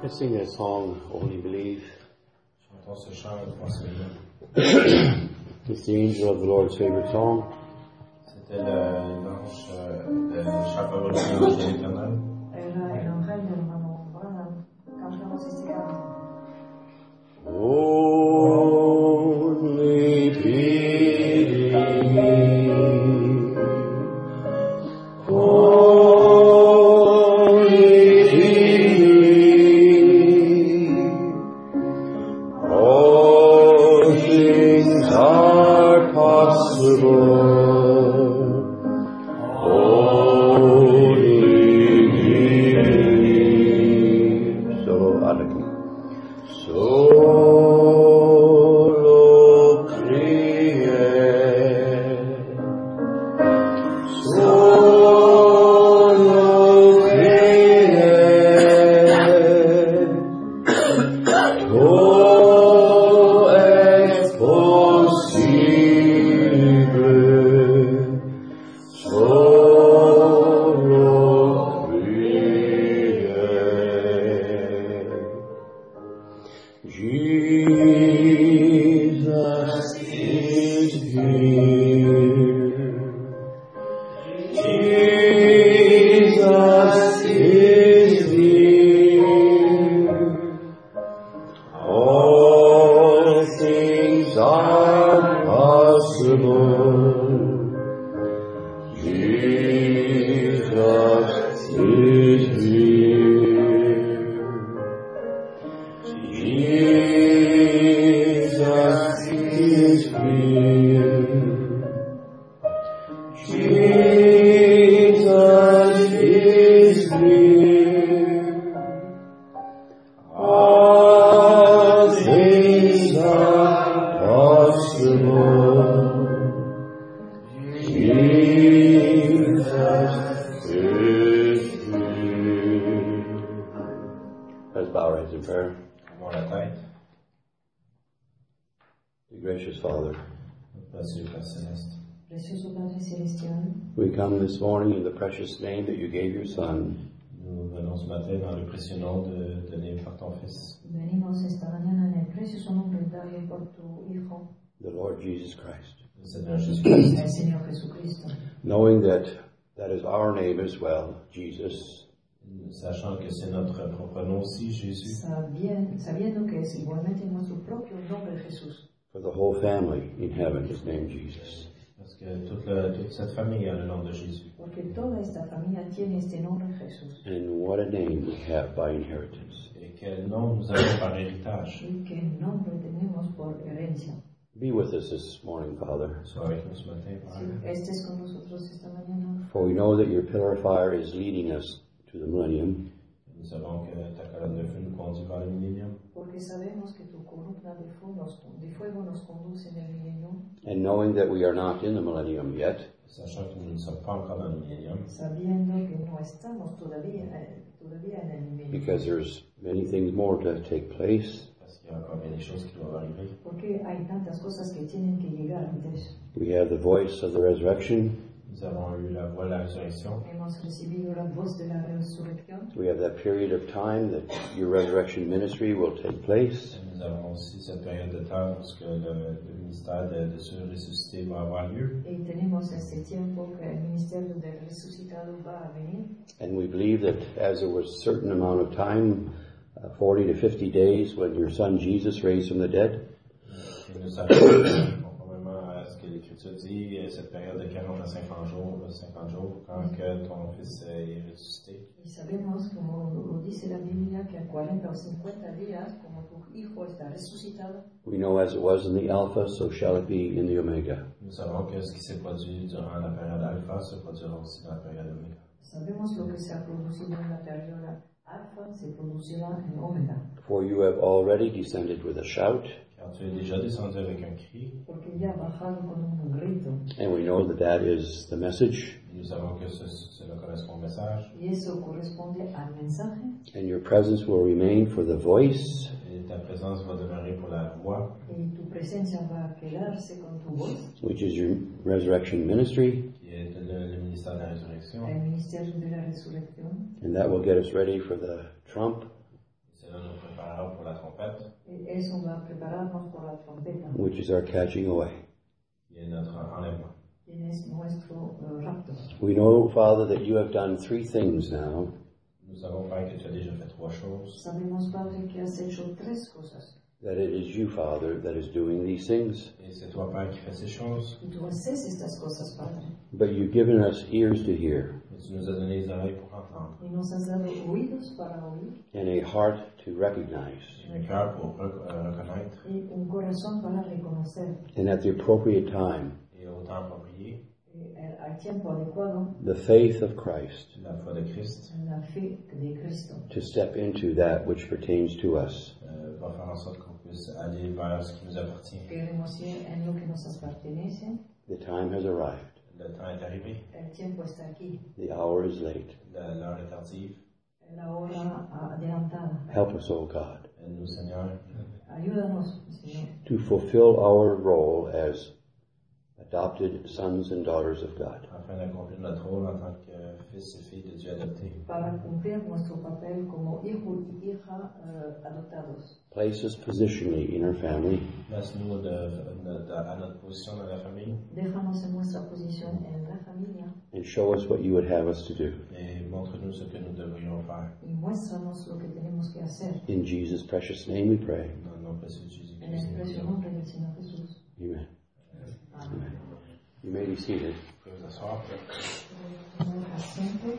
Let's sing that song, Only Believe. Chantons ce chant une fois seulement. It's the angel of the Lord's favorite song. C'était l'ange de Chapel de l'Éternel. Era el ángel del hermano Branham. Cantamos este canto. Only believe. Only believe. All things are possible. Only believe. Solo Aleki. Solo creer, solo creer, todo es posible, solo creer. Jesus is here. Jesus is here. All things are possible. Jesus is here. Jesus is here. Jesus is here. All things are possible. Jesus is here. Let's bow our heads in prayer. Avant la tête, Dear gracious Father, notre précieux Père Céleste. Precioso Padre Celestial, we come this morning in the precious name that you gave your Son, Nous venons ce matin dans le précieux nom donné par ton Fils, venimos esta mañana en el precioso nombre dado por tu Hijo, the Lord Jesus Christ, le Seigneur Jésus-Christ, el Señor Jesucristo, knowing that that is our name as well, Jesus, sachant que c'est notre propre nom aussi, Jésus, sabiendo que es igualmente nuestro propio nombre Jesús, for the whole family in heaven is named Jesus. parce que toute cette famille a le nom de Jésus. porque toda esta familia tiene este nombre Jesús. And what a name we have by inheritance. Et quel nom nous avons par héritage. Y qué nombre tenemos por herencia. Be with us this morning, Father, Sois avec nous ce matin, Père. Estés con nosotros esta mañana, for we know that your pillar of fire is leading us to the millennium, Nous savons que ta colonne de feu nous conduit vers le millénium. porque sabemos que tu columna de fuego nos conduce en el milenio, and knowing that we are not in the millennium yet, Sachant que nous ne sommes pas encore dans le millénium. sabiendo que no estamos todavía en el milenio, because there's many things more to take place. Parce qu'il y a encore bien des choses qui doivent arriver. porque hay tantas cosas que tienen que llegar antes. We have the voice of the resurrection. Nous avons eu la voix de la résurrection. Hemos recibido la voz de la resurrección. We have that period of time that your resurrection ministry will take place. Et nous avons aussi cette période de temps lorsque le ministère de se ressusciter va avoir lieu. Y tenemos este tiempo que el ministerio del resucitado va a venir. And we believe that as there was a certain amount of time, 40 to 50 days, when your son Jesus raised from the dead, Et nous savons, conformément à ce que l'Écriture dit, cette période de 40 à 50 jours, quand que ton fils est ressuscité. Y sabemos, como lo dice la Biblia, que a 40 o 50 días, como tu hijo está resucitado, we know as it was in the Alpha, so shall it be in the Omega. Nous savons que ce qui s'est produit durant la période alpha se produira aussi dans la période oméga. sabemos lo que se ha producido en la periodo alfa se producirá en omega. For you have already descended with a shout, Car tu es déjà descendu avec un cri, Porque ya ha bajado con un grito. and we know that that is the message. et nous savons que cela correspond au message. Y eso corresponde al mensaje. And your presence will remain for the voice, Et ta présence va demeurer pour la voix, Y tu presencia va a quedarse con tu voz. which is your resurrection ministry, qui est le ministère de la résurrection. El ministerio de la resurrección. and that will get us ready for the trump, Cela donne nos préparateurs pour la trompette, eso va a prepararnos por la trompeta, which is our catching away. qui est notre enlèvement. quien es nuestro rapto. We know, Father, that you have done three things now. Nous savons, Père, que tu as déjà fait 3 choses. Sabemos, Padre, que has hecho 3 cosas. That it is you, Father, that is doing these things. Et c'est toi, Père, qui fais ces choses. Y tú haces estas cosas, Padre. But you've given us ears to hear Et tu nous as donné les oreilles pour entendre. Y nos has dado oídos para oír and a heart to recognize. Et un cœur pour reconnaître. y un corazón para reconocer. And at the appropriate time, Et au temps approprié, Al tiempo adecuado, the faith of Christ la foi de Christ la fe de Cristo. to step into that which pertains to us. va faire en sorte qu'on puisse aller vers ce qui nous appartient. Queremos ir en lo que nos pertenece. The time has arrived. Le temps est arrivé. El tiempo está aquí. The hour is late. L'heure est tardive. La hora adelantada. Help us, O God, Aide-nous, Seigneur, Ayúdanos, Señor, to fulfill our role as adopted sons and daughters of God. afin d'accomplir notre rôle en tant que fils et fille de Dieu adoptés. para cumplir nuestro papel como hijo y hija adoptados. Place us positionally in our family Place-nous à notre position dans la famille Déjanos en nuestra posición en la familia and show us what you would have us to do. et montre-nous ce que nous devrions faire. y muéstranos lo que tenemos que hacer. In Jesus' precious name we pray. Dans le nom précieux de Jésus-Christ. En el precioso nombre del Señor Jesús. Amen. Amén. You may be seated. Vous pouvez vous asseoir. Tomar asiento.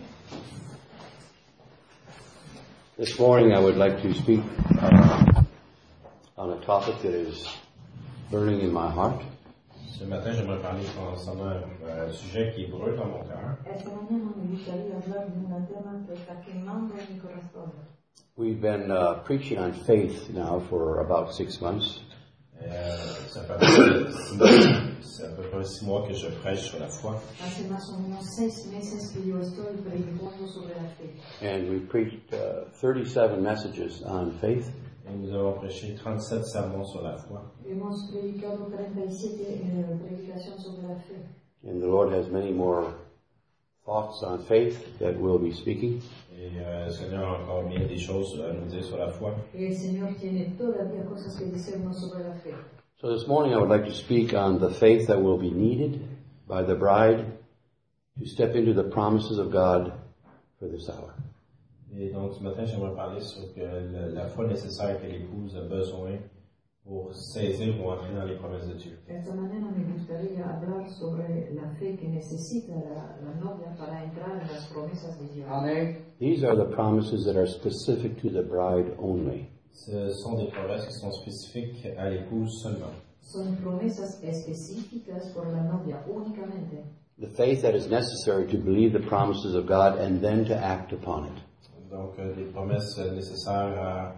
This morning I would like to speak on a topic that is burning in my heart. Ce matin, j'aimerais parler concernant un sujet qui brûle dans mon cœur. Esta mañana me gustaría hablar de un tema que está quemando en mi corazón. We've been preaching on faith now for about 6 months. Ça fait à peu près 6 mois que je prêche sur la foi. Hace más o menos 6 meses que yo estoy predicando sobre la fe. And we preached 37 messages on faith. Et nous avons prêché 37 sermons sur la foi. Hemos predicado 37 predicaciones sobre la fe. And the Lord has many more thoughts on faith that we'll be speaking. Et le Seigneur a encore bien des choses à nous dire sur la foi. Y el Señor tiene todavía cosas que decirnos sobre la fe. So this morning I would like to speak on the faith that will be needed by the bride to step into the promises of God for this hour. Et donc ce matin, j'aimerais parler sur la foi nécessaire que l'épouse a besoin pour saisir ou entrer dans les promesses de Dieu. Esta mañana me gustaría hablar sobre la fe que necesita la novia para entrar en las promesas de Dios. These are the promises that are specific to the bride only. Ce sont des promesses qui sont spécifiques à l'épouse seulement. Son promesas específicas por la novia únicamente. The faith that is necessary to believe the promises of God and then to act upon it. Donc des promesses nécessaires à...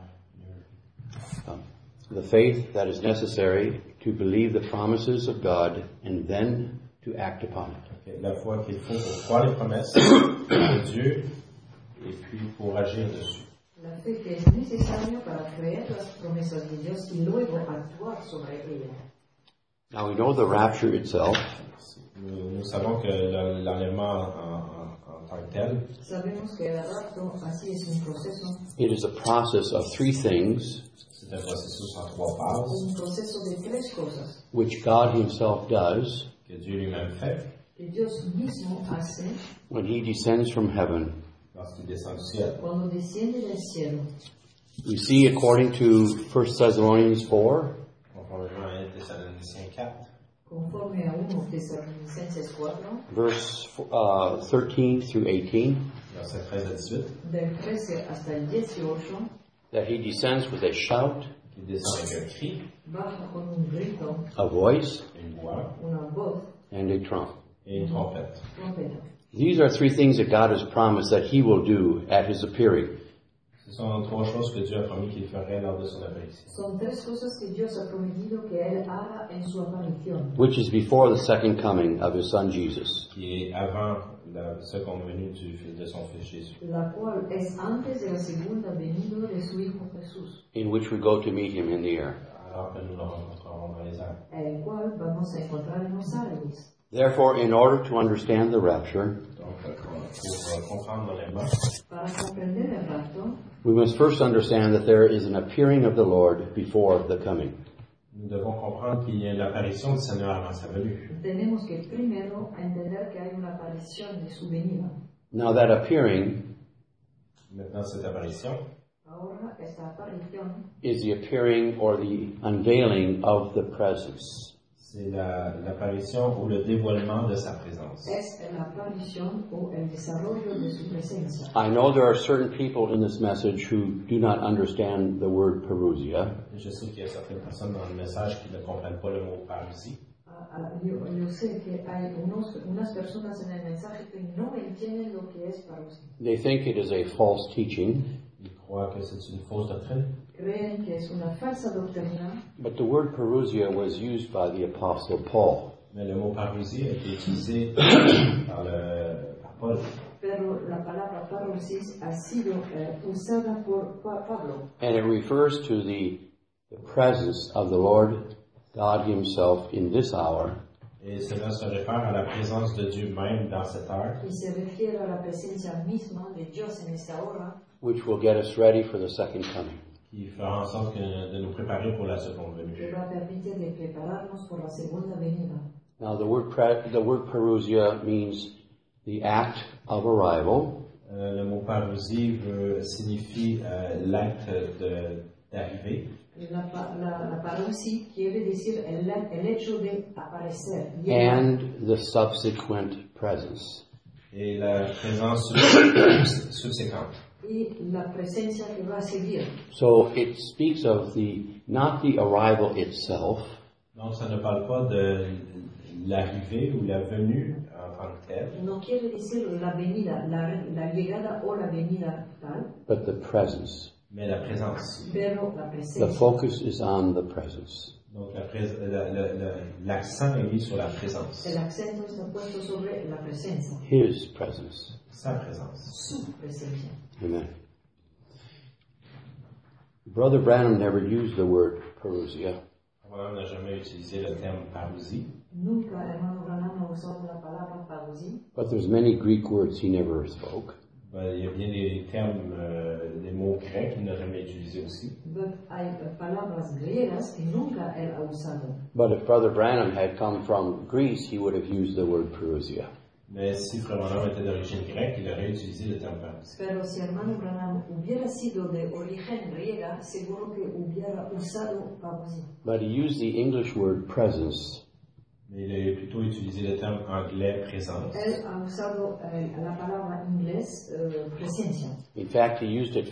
The faith that is necessary to believe the promises of God and then to act upon it. Okay. La foi qu'il faut pour croire les promesses de Dieu et puis pour agir dessus. La fe que es necesaria para creer las promesas de Dios y luego actuar sobre ellas. Now we know the rapture itself Nous savons que l'enlèvement en tant que tel, Sabemos que el rapto así es un proceso, it is a process of three things c'est un processus en 3 phases un proceso de 3 cosas which God himself does que Dieu lui-même fait que Dios mismo hace when he descends from heaven. lorsqu'il descend du ciel. cuando desciende del cielo. We see according to 1 Thessalonians 4 Conformément à 1 Thessaloniciens 4, Conforme a 1 Tesalonicenses 4, verse 13 through 18 versets 13 à 18, del 13 hasta el 18, that he descends with a shout, qu'il descend avec un cri, baja con un grito, a voice, une voix una voz, and a trump. et une trompette. trompeta. These are three things that God has promised that he will do at his appearing. Ce sont 3 choses que Dieu a promis qu'il ferait lors de son apparition. Son 3 cosas que Dios ha prometido que Él haga en su aparición, Which is before the second coming of his son Jesus. Qui est avant la seconde venue de son Fils Jésus, la cual es antes de la segunda venida de su Hijo Jesús, in which we go to meet him in the air. alors que nous le rencontrerons dans les airs. el cual vamos a encontrar en los aires. Therefore, in order to understand the rapture, Donc, pour comprendre l'enlèvement, Para comprender el rapto, we must first understand that there is an appearing of the Lord before the coming. nous devons comprendre qu'il y a l'apparition du Seigneur avant sa venue. tenemos que primero entender que hay una aparición de su venida. Now that appearing Maintenant, cette apparition, Ahora, esta aparición is the appearing or the unveiling of the presence. c'est l'apparition ou le dévoilement de sa présence. es la aparición o el desarrollo de su presencia. I know there are certain people in this message who do not understand the word parousia. Je sais qu'il y a certaines personnes dans le message qui ne comprennent pas le mot parousie. Yo sé que hay unas personas en el mensaje que no entienden lo que es parousia. They think it is a false teaching. Ils croient que c'est une fausse doctrine. Creen que es una falsa doctrina. But the word parousia was used by the Apostle Paul. Mais le mot parousie a été utilisé par Paul. Pero la palabra parousis ha sido usada por Pablo. And it refers to the presence of the Lord God Himself in this hour. Et cela se réfère à la présence de Dieu même dans cette heure. Y se refiere a la presencia misma de Dios en esta hora. Which will get us ready for the second coming. Qui fera en sorte de nous préparer pour la seconde venue. Que va a permitir de prepararnos por la segunda venida. Now the word parousia means the act of arrival. Le mot parousie signifie l'acte d'arriver. La parousie quiere decir el hecho de aparecer. And the subsequent presence. Et la présence subséquente. Y la presencia que va a seguir. So it speaks of not the arrival itself. Donc ça ne parle pas de l'arrivée ou la venue en tant que telle. No quiere decir la venida, la llegada o la venida tal. But the presence. Mais la présence. Pero la presencia. The focus is on the presence. Donc l'accent est mis sur la présence. El acento está puesto sobre la presencia. His presence. Sa présence. Su presencia. Amen. Brother Branham never used the word parousia. Branham n'a jamais utilisé le terme parousie. Nunca hermano Branham ha usado la palabra parousie. But there's many Greek words he never spoke. Il y a bien des termes, des mots grecs qu'il n'a jamais utilisés aussi. But hay palabras griegas que nunca él ha usado. But if Brother Branham had come from Greece, he would have used the word parousia. Mais si Frère Branham était d'origine grecque, il aurait utilisé le terme parousie. Pero si hermano Branham hubiera sido de origen griega, seguro que hubiera usado parousie. But he used the English word presence. Mais il a plutôt utilisé le terme anglais présence. Él ha usado la palabra inglés presencia. In fact, he used it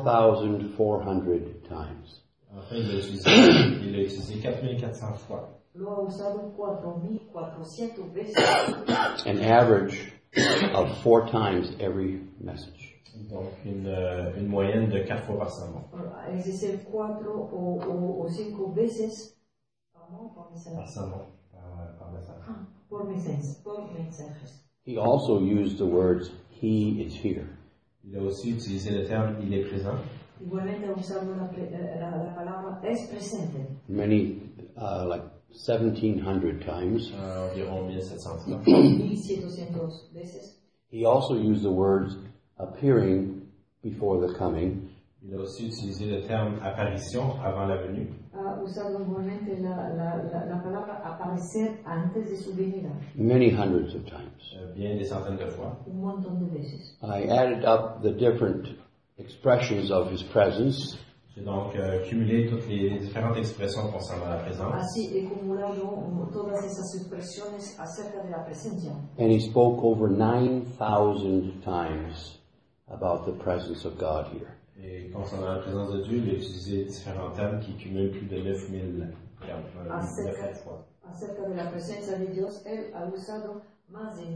4,400 times. En fait, il l'a utilisé 4400 fois. Lo ha usado 4,400 veces. An average of 4 times every message. Donc, une moyenne de 4 fois par sermon. Es decir, 4 o 5 veces por mensaje. Par sermon, par message. Por mensajes. He also used the words, He is here. Il a aussi utilisé le terme « il est présent ». Igualmente ha usado la palabra es presente. Many, like 1,700 times. Environ 1700 fois. 1,700 veces. He also used the words appearing before the coming. Il a aussi utilisé le terme apparition avant la venue. Ha usado igualmente la palabra aparecer antes de su venida. Many hundreds of times. Bien des centaines de fois. Un montón de veces. I added up the different expressions of his presence. J'ai donc cumulé toutes les différentes expressions concernant la présence. Así he acumulado todas esas expresiones acerca de la presencia. And he spoke over 9,000 times about the presence of God here. Et concernant la présence de Dieu, il a utilisé différents termes qui cumulent plus de 9000 fois. Acerca de la presencia de Dios, él ha usado más de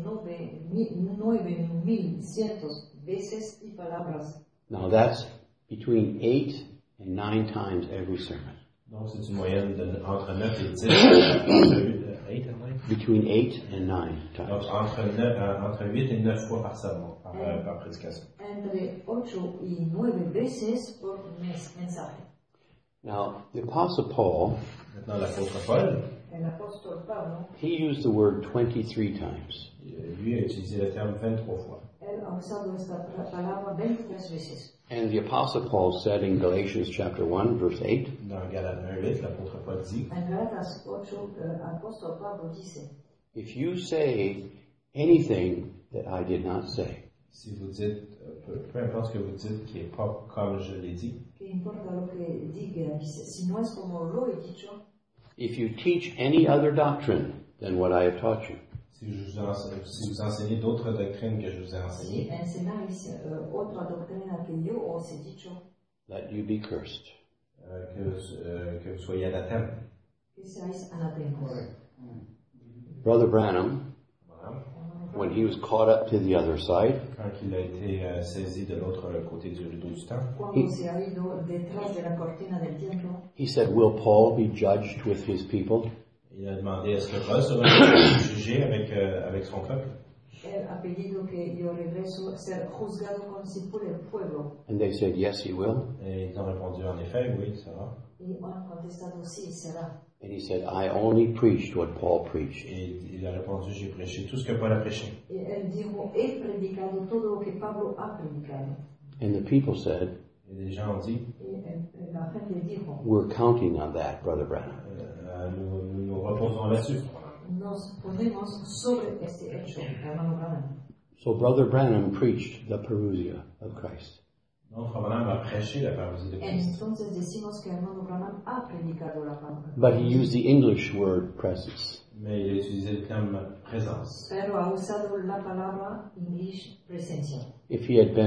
9,100 veces y palabras. Now that's between 8 and 9 times every sermon. Donc c'est une moyenne entre 9 et 10. 8 and 9? Between 8 and 9 times. Donc entre 8 et 9 fois par sermon, par prédication. Entre 8 y 9 veces por mensaje. Now, the Apostle Paul Maintenant, l'apôtre Paul, l'apôstole Pablo, he used the word 23 times. Lui a utilisé le terme 23 fois. él ha usado esta palabra 23 veces. And the Apostle Paul said in Galatians chapter 1, verse 8, Dans Galates 1:8, l'apôtre Paul dit, En Galatas 8, apóstol Pablo dice, if you say anything that I did not say, si vous dites, peu importe ce que vous dites, qui n'est pas comme je l'ai dit, que importa lo que diga, dice, si no es como lo he dicho, if you teach any other doctrine than what I have taught you, si vous enseignez d'autres doctrines que je vous ai si enseignées, enseñáis otra doctrina que yo os he dicho, let you be cursed. que vous soyez anathème. que seáis anatemas. Brother Branham, Voilà. when he was caught up to the other side, Quand il a été saisi de l'autre côté du rideau du temps, Cuando se ha ido detrás de la cortina del tiempo, he said, will Paul be judged with his people? il a demandé est-ce que Paul serait jugé avec son peuple. él ha pedido que yo regreso ser juzgado con su pueblo. And they said, yes, he will. Et ils ont répondu en effet, oui, ça va. Y han contestado, sí, será. And he said, I only preached what Paul preached. Et il a répondu, j'ai prêché tout ce que Paul a prêché. Y él dijo, he predicado todo lo que Pablo ha predicado. And the people said, Et les gens ont dit, Y la gente dijo, we're counting on that, Brother Branham. nous nous reposons là-dessus. nos ponemos sobre este hecho, hermano Branham. So Brother Branham preached the Parousia of Christ. Donc, Frère Branham a prêché la parousie de Christ. Entonces decimos que hermano Branham ha predicado la palabra. But he used the English word presence. Mais il a utilisé le terme présence. Pero ha usado la palabra English presencia. If he had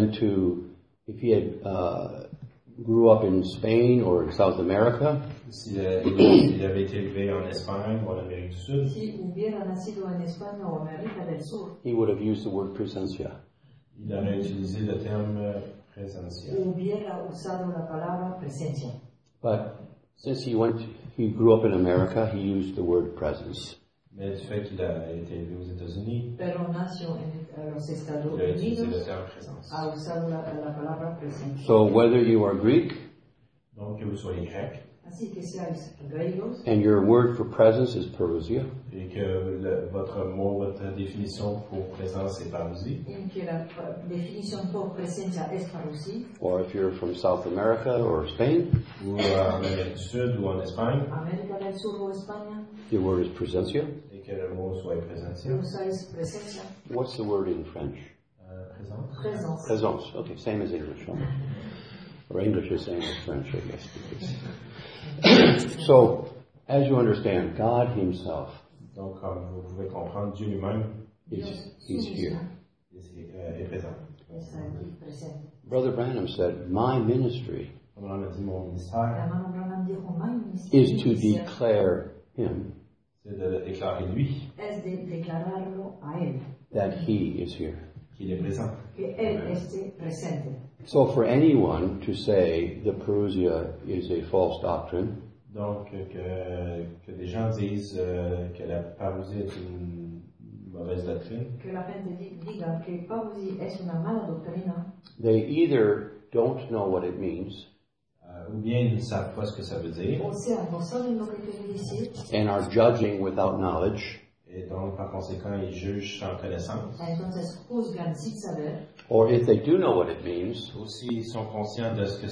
grew up in Spain or in South America, S'il avait été élevé en Espagne ou en Amérique du Sud, Si hubiera nacido en España o América del Sur, he would have used the word presencia. il aurait utilisé le terme présentia. hubiera usado la palabra presencia. But since he grew up in America, he used the word presence. Mais du fait qu'il a été élevé aux États-Unis, Pero nació en los Estados il a utilisé le Unidos, terme présence. ha usado la palabra presencia. So whether you are Greek Donc, que vous soyez grec Así que seáis griegos and your word for presence is parousia, et que votre définition pour présence est parousie, y que la definición por presencia es parousia, or if you're from South America or Spain, ou en Amérique du Sud ou en Espagne, América del Sur o España, your word is presencia. et que le mot soit présentia. usáis presencia, What's the word in French? Présence. présence. Présence. Okay, same as English. Huh? Or English is same as French, I guess. So, as you understand, God himself Donc, comme vous pouvez comprendre, Dieu lui-même he's here. est présent. Es aquí presente. Brother Branham said, my ministry Comme on a dit, mon ministère, Hermano Branham dijo, is to declare him c'est de déclarer lui es de declararlo a él, that he is here. qu'il est présent. que él esté presente. So for anyone to say the Parousia is a false doctrine, Donc, que des gens disent que la parousie est une mauvaise doctrine, Que la gente diga que parousie es una mala doctrina, they either don't know what it means ou bien ils ne savent pas ce que ça veut dire, o sea, no saben lo que quiere decir, and are judging without knowledge, et donc par conséquent ils jugent sans connaissance. entonces juzgan sin saber, or if they do know what it means, Aussi, ils sont conscients de ce que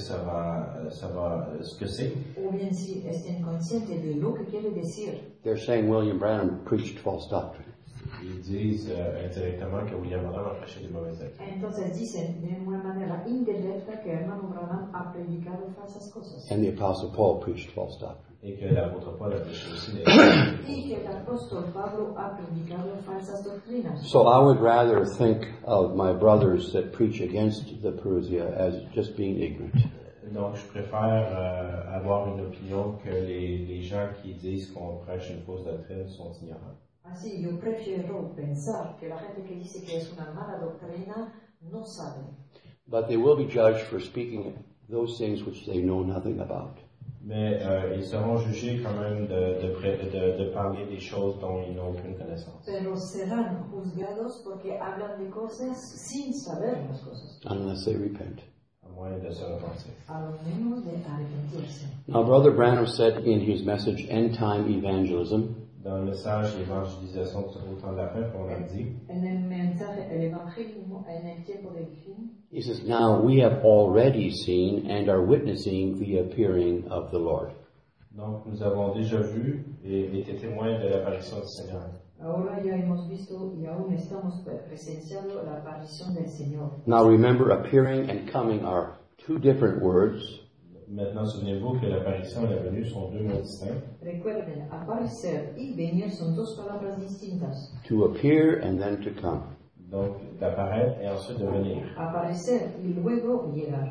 ce que c'est. o bien si estén conscientes de lo que quiere decir. they're saying William Branham preached false doctrine. Ils disent indirectement que William Branham a prêché des mauvaises doctrines. Entonces dicen de una manera indirecta que hermano Branham ha predicado falsas cosas. And the Apostle Paul preached false doctrine. Et que l'apôtre Paul a prêché aussi des Y que el apóstol Pablo ha predicado falsas doctrinas. So I would rather think of my brothers that preach against the Parousia as just being ignorant. Donc, je préfère avoir une opinion que les gens qui disent qu'on prêche une fausse doctrine sont ignorants. Así, yo prefiero pensar que la gente que dice que es una mala doctrina no sabe. But they will be judged for speaking those things which they know nothing about. Mais ils seront jugés quand même de parler des choses dont ils n'ont aucune connaissance. Pero serán juzgados porque hablan de cosas sin saber las cosas, Unless they repent. À moins de se repentir. a lo menos de arrepentirse. Now, Brother Branham said in his message, End Time Evangelism, Dans le message l'évangélisation au temps de la fin, on a dit, En el mensaje, el evangelismo en el tiempo del fin, he says, now we have already seen and are witnessing the appearing of the Lord. donc nous avons déjà vu et été témoins de l'apparition du Seigneur. ahora ya hemos visto y aún estamos presenciando la aparición del Señor. Now remember, appearing and coming are two different words. Maintenant, souvenez-vous que l'apparition et la venue sont deux mots distincts. Recuerden, aparecer y venir son dos palabras distintas. To appear and then to come. Donc, d'apparaître et ensuite de venir. Aparecer y luego llegar.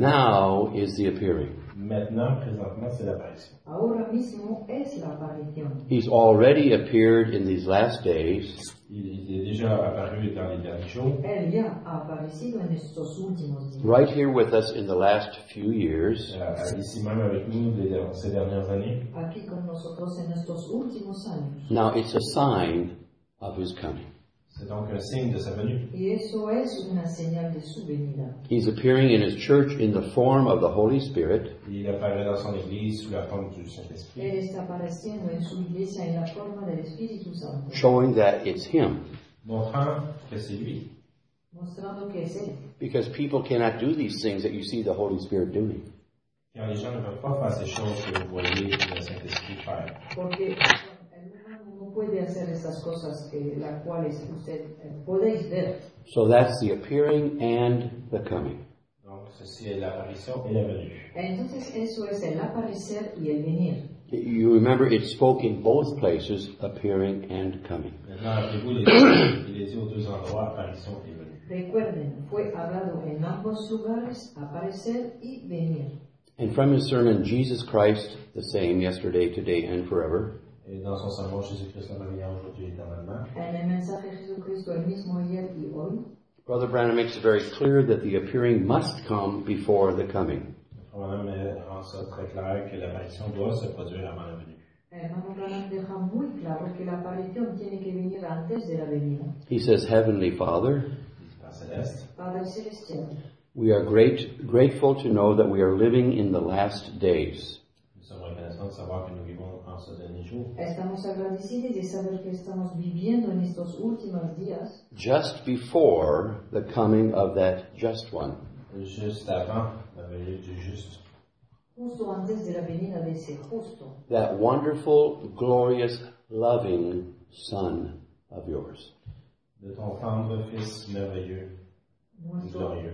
Now is the appearing. Maintenant, présentement, c'est l'apparition. Ahora mismo es la aparición. He's already appeared in these last days. Il est déjà apparu dans les derniers jours. Él ya ha aparecido en estos últimos días. Right here with us in the last few years. Ici même avec nous ces dernières années. Aquí con nosotros en estos últimos años. Now it's a sign of his coming. C'est donc un signe de sa venue. Y eso es una señal de su venida. He's appearing in his church in the form of the Holy Spirit. Il apparaît dans son église sous la forme du Saint-Esprit. Él está apareciendo en su iglesia en la forma del Espíritu Santo. Showing that it's him. Montrant que c'est lui. Mostrando que es él. Because people cannot do these things that you see the Holy Spirit doing. Car les gens ne peuvent pas faire ces choses que vous voyez le Saint-Esprit faire. Porque el humano no puede hacer esas cosas que las cuales usted podéis ver. So that's the appearing and the coming. Donc, ceci est l'apparition et la venue. Entonces eso es el aparecer y el venir. You remember it spoke in both places, appearing and coming. Maintenant, rappelez-vous, il est dit aux deux endroits, apparition et venue. Recuerden, fue hablado en ambos lugares, aparecer y venir. And from his sermon, Jesus Christ, the same yesterday, today, and forever. Et dans son sermon, Jésus-Christ le même hier, aujourd'hui et éternellement. En el mensaje de Jesucristo el mismo ayer y hoy. Brother Branham makes it very clear that the appearing must come before the coming. Probablement rend ça très clair que l'apparition doit se produire avant la venue. Hermano Branham deja muy claro que la aparición tiene que venir antes de la venida. He says, Heavenly Father, Père céleste, Padre Celestial, we are grateful to know that we are living in the last days. nous sommes reconnaissants de savoir que nous vivons en ce dernier jour. estamos agradecidos de saber que estamos viviendo en estos últimos días, Just before the coming of that just one. Juste avant la venue du juste. justo antes de la venida de ese justo, That wonderful, glorious, loving Son of yours. De ton tendre Fils merveilleux et nuestro glorieux.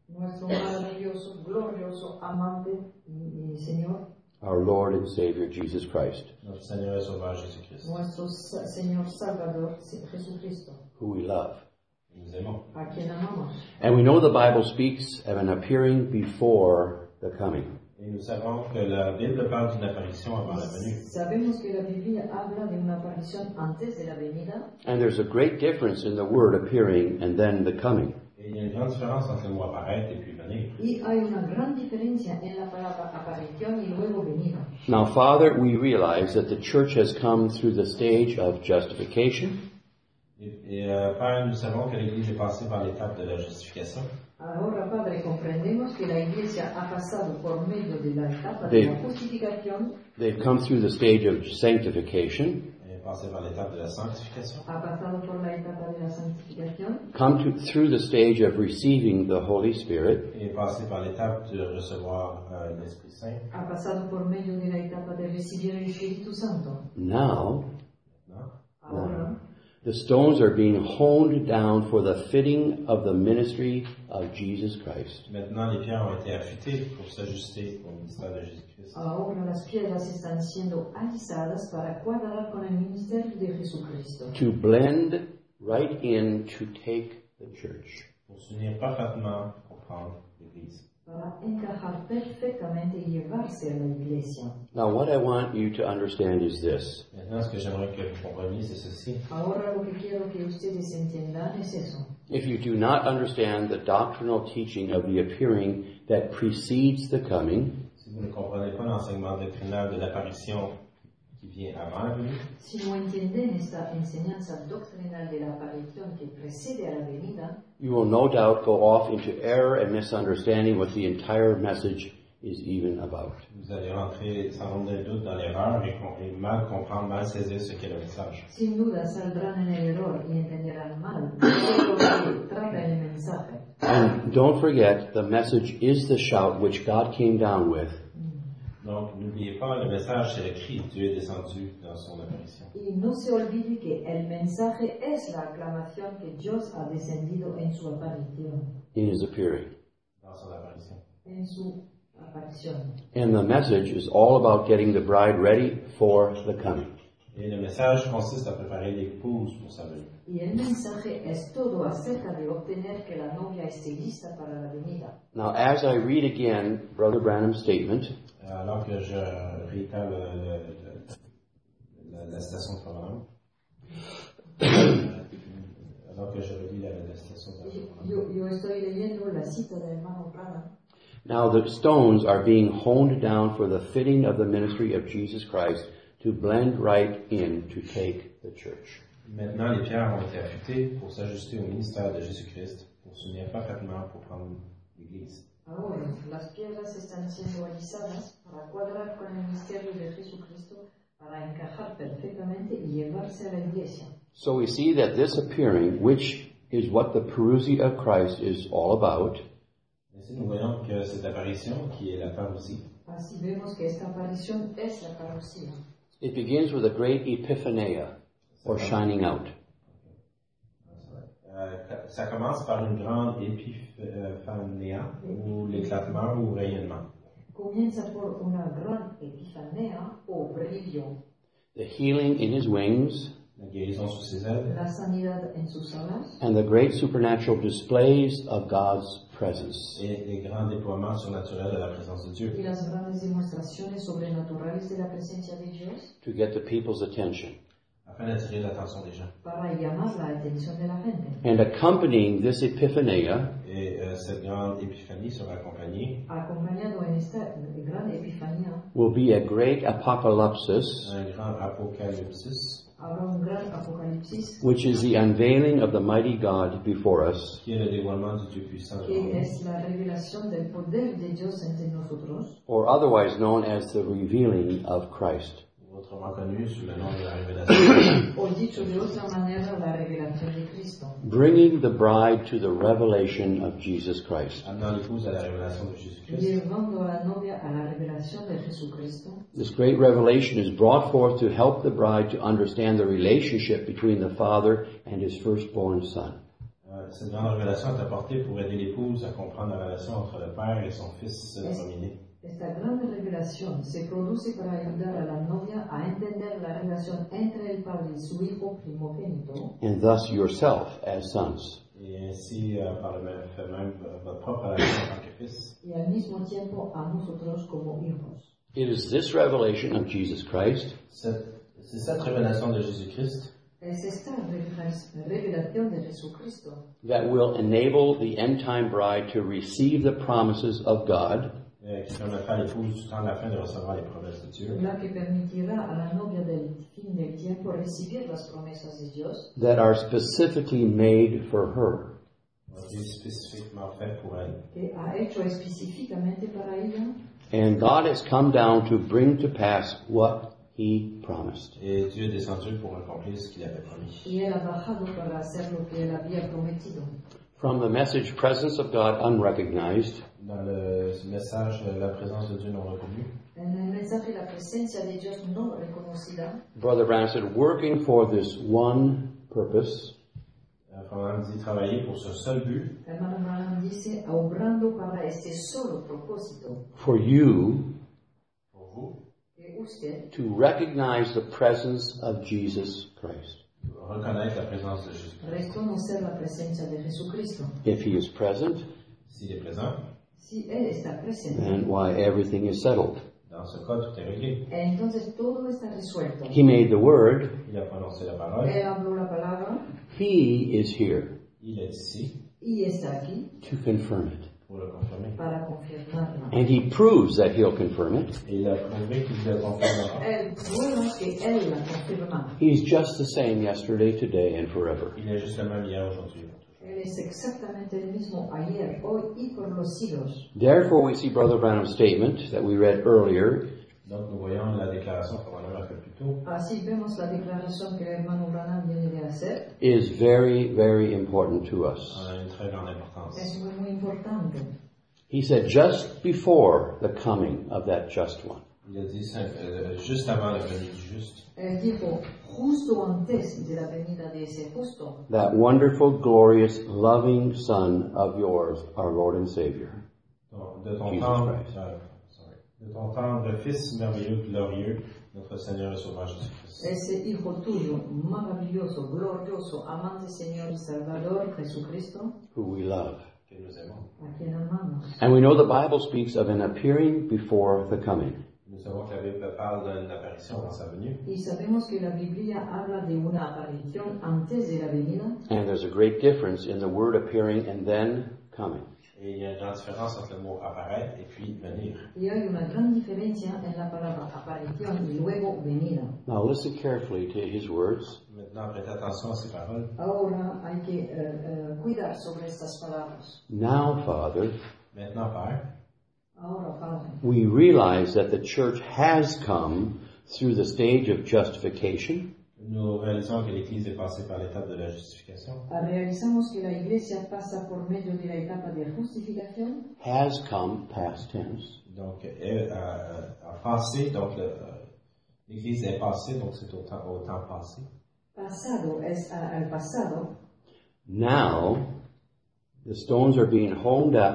maravilloso, glorioso, amante y Señor, Our Lord and Savior, Jesus Christ, Notre Seigneur et Sauveur Jésus-Christ. nuestro Señor Salvador Jesucristo, who we love. Nous aimons. a quien amamos. And we know the Bible speaks of an appearing before the coming. Et nous savons que la Bible parle d'une apparition avant la venue. Sabemos que la Biblia habla de una aparición antes de la venida. And there's a great difference in the word appearing and then the coming. Et il y a une grande différence entre le mot apparaître et puis venir. Y hay una gran diferencia en la palabra aparición y luego venida. Now, Father, we realize that the church has come through the stage of justification. Père, nous savons que l'Église est passée par l'étape de la justification. Ahora, Padre, comprendemos que la Iglesia ha pasado por medio de la etapa de la justificación, They've come through the stage of sanctification, Elle est passée par l'étape de la sanctification. ha pasado por la etapa de la santificación, through the stage of receiving the Holy Spirit, Et est passée par l'étape de recevoir l'Esprit Saint. ha pasado por medio de la etapa de recibir el Espíritu Santo. now Non? Ahora, the stones are being honed down for the fitting of the ministry of Jesus Christ. Maintenant, les pierres ont été affûtées pour s'ajuster au ministère de Jésus-Christ. ahora las piedras están siendo alisadas para cuadrar con el ministerio de Jesucristo, To blend right in to take the church. Pour s'unir parfaitement pour prendre l'Église. para encajar perfectamente y llevarse a la Iglesia. Now, what I want you to understand is this. Maintenant, ce que j'aimerais que vous compreniez, c'est ceci. Ahora lo que quiero que ustedes entiendan es eso. If you do not understand the doctrinal teaching of the appearing that precedes the coming, Si vous ne comprenez pas l'enseignement doctrinal de l'apparition qui vient avant la venue, Si no entienden esta enseñanza doctrinal de la aparición que precede a la venida, you will no doubt go off into error and misunderstanding with the entire message is even about. Vous allez rentrer sans nombre de doute dans l'erreur et mal comprendre, mal saisir ce qu'est le message. Sin duda saldrán en el error y entenderán mal de lo que trata el mensaje. And don't forget, the message is the shout which God came down with. Donc, n'oubliez pas, le message, c'est le cri. Dieu est descendu dans son apparition. Y no se olvide que el mensaje es la aclamación que Dios ha descendido en su aparición. In his appearing. Dans son apparition. En su aparición. And the message is all about getting the bride ready for the coming. Et le message consiste à préparer l'épouse pour sa venue. Y el mensaje es todo acerca de obtener que la novia esté lista para la venida. Now, as I read again Brother Branham's statement, Alors que je réitère la citation de Branham, alors que je relis la citation de Branham. Yo estoy leyendo la cita del hermano Branham. now the stones are being honed down for the fitting of the ministry of Jesus Christ to blend right in to take the church. Maintenant, les pierres ont été affûtées pour s'ajuster au ministère de Jésus-Christ, pour s'unir parfaitement pour prendre l'Église. Ahora, las piedras están siendo alisadas para cuadrar con el misterio de Jesucristo, para encajar perfectamente y llevarse a la iglesia. So we see that this appearing, which is what the parousia of Christ is all about, Ainsi, nous voyons que cette apparition, qui est la parousie, Así vemos que esta aparición es la parousia. it begins with a great epiphania, or shining out. ça commence par une grande épiphania, ou l'éclatement ou rayonnement. Comienza por una gran epifanía o brillo, The healing in his wings, La guérison sous ses ailes, la sanidad en sus alas and the great supernatural displays of God's presence. et les grands déploiements surnaturels de la présence de Dieu, y las grandes demostraciones sobrenaturales de la presencia de Dios To get the people's attention. afin d'attirer l'attention des gens. para llamar la atención de la gente. And accompanying this epiphania Et cette grande épiphanie sera accompagnée Acompañado en esta gran epifanía, will be a great apocalypsis, d'un grand apocalypsis, habrá un gran apocalipsis, which is the unveiling of the mighty God before us, qui est le dévoilement du Dieu puissant devant que nous, es la revelación del poder de Dios entre nosotros, or otherwise known as the revealing of Christ. ou autrement connu sous le nom de la révélation, o dicho de otra manera, la revelación de Cristo, Bringing the bride to the revelation of Jesus Christ. amenant l'épouse à la révélation de Jésus-Christ. llevando a la novia a la revelación de Jesucristo. This great revelation is brought forth to help the bride to understand the relationship between the Father and his firstborn son. Cette grande révélation est apportée pour aider l'épouse à comprendre la relation entre le Père et son Fils premier-né. Esta gran revelación se produce para ayudar a la novia a entender la relación entre el Padre y su Hijo primogénito, And thus yourself as sons. Et ainsi, par le même fait même, votre propre relation en tant que fils. y al mismo tiempo a nosotros como hijos. It is this revelation of Jesus Christ C'est cette révélation de Jésus-Christ Es esta revelación de Jesucristo that will enable the end-time bride to receive the promises of God qui permettra à l'épouse du temps de la fin de recevoir les promesses de Dieu, la que permitirá a la novia del fin del tiempo recibir las promesas de Dios that are specifically made for her. qui est spécifiquement fait pour elle. que ha hecho específicamente para ella. And God has come down to bring to pass what He promised. Et Dieu est descendu pour accomplir ce qu'il avait promis. Y él ha bajado para hacer lo que él había prometido. From the message presence of God unrecognized, Dans le message, la présence de Dieu non reconnue, En el mensaje la presencia de Dios no reconocida, Brother Branham said, working for this one purpose, Branham dit travailler pour ce seul but, hermano Branham dice, obrando para este solo propósito, for you pour vous, que usted to recognize the presence of Jesus Christ. reconnaître la présence de Jésus. reconocer la presencia de Jesucristo. If He is present, S'il est présent, Si él está presente, then why everything is settled. dans ce cas, tout est réglé. entonces todo está resuelto. He made the word, Il a prononcé la parole, Él habló la palabra He is here il est ici y está aquí to confirm it. pour le confirmer. para confirmarla. And He proves that He'll confirm it. Et il a prouvé qu'il le confirmera. Él prueba que él la confirma. He's just the same yesterday, today, and forever. Il est juste le même hier, aujourd'hui. Él es exactamente el mismo ayer, hoy y por los siglos. Therefore, we see Brother Branham's statement that we read earlier. Donc nous voyons la déclaration qu'on a un peu plus tôt. Así vemos la declaración que el hermano Branham viene de hacer. Is very, very important to us. A une très grande importance. Es muy importante. He said, just before the coming of that just one. Il a dit juste avant la venue du juste. Él dijo, justo antes de la venida de ese justo, That wonderful, glorious, loving Son of yours, our Lord and Savior. De ton Jesus tendre, Christ. de ton tendre Fils merveilleux, glorieux, notre Seigneur et Sauveur Jésus-Christ. ese hijo tuyo, maravilloso, glorioso, amante Señor y Salvador, Jesucristo, Who we love. Que nous aimons. a quien amamos. And we know the Bible speaks of an appearing before the coming. Nous savons que la Bible parle d'une apparition dans sa venue. Y sabemos que la Biblia habla de una aparición antes de la venida. And there's a great difference in the word appearing and then coming. Et il y a une grande différence entre le mot apparaître et puis venir. Y hay una gran diferencia en la palabra aparición y luego venida. Now listen carefully to his words. Maintenant, prêtez attention à ces paroles. Ahora hay que cuidar sobre estas palabras. Now, Father, Maintenant, Père, Ahora, Padre, we realize that the church has come through the stage of justification, nous réalisons que l'Église est passée par l'étape de la justification, realizamos que la Iglesia pasa por medio de la etapa de justificación, has come past tense, donc a passé, donc l'Église est passée, donc c'est au temps passé. pasado es al pasado. now the stones are being honed out.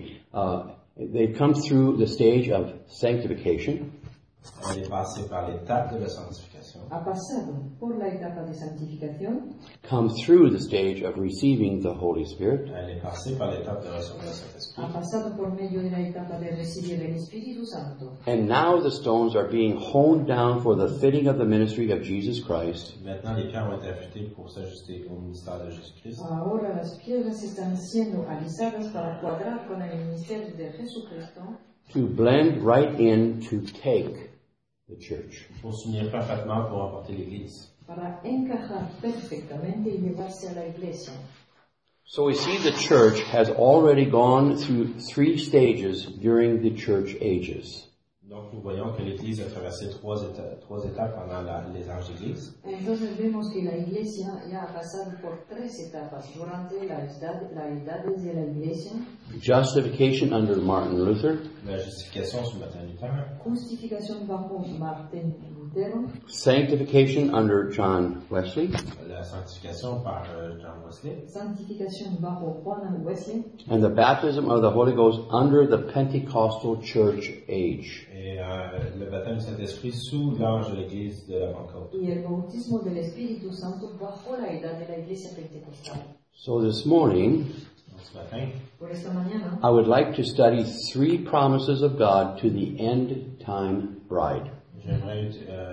They've come through the stage of sanctification. Elle est passée par l'étape de la sanctification, Ha pasado por la etapa de santificación, Come through the stage of receiving the Holy Spirit. elle est passée par l'étape de recevoir le Saint-Esprit, ha pasado por medio de la etapa de recibir el Espíritu Santo. And now the stones are being honed down for the fitting of the ministry of Jesus Christ. Maintenant les pierres ont été affûtées pour s'ajuster au ministère de Jésus-Christ. Ahora las piedras están siendo alisadas para cuadrar con el ministerio de Jesucristo, To blend right in to take the church. Pour s'unir parfaitement pour emporter l'Église. para encajar perfectamente y llevarse a la iglesia. So we see the church has already gone through 3 stages during the church ages. Donc nous voyons que l'Église a traversé trois étapes pendant les âges d'Église. Entonces vemos que la iglesia ya ha pasado por 3 etapas durante la edades de la iglesia. Justification under Martin Luther. La justification sous Martin Luther. Justificación bajo Martín Lutero. Sanctification under John Wesley. La sanctification par John Wesley. Santificación bajo Juan Wesley. And the baptism of the Holy Ghost under the Pentecostal church age. Et le baptême du Saint-Esprit sous l'âge de l'Église de la Pentecôte. Y el bautismo del Espíritu Santo bajo la edad de la iglesia pentecostal. So this morning, Donc ce matin, Por esta mañana I would like to study 3 promises of God to the end time bride. j'aimerais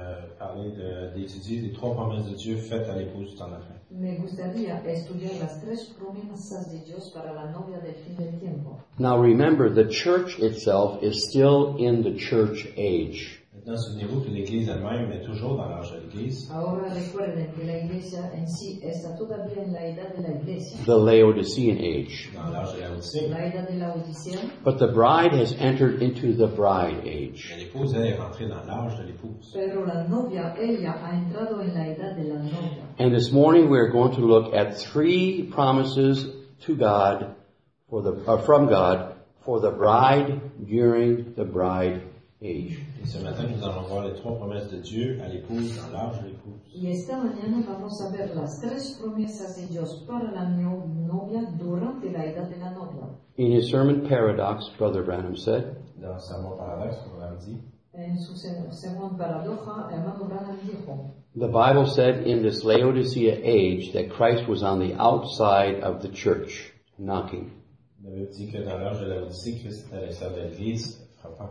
d'étudier les 3 promesses de Dieu faites à l'épouse du temps de la fin. me gustaría estudiar las 3 promesas de Dios para la novia del fin del tiempo. Now remember, the church itself is still in the church age. Maintenant, souvenez-vous que l'Église elle-même est toujours dans l'âge de l'Église. Ahora recuerden que la iglesia en sí está todavía en la edad de la iglesia, The Laodicean age. Dans l'âge de la Odyssée. la edad de la Odisea, But the bride has entered into the bride age. Mais l'épouse, elle est rentrée dans l'âge de l'épouse. pero la novia, ella ha entrado en la edad de la novia. And this morning we are going to look at 3 promises to God from God for the bride during the bride age. Et ce matin, nous allons voir les 3 promesses de Dieu à l'épouse dans l'âge de l'épouse. Y esta mañana vamos a ver las 3 promesas de Dios para la novia durante la edad de la novia. In his sermon Paradox, Brother Branham said, Dans Sermon Paradoxe, comme on l'a dit, En su sermón Paradoja, hermano Branham dijo, the Bible said in this Laodicea age that Christ was on the outside of the church, knocking. la Bible dit que dans l'âge de la Odyssée, Christ est à l'extérieur de l'Église, frappant.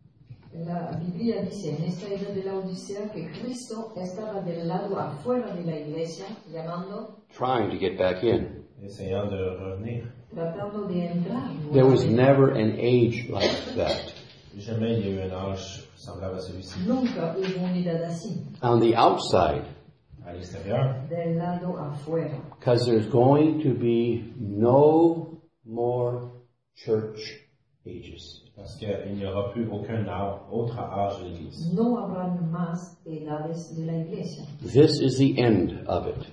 La Biblia dice en esta edad de la Odisea que Cristo estaba del lado afuera de la iglesia, llamando, Trying to get back in. Essayant de revenir. tratando de entrar. There was never an age like that. Jamais il y a eu un âge semblable à celui-ci. Nunca hubo una edad así. On the outside, À l'extérieur. del lado afuera. Because there's going to be no more church ages. Parce qu'il n'y aura plus aucun autre âge de l'Église. No habrán más edades de la iglesia. This is the end of it.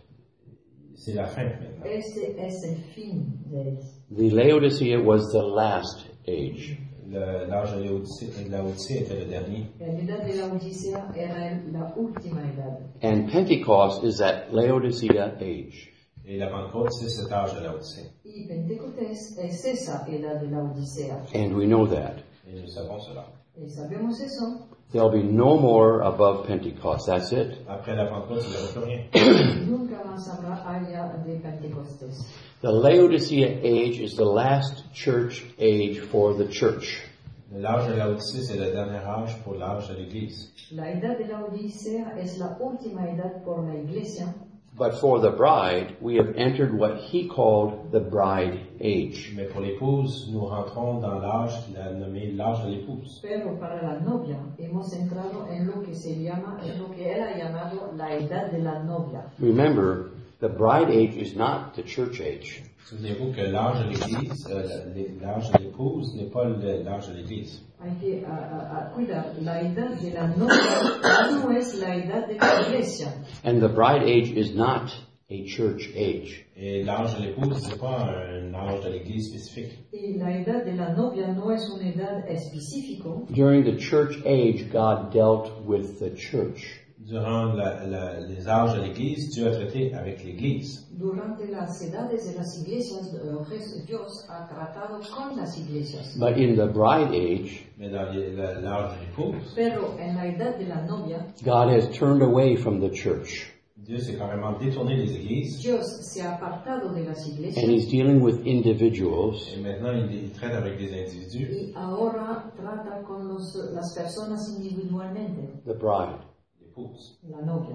C'est la fin maintenant. Este es el fin de The Laodicea was the last age. L'âge de Laodicée était le dernier. la edad de la Odisea era la última edad. And Pentecost is that Laodicea age. Et la Pentecôte, c'est cet âge de Laodicée. Y Pentecostés es esa edad de la Odisea. And we know that. Et nous savons cela. Y sabemos eso. There'll be no more above Pentecost. That's it. Après la Pentecôte, il n'y aura plus rien. Nunca más habrá allá de Pentecostés. The Laodicea age is the last church age for the church. L'âge de Laodicée, c'est le dernier âge pour l'âge de l'Église. La edad de la Odisea es la última edad por la iglesia. But for the bride, we have entered what he called the bride age. Mais pour l'épouse, nous rentrons dans l'âge qu'il a nommé l'âge de l'épouse. Pero para la novia hemos entrado en lo que se llama, en lo que él ha llamado la edad de la novia. Remember, the bride age is not the church age. Souvenez-vous que l'âge de l'Église, l'âge de l'épouse n'est pas l'âge de l'Église. Hay que cuidar, la edad de la novia no es la edad de la iglesia. And the bride age is not a church age. Et l'âge de l'épouse, c'est pas un âge de l'Église spécifique. Y la edad de la novia no es una edad específica. During the church age, God dealt with the church. Durant les âges de l'Église, Dieu a traité avec l'Église. Durante las edades de las iglesias, Dios ha tratado con las iglesias. But in the bride age, Mais dans l'âge de l'épouse, Pero en la edad de la novia, God has turned away from the church. Dieu s'est carrément détourné des églises. Dios se ha apartado de las And iglesias he's dealing with individuals. Et maintenant, il traite avec des individus. y ahora trata con las personas individualmente, The bride. L'épouse. la novia.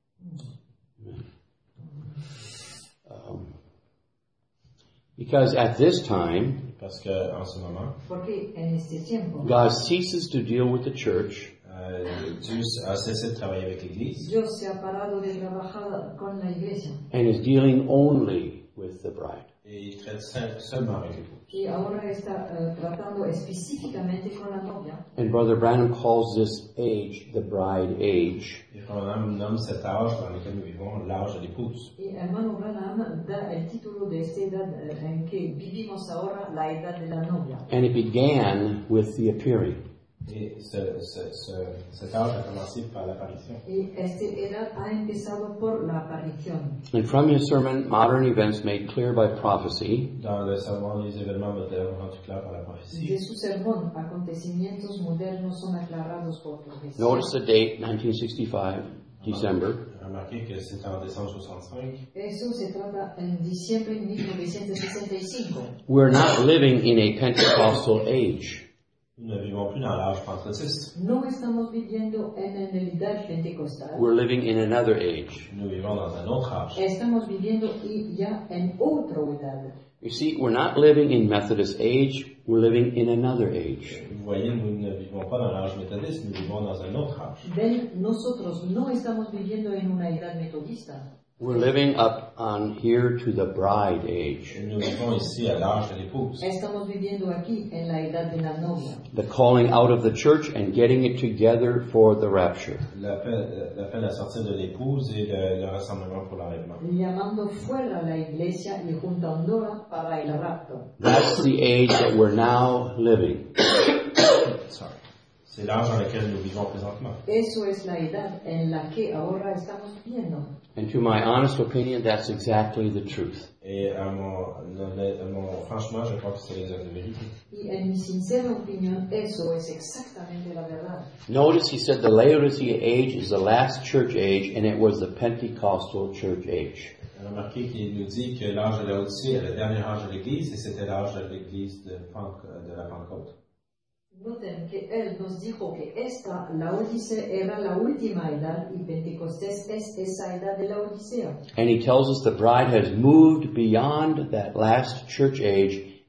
Because at this time, Parce qu'en ce moment, Porque en este tiempo, God ceases to deal with the church, Dieu a cessé de travailler avec l'Église. Dios se ha parado de trabajar con la iglesia and is dealing only with the bride. Et il traite seulement avec l'épouse. y ahora está tratando específicamente con la novia. And Brother Branham calls this age the bride age. Et on nomme cet âge dans lequel nous vivons l'âge de l'épouse. Y hermano Branham da el título de esta edad en que vivimos ahora, la edad de la novia. And it began with the appearing. Et cet âge a commencé par l'apparition. Y esta edad ha empezado por la aparición. And from his sermon, Modern Events Made Clear by Prophecy, Dans le sermon, les événements modernes rendus clairs par la prophétie. De su sermón, acontecimientos modernos son aclarados por profecía. notice the date, 1965, December. Remarquez que c'est en décembre 65. Eso se trata en diciembre de 1965. We're not living in a Pentecostal age. Nous ne vivons plus dans l'âge pentecôtiste. No estamos viviendo en la edad pentecostal. We're living in another age. Nous vivons dans un autre âge. Estamos viviendo ya en otra edad. You see, we're not living in Methodist age, we're living in another age. Vous voyez, nous ne vivons pas dans l'âge méthodiste, nous vivons dans un autre âge. Ven, nosotros no estamos viviendo en una edad metodista. We're living up on here to the bride age. Et nous vivons ici à l'âge de l'épouse. Estamos viviendo aquí en la edad de la novia. The calling out of the church and getting it together for the rapture. L'appel à sortir de l'épouse et le rassemblement pour l'enlèvement. Llamando fuera la iglesia y juntándola para el rapto. That's the age that we're now living. Sorry. C'est l'âge dans lequel nous vivons présentement. Eso es la edad en la que ahora estamos viviendo. And to my honest opinion, that's exactly the truth. Et franchement, je crois que c'est la vérité. Y en mi sincera opinión, eso es exactamente la verdad. Notice he said the Laodicea age is the last church age, and it was the Pentecostal church age. Remarquez qu'il nous dit que l'âge de Laodicée est le dernier âge de l'Église, et c'était l'âge de l'Église de la Pentecôte. Noten que él nos dijo que la Odisea era la última edad y Pentecostés es esa edad de la Odisea. And he tells us the bride has moved beyond that last church age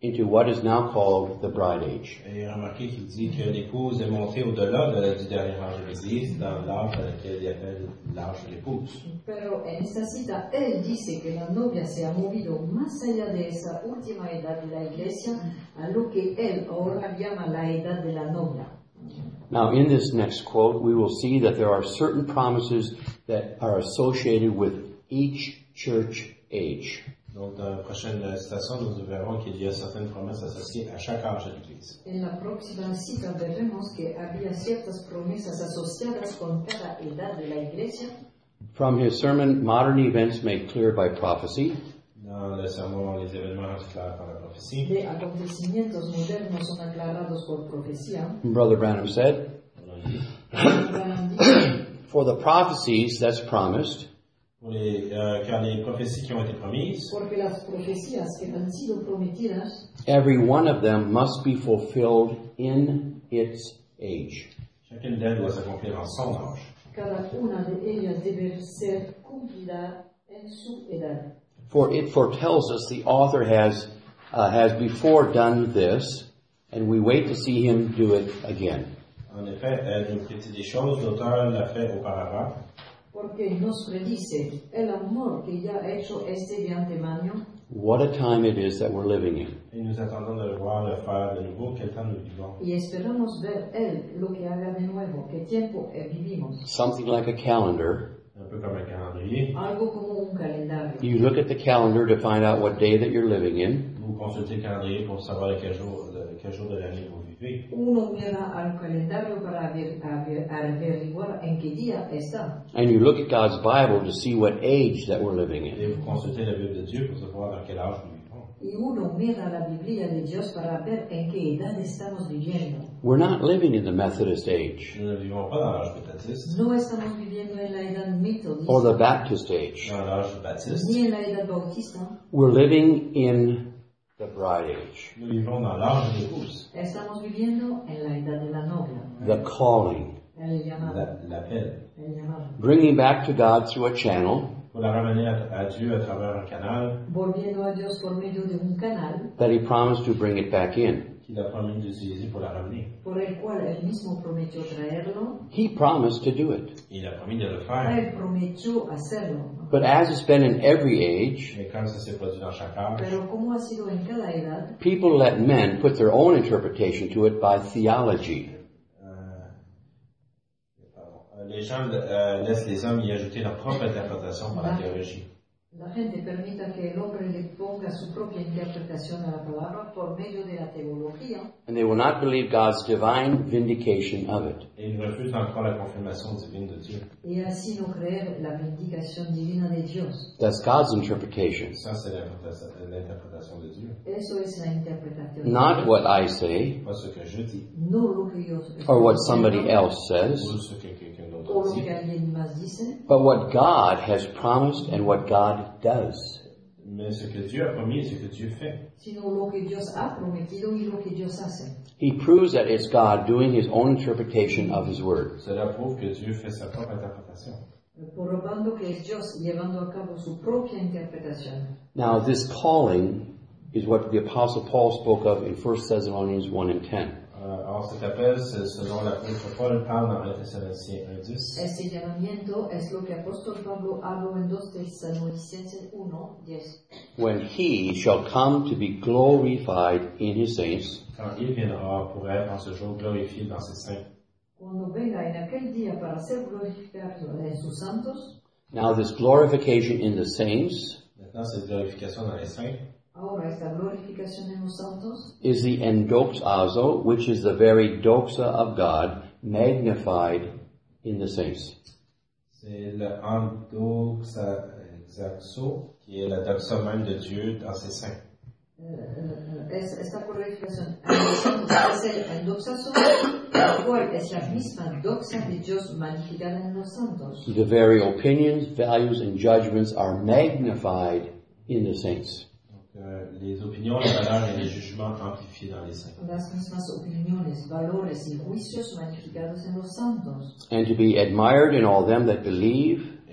into what is now called the bride age. Et remarquez qu'il dit que l'épouse est montée au-delà du dernier âge de l'Église, dans l'âge à laquelle il appelle l'âge de l'épouse. Pero en esta cita él dice que la novia se ha movido más allá de esa última edad de la iglesia a lo que él ahora llama la edad de la novia. Now, in this next quote, we will see that there are certain promises that are associated with each church age. Donc, dans la prochaine citation, nous verrons qu'il y a certaines promesses associées à chaque âge de l'Église. En la próxima cita veremos que había ciertas promesas asociadas con cada edad de la iglesia. From his sermon, Modern Events Made Clear by Prophecy, Dans le sermon, les événements clairs par la prophétie, De acontecimientos modernos son aclarados por profecía. Brother Branham said, for the prophecies that's promised, car les prophéties qui ont été promises, Porque las profecías que han sido prometidas, every one of them must be fulfilled in its age. chacune d'elles doit s'accomplir en son âge. cada una de ellas debe ser cumplida en su edad. For it foretells us the author has before done this, and we wait to see him do it again. En effet, elle nous prédit des choses, l'auteur l'a fait auparavant. Porque nos predice el amor que ya ha hecho este de antemano. What a time it is that we're living in. Et nous attendons de le voir le faire de nouveau, quel temps nous vivons. Y esperamos ver él lo que haga de nuevo, qué tiempo vivimos. Something like a calendar. Un peu comme un calendrier. Algo como un calendario. You look at the calendar to find out what day that you're living in. Vous consultez le calendrier pour savoir quel jour de l'année vous vivez. Uno mira al calendario para averiguar en qué día está. And you look at God's Bible to see what age that we're living in. Et vous consultez la Bible de Dieu pour savoir dans quel âge nous vivons. Y uno mira la Biblia de Dios para ver en qué edad estamos viviendo. We're not living in the Methodist age Nous ne vivons pas dans l'âge baptiste, No estamos viviendo en la edad metodista, or the Baptist age. dans l'âge baptiste. ni en la edad bautista. We're living in the bride age, Nous vivons dans l'âge de l'épouse, Estamos viviendo en la edad de la novia. the calling, El llamado. l'appel. El llamado. bringing back to God through a channel Pour la ramener à Dieu à travers un canal Volviendo a Dios por medio de un canal that He promised to bring it back in. qu'il a promis d'utiliser pour la ramener. por el cual él mismo prometió traerlo. He promised to do it. Il a promis de le faire. Él prometió hacerlo. But as it's been in every age, Mais comme ça s'est produit dans chaque âge, Pero como ha sido en cada edad, people let men put their own interpretation to it by theology. les gens laissent les hommes y ajouter leur propre interprétation par la théologie. la gente permita que el hombre le ponga su propia interpretación a la palabra por medio de la teología. And they will not believe God's divine vindication of it. Et ils refusent encore la confirmation divine de Dieu. Y así no creer la vindicación divina de Dios. That's God's interpretation. Ça, c'est l'interprétation de Dieu. Eso es la interpretación. de Not Dios. what I say, Pas ce que je dis, No lo que yo or what somebody else says, ou ce que quelqu'un o d'autre lo dit, que alguien más dice, but what God has promised and what God does. mais ce que Dieu a promis et ce que Dieu fait. sino lo que Dios ha prometido y lo que Dios hace. He proves that it's God doing His own interpretation of His Word. Cela prouve que Dieu fait sa propre interprétation. Probando que es Dios llevando a cabo su propia interpretación. Now, this calling is what the Apostle Paul spoke of in 1 Thessalonians 1 and 10. Or cet appel, c'est ce dont l'apôtre Paul parle dans 1 Thessaloniciens 1:10. Este llamamiento es lo que apóstol Pablo habló en 2 Tesalonicenses 1:10. When He shall come to be glorified in His saints, Quand il viendra pour être en ce jour glorifié dans ses saints. Cuando venga en aquel día para ser glorificado en sus santos. now this glorification in the saints Maintenant, cette glorification dans les saints Ahora esta glorificación en los santos is the endoxazo, which is the very doxa of God, magnified in the saints. c'est le endoxazo, qui est la doxa même de Dieu dans ses saints. esta glorificación en los santos es el endoxazo, la cual es la misma doxa de Dios magnificada en los santos. The very opinions, values, and judgments are magnified in the saints. Les opinions, les valeurs et les jugements amplifiés dans les saints. Las mismas opiniones, valores y juicios magnificados en los santos. And to be admired in all them that believe, Et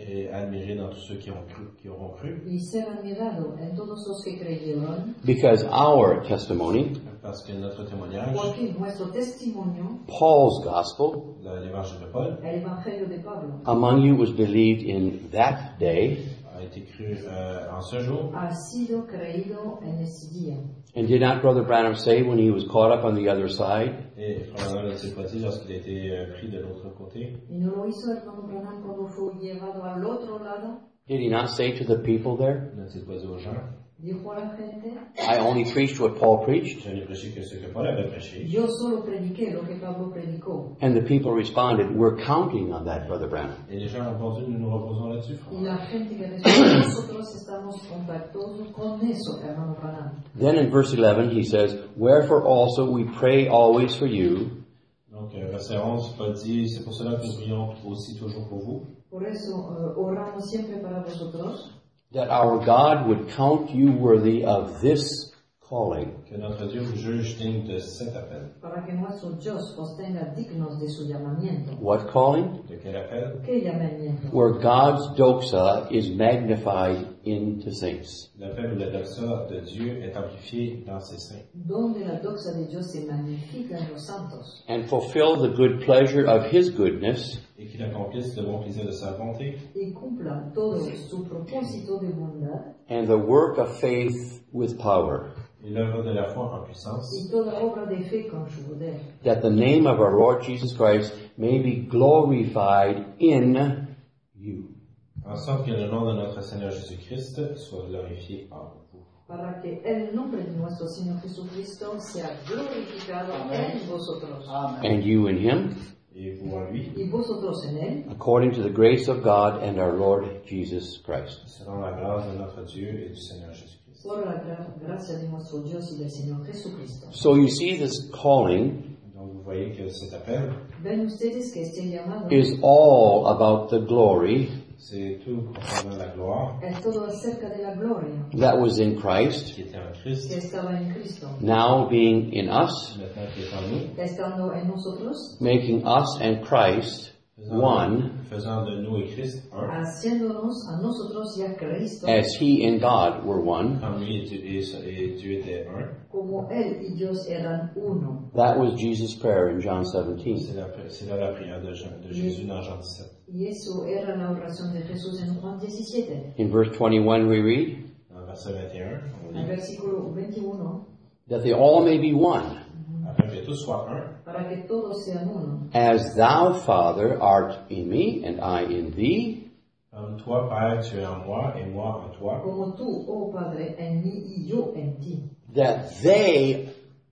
est admiré dans tous ceux qui auront cru. y ser admirado en todos los que creyeron, because our testimony, Parce que notre témoignage, porque nuestro testimonio, Paul's gospel, l'évangile de Paul, el Evangelio de Pablo, among you was believed in that day, a été cru en ce jour. ha sido creído en ese día. and did not Brother Branham say when he was caught up on the other side, Et probablement, ne s'est pas dit lorsqu'il a été pris de l'autre côté. Y no lo hizo hermano Branham cuando fue llevado al otro lado. did he not say to the people there, Ne-t-il pas dit aux gens, Dijo a la gente, I only preached what Paul preached? je n'ai prêché que ce que Paul avait prêché. yo solo prediqué lo que Pablo predicó. And the people responded, we're counting on that, Brother Branham. Et les gens ont répondu, nous nous reposons là-dessus, Y frère. la gente que respondió, nosotros estamos contactosos con eso, hermano Branham. Then in verse 11 he says, wherefore also we pray always for you, Donc, verset 11, Paul dit, c'est pour cela que nous prions aussi toujours pour vous, Por eso oramos siempre para vosotros, that our God would count you worthy of this calling. que notre Dieu vous juge digne de cet appel. para que nuestro Dios os tenga dignos de su llamamiento. What calling? De quel appel? ¿Qué llamamiento? Where God's doxa is magnified into saints. L'appel ou la doxa de Dieu est amplifié dans ses saints. Donde la doxa de Dios se magnifica en los santos And fulfill the good pleasure of His goodness, Et qu'il accomplisse le bon plaisir de sa bonté y cumpla todo su propósito de bondad and the work of faith with power, et l'œuvre de la foi en puissance, y toda obra de fe con su poder, that the name of our Lord Jesus Christ may be glorified in you. en sorte que le nom de notre Seigneur Jésus-Christ soit glorifié en vous. para que el nombre de nuestro Señor Jesucristo sea glorificado en vosotros, And you in Him, Et vous en lui, y vosotros en él, according to the grace of God and our Lord Jesus Christ. selon la grâce de notre Dieu et du Seigneur Jésus-Christ. por la gracia de nuestro Dios y del Señor Jesucristo. So you see, this calling Donc vous voyez que cet appel, Ven ustedes que este llamado is all about the glory c'est tout concernant la gloire es todo acerca de la gloria that was in Christ, qui était en que Christ, estaba en Cristo, now being in us, maintenant qui est en nous, estando en nosotros, making us and Christ one, faisant de nous et Christ un, haciéndonos a nosotros y a Cristo, as He and God were one. comme lui et Dieu étaient un. como Él y Dios eran uno. That was Jesus' prayer in John 17. C'est là la prière de Jésus dans Jean 17. Y eso era la oración de Jesús en Juan 17. In verse 21 we read, Dans verset 21, on En lit, versículo 21, that they all may be one, afin que tous soient un, para que todos sean uno. as thou, Father, art in me, and I in thee, comme toi, Père, tu es en moi et moi en toi, Como tú, oh Padre, en mí y yo en ti. that they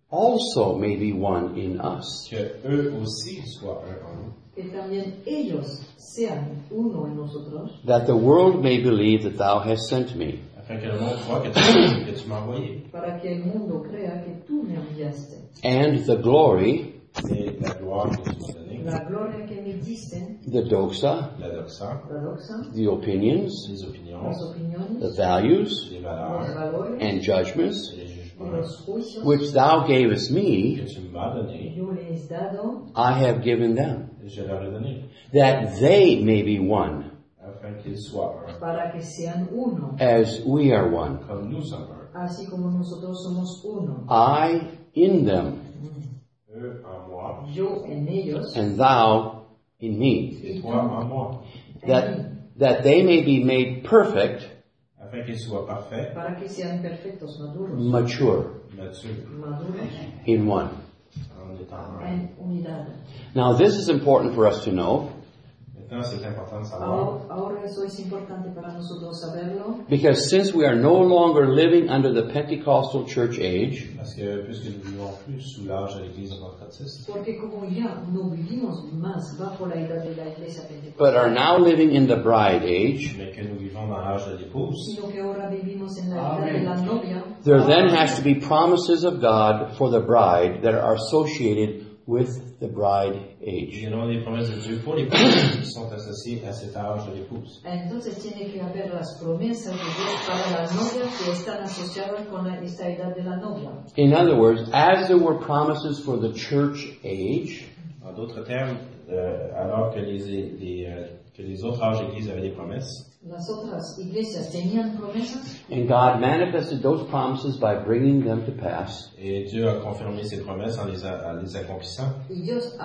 also may be one in us. que eux aussi soient un en nous, Que también ellos sean uno en nosotros, That the world may believe that thou hast sent me. afin que le monde croit que tu m'as envoyé. para que el mundo crea que tú me enviaste. And the glory, Et la gloire que tu m'as donnée, La gloria que me diste, the doxa, la doxa, la doxa, the opinions, les opinions, las opiniones, the values, les los valeurs valores and judgments, et les y jugements los juicios which thou gavest me, que tu m'as donnés, yo les he dado, I have given them, je leur ai donnés, that they may be one, afin qu'ils soient un, para que sean uno, as we are one. comme nous sommes un. así como nosotros somos uno. I in them, Eux en moi, Yo en ellos, and thou in me, et toi en moi, en that, mí, that they may be made perfect, afin qu'ils soient parfaits, para que sean perfectos, maduros, mature, matures, maduros, in one. en étant un. en unidad. Now this is important for us to know, Maintenant, c'est important de savoir, Ahora eso es importante para nosotros saberlo, because since we are no longer living under the Pentecostal church age, parce que puisque nous ne vivons plus sous l'âge de l'Église pentecôtiste, porque como ya no vivimos más bajo la edad de la iglesia but are pentecostal, now living in the bride age, mais que nous vivons dans l'âge de l'épouse, sino que ahora vivimos en la edad de la novia, there then has to be promises of God for the bride that are associated with the bride age. il y a des promesses de Dieu pour l'épouse qui sont associées à cet âge de l'épouse. entonces tiene que haber las promesas de Dios para la novia que están asociadas con esta edad de la novia. In other words, as there were promises for the church age, En d'autres termes, alors que que les autres âges d'église avaient des promesses. Las otras iglesias tenían promesas And God manifested those promises by bringing them to pass. Et Dieu a confirmé ses promesses en les accomplissant. y Dios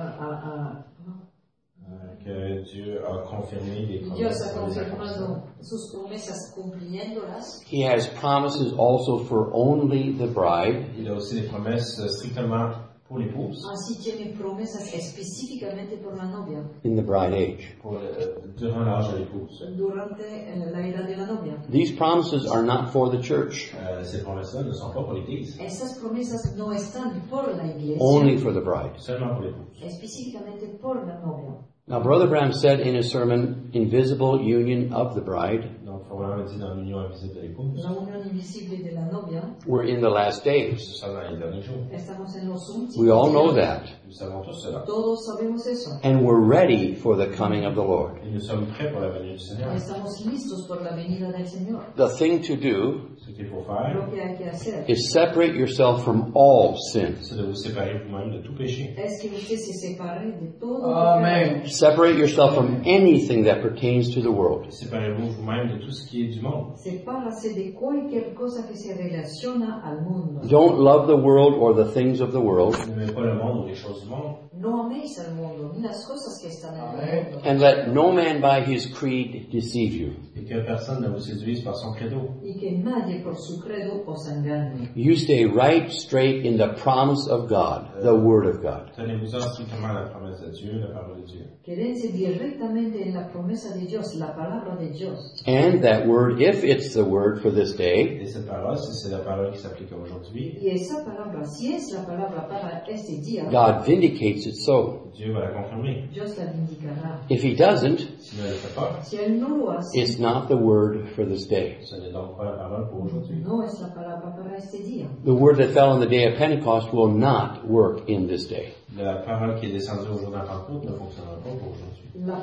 Que Dieu a confirmé les promesses Dios ha en les accomplissant. confirmado sus promesas cumpliéndolas. He has promises also for only the bride. Il a aussi des promesses strictement pour l'épouse, Así tiene promesas específicamente por la novia, In the bride age. Durant l'âge de l'épouse. durante la edad de la novia. These promises are not for the church, Ces promesses-là ne sont pas pour l'église, Estas promesas no están por la iglesia, only for the bride. seulement pour l'épouse. específicamente por la novia. Now, Brother Branham said in his sermon, Invisible Union of the Bride, Donc, probablement dit dans l'union invisible de l'épouse, La unión invisible de la novia, we're in the last days. nous sommes dans les derniers jours. estamos en los últimos. We all know días. that. Nous savons tous cela. Todos sabemos eso. And we're ready for the coming of the Lord. Et nous sommes prêts pour la venue du Seigneur. Estamos listos por la venida del Señor. The thing to do Ce qu'il faut faire, Lo que hay que hacer is separate yourself from all sin. c'est de vous séparer vous-même de tout péché. es que usted se separe de todo Amen. pecado. Separate yourself from anything that pertains to the world. Séparez-vous vous-même de tout ce qui est du monde. Sepárase de cualquier cosa que se relaciona al mundo. Don't love the world or the things of the world, N'aimez pas le monde ou les choses du monde. No améis al mundo, ni las cosas que están en el mundo. and let no man by his creed deceive you. Et que personne ne vous séduise par son credo. Y que nadie por su credo os engañe. You stay right straight in the promise of God, the Word of God. Tenez-vous-en strictement à la promesse de Dieu, la parole de Dieu. Quédense directamente en la promesa de Dios, la palabra de Dios. And that Word, if it's the Word for this day, Et cette parole, si c'est la parole qui s'applique aujourd'hui, Y esa palabra, si es la palabra para este día, God vindicates it so. Dieu va la confirmer. Dios la vindicará. If He doesn't, S'il ne le fait pas, Si Él no lo hace, it's not the Word for this day. ce n'est donc pas la parole pour aujourd'hui. no es la palabra para este día. The Word that fell on the day of Pentecost will not work in this day. La parole qui est descendue au jour de la Pentecôte ne fonctionnera pas pour aujourd'hui. La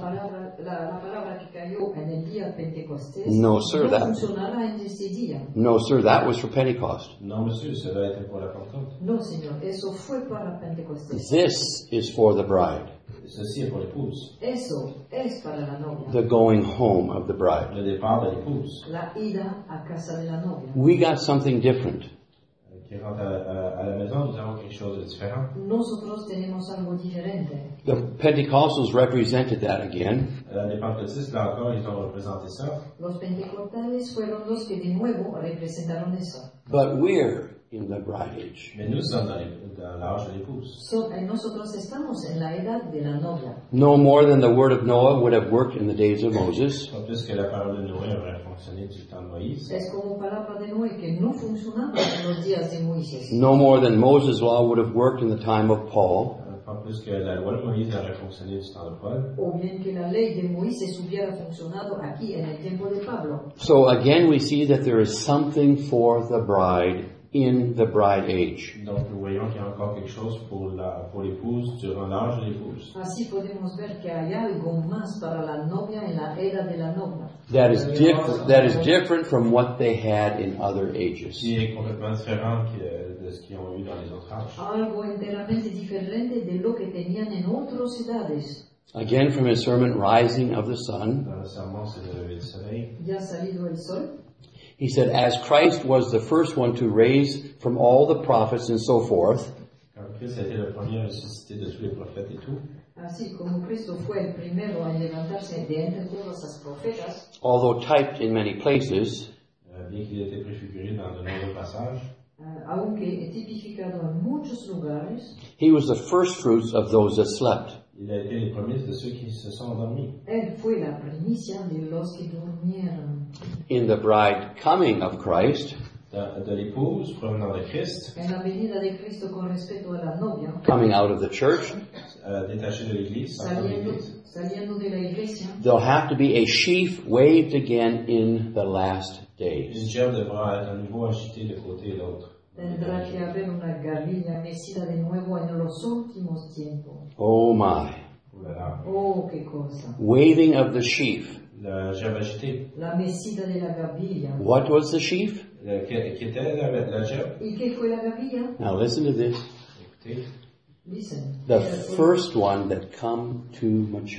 palabra que cayó en el día Pentecostés No, sir, that- funcionará en este día. No, sir, that was for Pentecost. Non, monsieur, cela était pour la Pentecôte. No, Señor, eso fue para Pentecostés. This is for the bride, Ceci est pour l'épouse. Eso es para la novia. the going home of the bride. Le départ de l'épouse. La ida a casa de la novia. We got something different. Qui rentre à la maison, nous avons quelque chose de différent. Nosotros tenemos algo diferente. The Pentecostals represented that again. Les pentecôtistes, là encore, ils ont représenté ça. Los pentecostales fueron los que de nuevo representaron eso. But we're in the bride age. Mais nous sommes dans l'âge de l'épouse. Nosotros estamos en la edad de la novia. No more than the word of Noah would have worked in the days of Moses. Pas plus que la parole de Noé aurait fonctionné du temps de Moïse. Es como palabra de Noé que no funcionaba en los días de Moisés. No more than Moses' law would have worked in the time of Paul. Pas plus que la loi de Moïse aurait fonctionné du temps de Paul. O bien que la ley de Moisés hubiera funcionado aquí en el tiempo de Pablo. So again we see that there is something for the bride in the bride age. Donc nous voyons qu'il y a encore quelque chose pour l'épouse durant l'âge de l'épouse. Así podemos ver que hay algo más para la novia en la edad de la novia. That is different from what they had in other ages. Qui est complètement différent de ce qu'ils ont eu dans les autres âges. Algo enteramente diferente de lo que tenían en otras edades. Again from his sermon, Rising of the Sun, Dans le sermon, c'est le lever du soleil. Ya ha salido el sol. he said, as Christ was the first one to raise from all the prophets and so forth, Quand Christ a été le premier à ressusciter de tous les prophètes et tout, Así como Cristo fue el primero en levantarse de entre todas las profetas, although typed in many places, bien qu'il ait été préfiguré dans de nombreux passages, aunque tipificado en muchos lugares, he was the first fruits of those that slept. il a été les premiers de ceux qui se sont endormis. Él fue la primicia de los que durmieron. In the bride coming of Christ, De l'épouse provenant de Christ, En la venida de Cristo con respecto a la novia, coming out of the church, détaché de l'Église, sortant de l'Église, saliendo de la iglesia, there'll have to be a sheaf waved again in the last une days. gerbe devra être à nouveau agitée de côté et l'autre. tendrá que haber una gavilla mecida de nuevo en los últimos tiempos. Oh my. Oh là là. Oh, qué cosa. Waving of the sheaf. La gerbe agitée. La mecida de la gavilla. What was the sheaf? Qui était la gerbe? ¿Y qué fue la gavilla? Now listen to this. Écoutez, Listen. The first one that come to mature.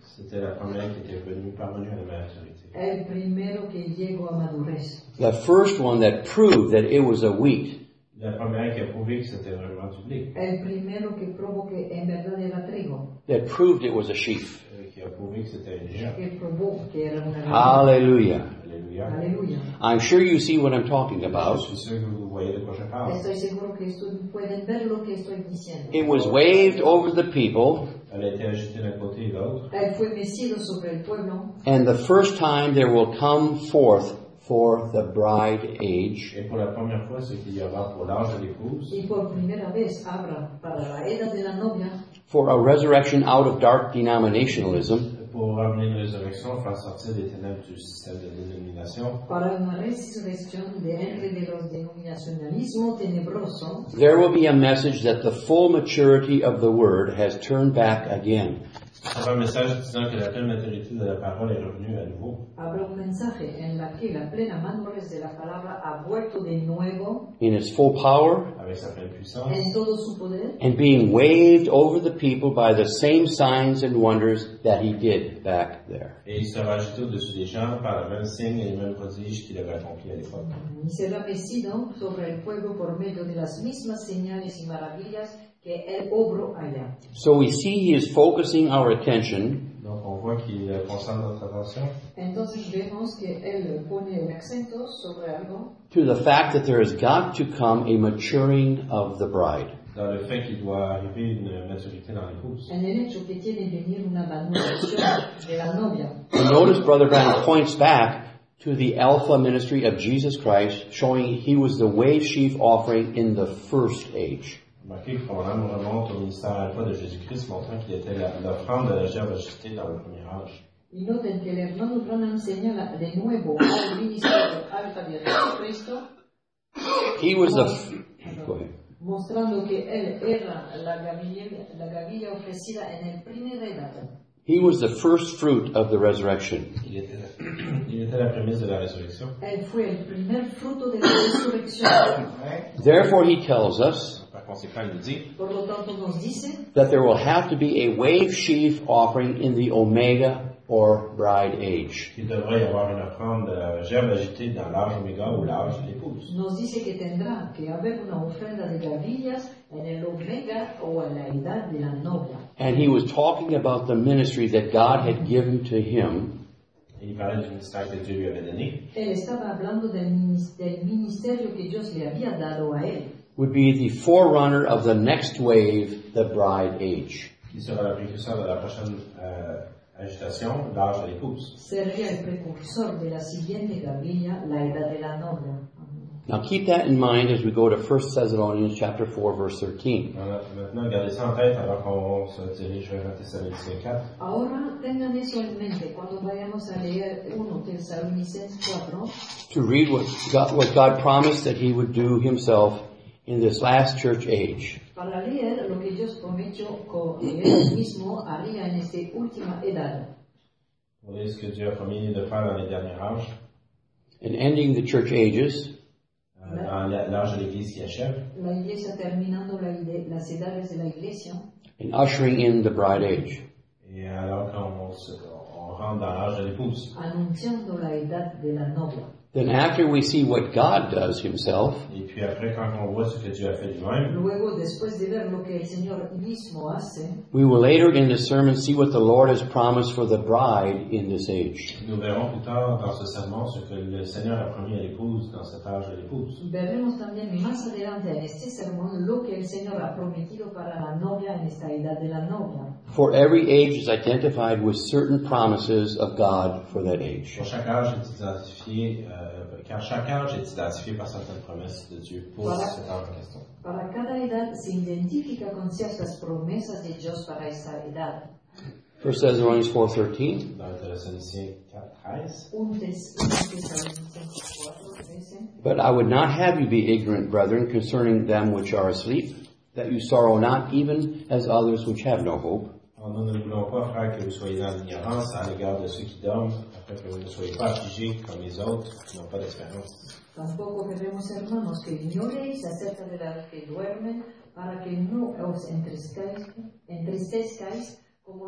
C'était la première qui était parvenue à la maturité. El primero que llegó a madurez. The first one that proved that it was a wheat. La première qui a prouvé que c'était vraiment du blé. El primero que probó que en verdad era trigo. That proved it was a sheaf. Qui a prouvé que c'était une gerbe. Que probó que era una gallina. Hallelujah. Alléluia. Aleluya. I'm sure you see what I'm talking Je about. suis sûr que vous voyez de quoi je parle. Estoy seguro que pueden ver lo que estoy diciendo. It was waved over the people, Elle a été ajoutée d'un côté et de l'autre. Él fue mecido sobre el pueblo. and the first time there will come forth for the bride age, Et pour la première fois, ce qu'il y aura pour l'âge de l'épouse, Y por primera vez abra para la edad de la novia, for a resurrection out of dark denominationalism, pour amener une résurrection, faire sortir des ténèbres du système de dénomination. para una resurrección de entre de los denominacionalismo tenebroso, there will be a message that the full maturity of the word has turned back again. Il y aura un message disant que la pleine maturité de la parole est revenue à nouveau. habrá un mensaje en la que la plena madurez de la palabra ha vuelto de nuevo In its full power, avec sa pleine puissance, en todo su poder and being waved over the people by the same signs and wonders that he did back there. et il sera ajouté au-dessus des gens par le même signe et les mêmes prodiges qu'il avait accomplis à l'époque. y será mecido sobre el pueblo por medio de las mismas señales y maravillas que él obró allá. So we see he is focusing our attention Donc on voit qu'il concentre notre attention Entonces vemos que él pone el acento sobre algo, to the fact that there has got to come a maturing of the bride. dans le fait qu'il doit arriver une maturité dans l'épouse. en el hecho que tiene que venir una maduración de la novia. And notice Brother Branham points back to the Alpha ministry of Jesus Christ, showing he was the wave sheaf offering in the first age. Remarquez que Branham remonte au ministère alpha de Jésus-Christ, montrant qu'il était l'offrande de la gerbe ajustée dans le premier âge. Y noten que el hermano Branham señala de nuevo al ministerio alfa de Jesucristo, He was go ahead. mostrando que él era la gavilla ofrecida en el primer edad. He was the first fruit of the resurrection. Il était la prémisse de la résurrection. Él fue el primer fruto de la resurrección. Therefore he tells us Par conséquent, il nous dit Por lo tanto nos dice that there will have to be a wave sheaf offering in the Omega or bride age. qu'il devrait y avoir une offrande de la gerbe agitée dans l'âge oméga ou l'âge de l'épouse. Nos dice que tendrá que haber una ofrenda de gavillas en el omega o en la edad de la novia. And he was talking about the ministry that God had given to him, Et il parlait du ministère que Dieu lui avait donné, Él estaba hablando del ministerio que Dios le había dado a él, would be the forerunner of the next wave, the bride age. qui sera la précurseur de la prochaine agitation, l'âge de l'épouse. sería el precursor de la siguiente gavilla, la edad de la novia. Now keep that in mind as we go to 1 Thessalonians chapter 4 verse 13. Maintenant, gardez ça en tête alors qu'on se dirige vers Thessaloniciens 4. Ahora tengan eso en mente cuando vayamos a leer 1 Tesalonicenses 4, To read what God promised that he would do himself in this last church age. para leer lo que Dios prometió que Él mismo haría en esta última edad. Pour lire ce que Dieu a promis de faire dans les derniers âges, And ending the church ages, dans l'âge de l'Église qui achève, La iglesia terminando las edades de la iglesia and ushering in the bride age. et alors qu'on rentre dans l'âge de l'épouse. anunciando la edad de la novia. Then after we see what God does himself, Et puis après, quand on voit ce que Dieu a fait lui-même, Luego, después de ver lo que el Señor mismo hace, we will later in the sermon see what the Lord has promised for the bride in this age. nous verrons plus tard dans ce sermon ce que le Seigneur a promis à l'épouse dans cet âge de l'épouse. veremos también más adelante en este sermón lo que el Señor ha prometido para la novia en esta edad de la novia. For every age is identified with certain promises of God for that age. Pour chaque âge est identifié, car chaque âge est identifié par certaines promesses de Dieu pour cet âge en question. Para cada edad se identifica con ciertas promesas de Dios para esta edad. 1 Thessalonians 4:13. Dans Thessaloniciens 4:13, 1 Tesalonicenses 4:13. But I would not have you be ignorant, brethren, concerning them which are asleep, that you sorrow not even as others which have no hope. Alors, nous ne voulons pas, frères, que vous soyez dans l'ignorance à l'égard de ceux qui dorment, afin que vous ne soyez pas affligés comme les autres qui n'ont pas d'expérience. Tampoco queremos, hermanos, que ignoréis acerca de los que duermen, para que no os entristezcáis como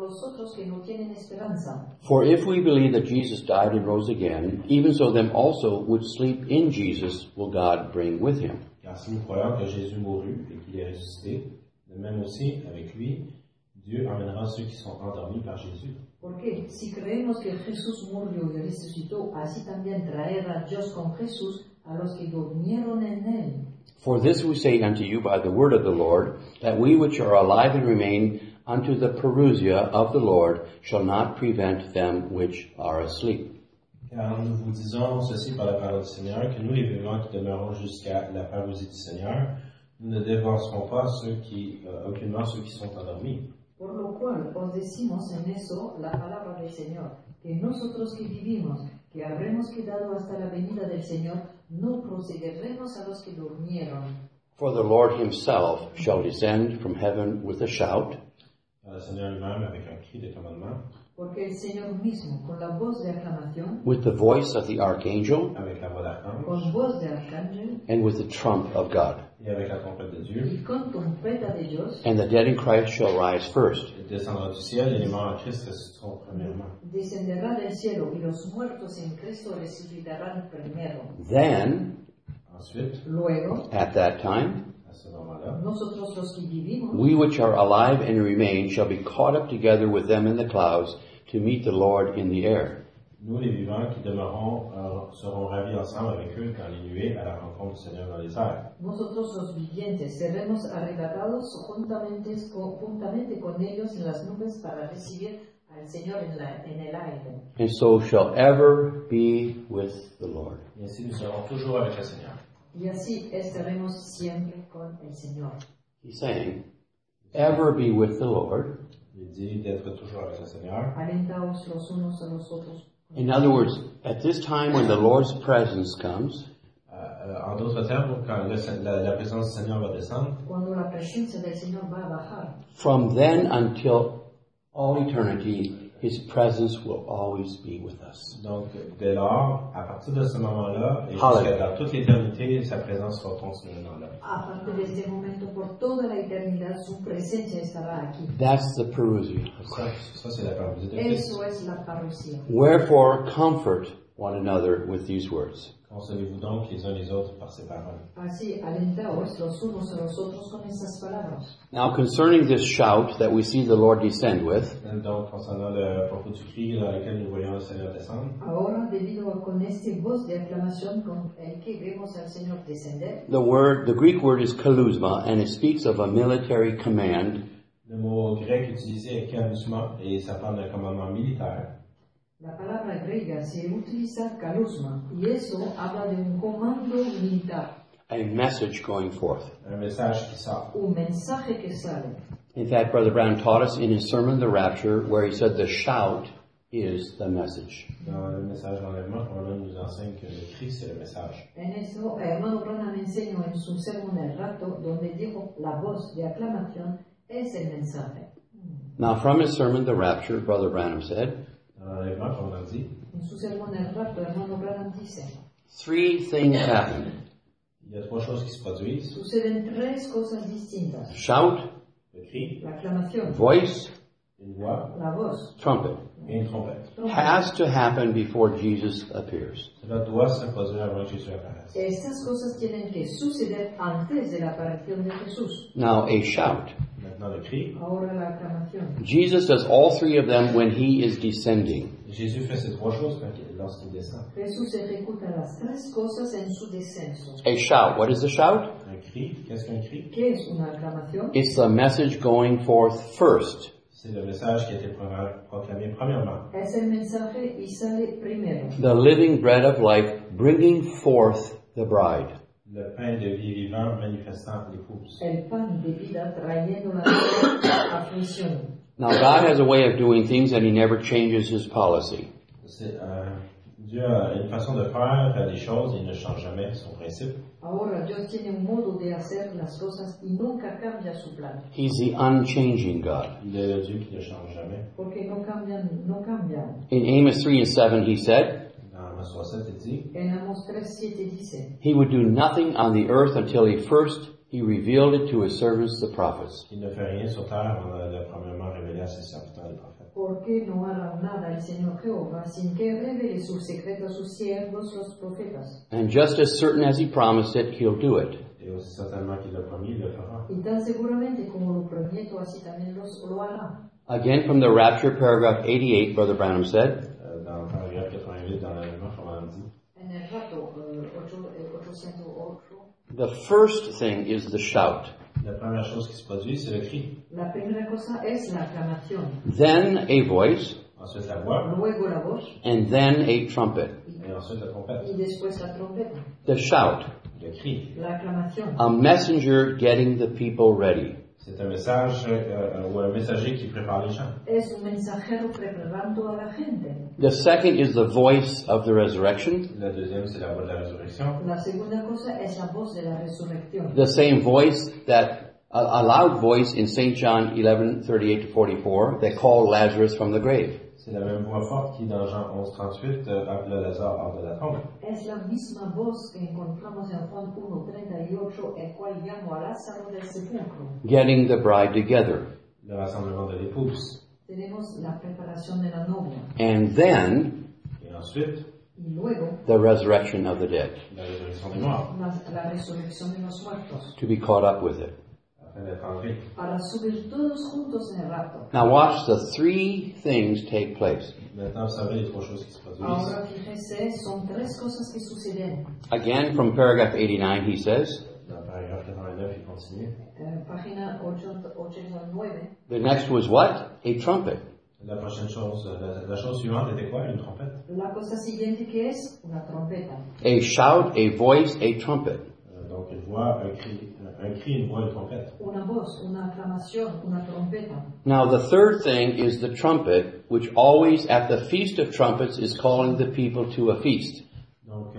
los otros que no tienen esperanza. For if we believe that Jesus died and rose again, even so them also which sleep in Jesus will God bring with him. Car si nous croyons que Jésus mourut et qu'il est ressuscité, de même aussi avec lui, Dieu emmènera ceux qui sont endormis par Jésus. Porque si creemos que Jesús murió y resucitó, así también traerá Dios con Jesús a los que durmieron en él. For this we say unto you by the word of the Lord, that we which are alive and remain unto the parousia of the Lord shall not prevent them which are asleep. Car nous vous disons ceci par la parole du Seigneur, que nous les vivants qui demeurons jusqu'à la parousie du Seigneur, nous ne dévancerons pas aucunement ceux qui sont endormis. Por lo cual os decimos en eso la palabra del Señor, que nosotros que vivimos, que habremos quedado hasta la venida del Señor, no procederemos a los que durmieron. For the Lord himself shall descend from heaven with a shout, Car le Seigneur lui-même, avec un cri de commandement, Porque el Señor mismo, con la voz de aclamación, with the voice of the archangel, avec la voix d'archange, con voz de arcángel and with the trump of God. et avec la trompette de Dieu, y con trompeta de Dios, And the dead in Christ shall rise first. il descendra du ciel et les morts en Christ ressusciteront premièrement. descenderá del cielo y los muertos en Cristo resucitarán primero. Then, Ensuite, Luego, at that time, à ce moment-là, nosotros los que vivimos, we which are alive and remain shall be caught up together with them in the clouds to meet the Lord in the air. nous les vivants qui demeurons serons ravis ensemble avec eux dans les nuées à la rencontre du Seigneur dans les airs. nosotros los vivientes seremos arrebatados juntamente con ellos en las nubes para recibir al Señor en el aire. And so shall ever be with the Lord. Et ainsi nous serons toujours avec le Seigneur. Y así estaremos siempre con el Señor. He's saying, ever be with the Lord. Il dit d'être toujours avec le Seigneur. Alentaos los unos a los otros. In other words, at this time when the Lord's presence comes, En d'autres termes, quand la présence du Seigneur va descendre, Cuando la presencia del Señor va a bajar, from then until all eternity, His presence will always be with us. donc dès lors, à partir de ce moment-là, et Hallelujah. jusqu'à dans toute l'éternité, sa présence va continuellement là. a partir de este momento, por toda la eternidad, su presencia estará aquí. That's the parousia of Christ. Ça c'est la parousie de Christ. Eso es la parousia. Wherefore comfort one another with these words. Consolez-vous donc les uns les autres par ces paroles. Así, alentaos los unos a los otros con esas palabras. Now concerning this shout that we see the Lord descend with, Donc, concernant le propos du cri dans lequel nous voyons le Seigneur descendre, Ahora, debido a con este voz de aclamación con el que vemos al Señor descender, the Greek word is kalusma, and it speaks of a military command le mot grec utilisé est kalusma et ça parle d'un commandement militaire. la palabra griega se utiliza kalusma y eso habla de un comando militar, a message going forth. Un message qui sort. un mensaje que sale. In fact, Brother Brown taught us in his sermon, The Rapture, where he said the shout is the message. Dans le message d'enlèvement, on nous enseigne que le cri, c'est le message. En eso, hermano Branham enseñó en su sermón El Rato, donde dijo la voz de aclamación es el mensaje. Now, from his sermon, The Rapture, Brother Branham said, Dans l'enlèvement, comme on a dit, En su sermón El Rato, hermano Branham dice, 3 things happen. il y a 3 choses qui se produisent. suceden tres cosas distintas. Shout, Le cri, La aclamación, voice, une voix la voz, trumpet. et une trompette. Has to happen before Jesus appears. Cela doit se produire avant que Jésus apparaisse. Estas cosas tienen que suceder antes de la aparición de Jesús. Now, a shout. Maintenant, le cri. Ahora la aclamación. Jesus does all 3 of them when he is descending. Jésus fait ces 3 choses lorsqu'il descend. Jesús ejecuta las tres cosas en su descenso. A shout. What is a shout? Un cri, qu'est-ce qu'un cri? ¿Qué es una aclamación? It's the message going forth first. C'est le message qui a été proclamé premièrement. Es el mensaje y sale primero. The living bread of life bringing forth the bride. Le pain de vie vivant manifestant l'épouse. El pan de vida trayendo la aflicción. Now, God has a way of doing things and he never changes his policy. Dieu a une façon de faire les choses et il ne change jamais son principe. Ahora Dios tiene un modo de hacer las cosas y nunca cambia su plan. He's the unchanging God. Il est le Dieu qui ne change jamais. Porque no cambian. In Amos 3:7, he said, Dans Amos 3:7, il dit, En Amos 3:7 dice, he would do nothing on the earth until he first He revealed it to his servants, the prophets. Il ne fait rien sur terre avant de le premièrement révéler à ses serviteurs les prophètes. Porque no hará nada el Señor Jehová sin que revele su secreto a sus siervos los profetas. And just as certain as he promised it, he'll do it. Et aussi certainement qu'il l'a promis, il le fera. Y tan seguramente como lo prometo, así también lo hará. Again, from the rapture, paragraph 88, Brother Branham said, Dans le paragraphe 88, dans l'enlèvement, comme on dit, En el rato 808, the first thing is the shout. la première chose qui se produit, c'est le cri. la primera cosa es la aclamación, Then a voice, Ensuite la voix, luego la voz and then a trumpet. et ensuite la trompette. y después la trompeta. The shout, Le cri, La aclamación a messenger getting the people ready. c'est un message ou un messager qui prépare les gens. es un mensajero preparando a la gente. The second is the voice of the resurrection. La deuxième, c'est la voix de la résurrection. La segunda cosa es la voz de la resurrección. The same voice that, a loud voice in St. John 11:38-44 that called Lazarus from the grave. C'est la même voix forte qui, dans Jean 11:38, appela Lazare hors de la tombe. Es la misma voz que encontramos en Juan 1:38, el cual llamó a Lázaro del sepulcro. Getting the bride together. Le rassemblement de l'épouse. Tenemos la preparación de la novia. And then, Et ensuite, Y luego, the resurrection of the dead. la résurrection des morts, la resurrección de los muertos. To be caught up with it. afin d'être enlevé. Para subir todos juntos en el rapto. Now watch the three things take place. Maintenant, vous savez les trois choses qui se produisent. Ahora fíjese, son tres cosas que suceden. Again, from paragraph 89, he says, Dans le paragraphe 89, il continue. Página 89. the next was what? A trumpet. La prochaine chose, la chose suivante était quoi? Une trompette. La cosa siguiente que es una trompeta. A shout, a voice, a trumpet. Donc une voix, un cri, une voix, une trompette. Una voz, una aclamación, una trompeta. Now the third thing is the trumpet, which always at the Feast of Trumpets is calling the people to a feast. Donc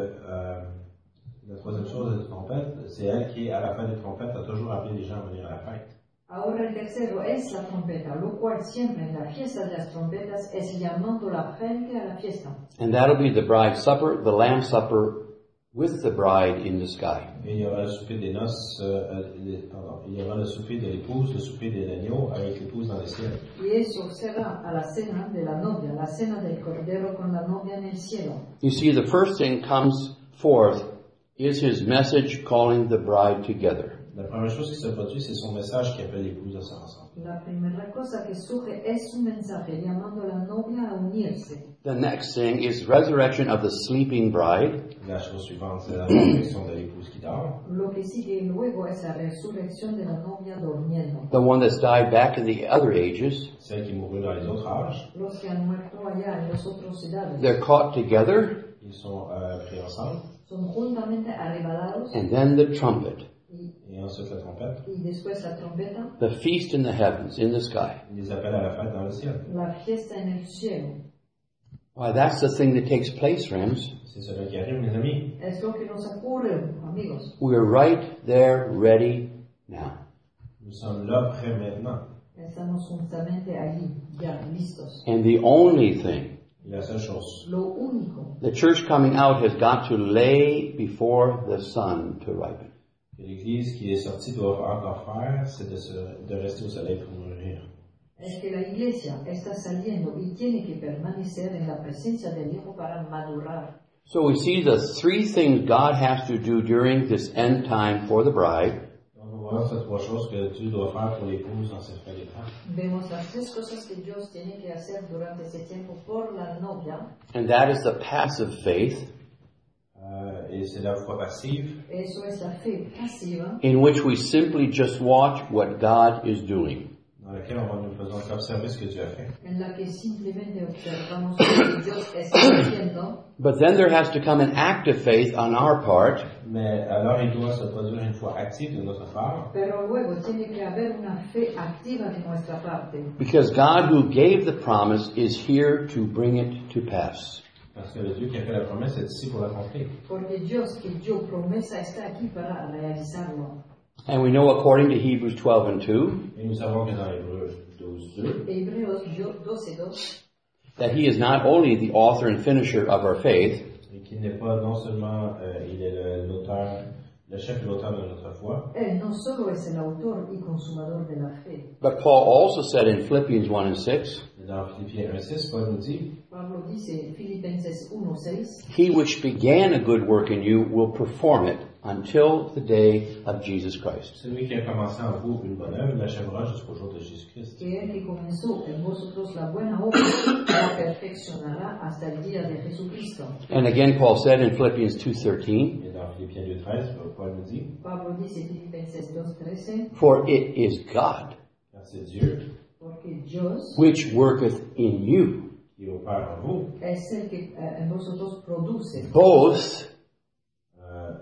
la troisième chose de la trompette, c'est elle qui, à la fin des trompettes, a toujours appelé les gens à venir à la fête. Ahora el tercero es la trompeta, lo cual siempre en la fiesta de las trompetas es llamando la gente a la fiesta. And that'll be the bride's supper, the Lamb's supper, with the bride in the sky. Et il y aura le souper des noces, il y aura le souper de l'épouse, le souper de l'agneau avec l'épouse dans le ciel. Y eso será a la cena de la novia, la cena del cordero con la novia en el cielo. You see, the first thing comes forth is his message calling the bride together. La première chose qui se produit, c'est son message qui appelle l'épouse à se rassemble. La primera cosa que surge es un mensaje llamando a la novia a unirse. The next thing is resurrection of the sleeping bride. La chose suivante, c'est la résurrection de l'épouse qui dort. Lo que sigue luego es la resurrección de la novia durmiendo. The one that's died back in the other ages. Celle qui mourut dans les autres âges. Los que han muerto allá en las otras edades They're caught together. Ils sont pris ensemble. son juntamente arrebatados And then the trumpet. Et ensuite la trompette. y después la trompeta, The feast in the heavens, in the sky. Il les appelle à la fête dans le ciel. la fiesta en el cielo. Why, that's the thing that takes place, friends. C'est cela qui arrive, mes amis. Es lo que nos ocurre, amigos. We're right there, ready now. Nous sommes là, prêts maintenant. Estamos justamente allí, ya listos. And the only thing Et la seule chose, Lo único the church coming out has got to lay before the sun to ripen. que l'Église qui est sortie doit encore faire, c'est de rester au soleil pour mourir. es que la iglesia está saliendo y tiene que permanecer en la presencia del Hijo para madurar. So we see the three things God has to do during this end time for the bride. Donc on voit ces trois choses que Dieu doit faire pour l'épouse dans cette fin des temps. Vemos las tres cosas que Dios tiene que hacer durante ese tiempo por la novia. And that is the passive faith, Et c'est la foi passive, Eso es la fe pasiva, in which we simply just watch what God is doing. dans laquelle nous faisons qu'observer ce que Dieu a fait. en la que simplemente observamos lo que Dios está haciendo. But then there has to come an active faith on our part, Mais alors il doit se produire une foi active de notre part, Pero luego tiene que haber una fe activa de nuestra parte. because God who gave the promise is here to bring it to pass. parce que le Dieu qui a fait la promesse est ici pour l'accomplir. Porque Dios que dio promesa está aquí para realizarlo. And we know according to Hebrews 12:2 Et nous savons que dans Hébreux 12:2, Hebreos 12:2 that he is not only the author and finisher of our faith, et qu'il n'est pas non seulement il est l'auteur, le chef et l'auteur de notre foi. Él no solo es el autor y consumador de la fe. But Paul also said in Philippians 1 and 6, Et dans Philippiens 1:6, Paul nous dit, Pablo dice, Filipenses 1:6, He which began a good work in you will perform it until the day of Jesus Christ. celui qui a commencé en vous une bonne œuvre l'achèvera jusqu'au jour de Jésus-Christ. que él que comenzó en vosotros la buena obra, la perfeccionará hasta el día de Jesucristo. And again, Paul said in Philippians 2:13, Et dans Philippiens 2:13, Paul nous dit, Pablo dice, Filipenses 2:13, For it is God car c'est Dieu porque Dios which worketh in you, qui opère en vous, es el que en vosotros produce both euh,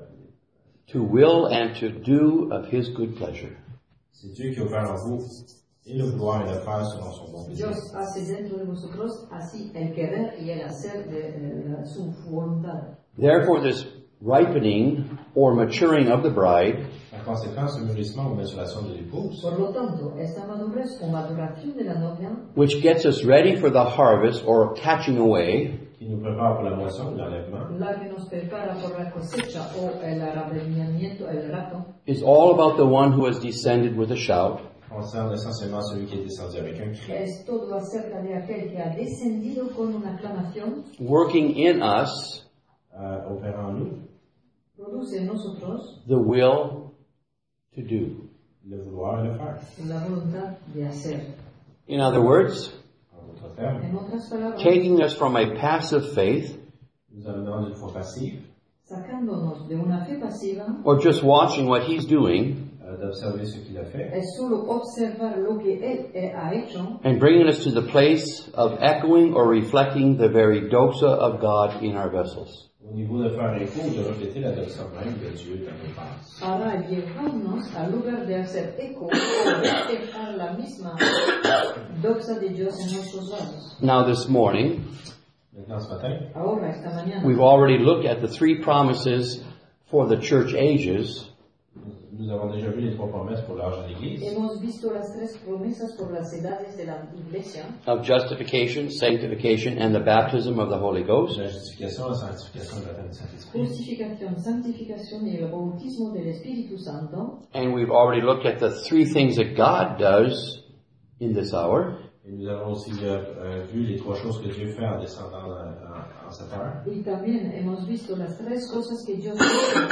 to will and to do of his good pleasure. c'est Dieu qui opère en vous, et le vouloir et le faire selon son bon plaisir. Dios hace dentro de vosotros así el querer y el hacer de su voluntad. Therefore, this ripening or maturing of the bride En conséquence, ce mûrissement ou maturation de l'épouse, Por lo tanto, esta madurez o maduración de la novia, which gets us ready for the harvest or catching away, qui nous prépare pour la moisson ou l'enlèvement, la que nos prepara por la cosecha o el arrebatamiento, el rapto, is all about the one who has descended with a shout, concerne essentiellement celui qui est descendu avec un cri, es todo acerca de aquel que ha descendido con una aclamación, working in us opérant en nous, produce en nosotros the will to do. le vouloir et le faire. la voluntad de hacer. In other words, En d'autres termes, En otras palabras, taking us from a passive faith nous amenons d'une foi passive, sacándonos de una fe pasiva, or just watching what he's doing d'observer ce qu'il a fait, es solo observar lo que él ha hecho and bringing us to the place of echoing or reflecting the very doxa of God in our vessels. au niveau de faire écho ou de refléter l'adoption même de Dieu dans nos pensées. para llevarnos al lugar de hacer eco o reflejar la misma doxa de Dios en nuestros lados. Now this morning, Maintenant, ce matin, Ahora, esta mañana, we've already looked at the three promises for the church ages, nous avons déjà vu les trois promesses pour l'âge de l'Église, hemos visto las tres promesas por las edades de la Iglesia, of justification, sanctification, and the baptism of the Holy Ghost. la justification, la sanctification, le baptême du Saint-Esprit. justificación, santificación y el bautismo del Espíritu Santo. And we've already looked at the three things that God does in this hour. Et nous avons aussi vu les trois choses que Dieu fait en descendant en cette heure. Y también hemos visto las tres cosas que Dios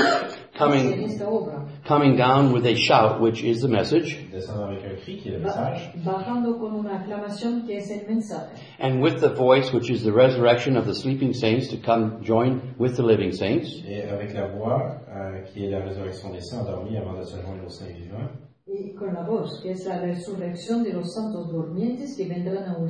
hace en esta obra. Coming down with a shout, which is the message, Descendant avec un cri qui est le message. Bajando con una aclamación que es el mensaje. and with the voice, which is the resurrection of the sleeping saints, to come join with the living saints. Et avec la voix qui est la résurrection des saints endormis avant de se joindre aux saints vivants. Y con la voz, que es la resurrección de los santos durmientes que vendrán a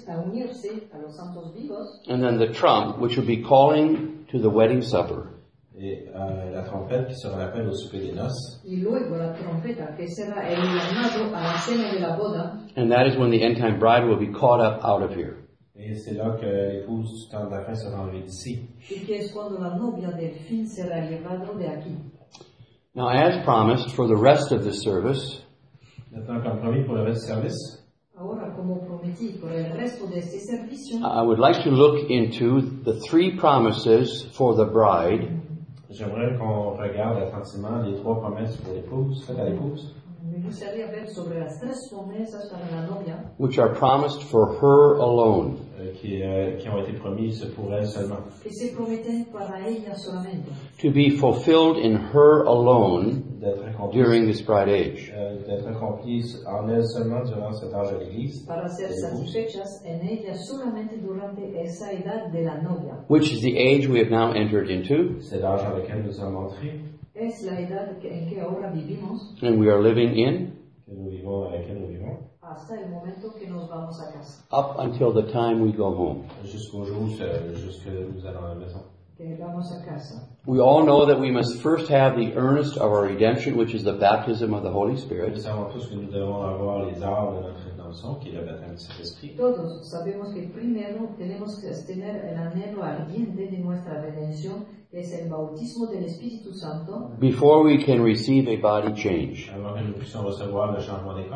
unirse a los santos vivos. And then the trump, which will be calling to the wedding supper. Et la trompette qui sera l'appel au souper des noces. Y luego la trompeta, que será el llamado a la cena de la boda. And that is when the end-time bride will be caught up out of here. Et c'est là que l'épouse du temps de la fin sera enlevée d'ici. Y que es cuando la novia del fin será llevado de aquí. Now, as promised, for the rest of this service, Maintenant, comme promis pour le reste du service, Ahora, como prometí, por el resto de este servicio, I would like to look into the three promises for the bride j'aimerais qu'on regarde attentivement les trois promesses pour l'épouse, faites à l'épouse, me gustaría ver sobre las tres promesas para la novia, which are promised for her alone. qui ont été promises pour elle seulement. que se prometen para ella solamente, To be fulfilled in her alone D'être accomplies, during this bride age. d'être accomplies en elle seulement durant cet âge de l'Église, para ser de l'épouse, satisfechas en ella solamente durante esa edad de la novia. Which is the age we have now entered into, c'est l'âge dans lequel nous sommes entrés, Es la edad en que ahora vivimos and we are living in, que nous vivons, dans laquelle nous vivons, hasta el momento que nos vamos a casa, up until the time we go home. jusqu'au jour jusque nous allons à la maison. que vamos a casa. We all know that we must first have the earnest of our redemption, which is the baptism of the Holy Nous Spirit. savons tous que nous devons avoir les arts de notre rédemption, qui est le baptême du Saint-Esprit. Todos sabemos que primero tenemos que tener el anhelo ardiente de nuestra redención, que es el bautismo del Espíritu Santo, Before we can receive a body change. Avant que nous puissions recevoir le changement des corps.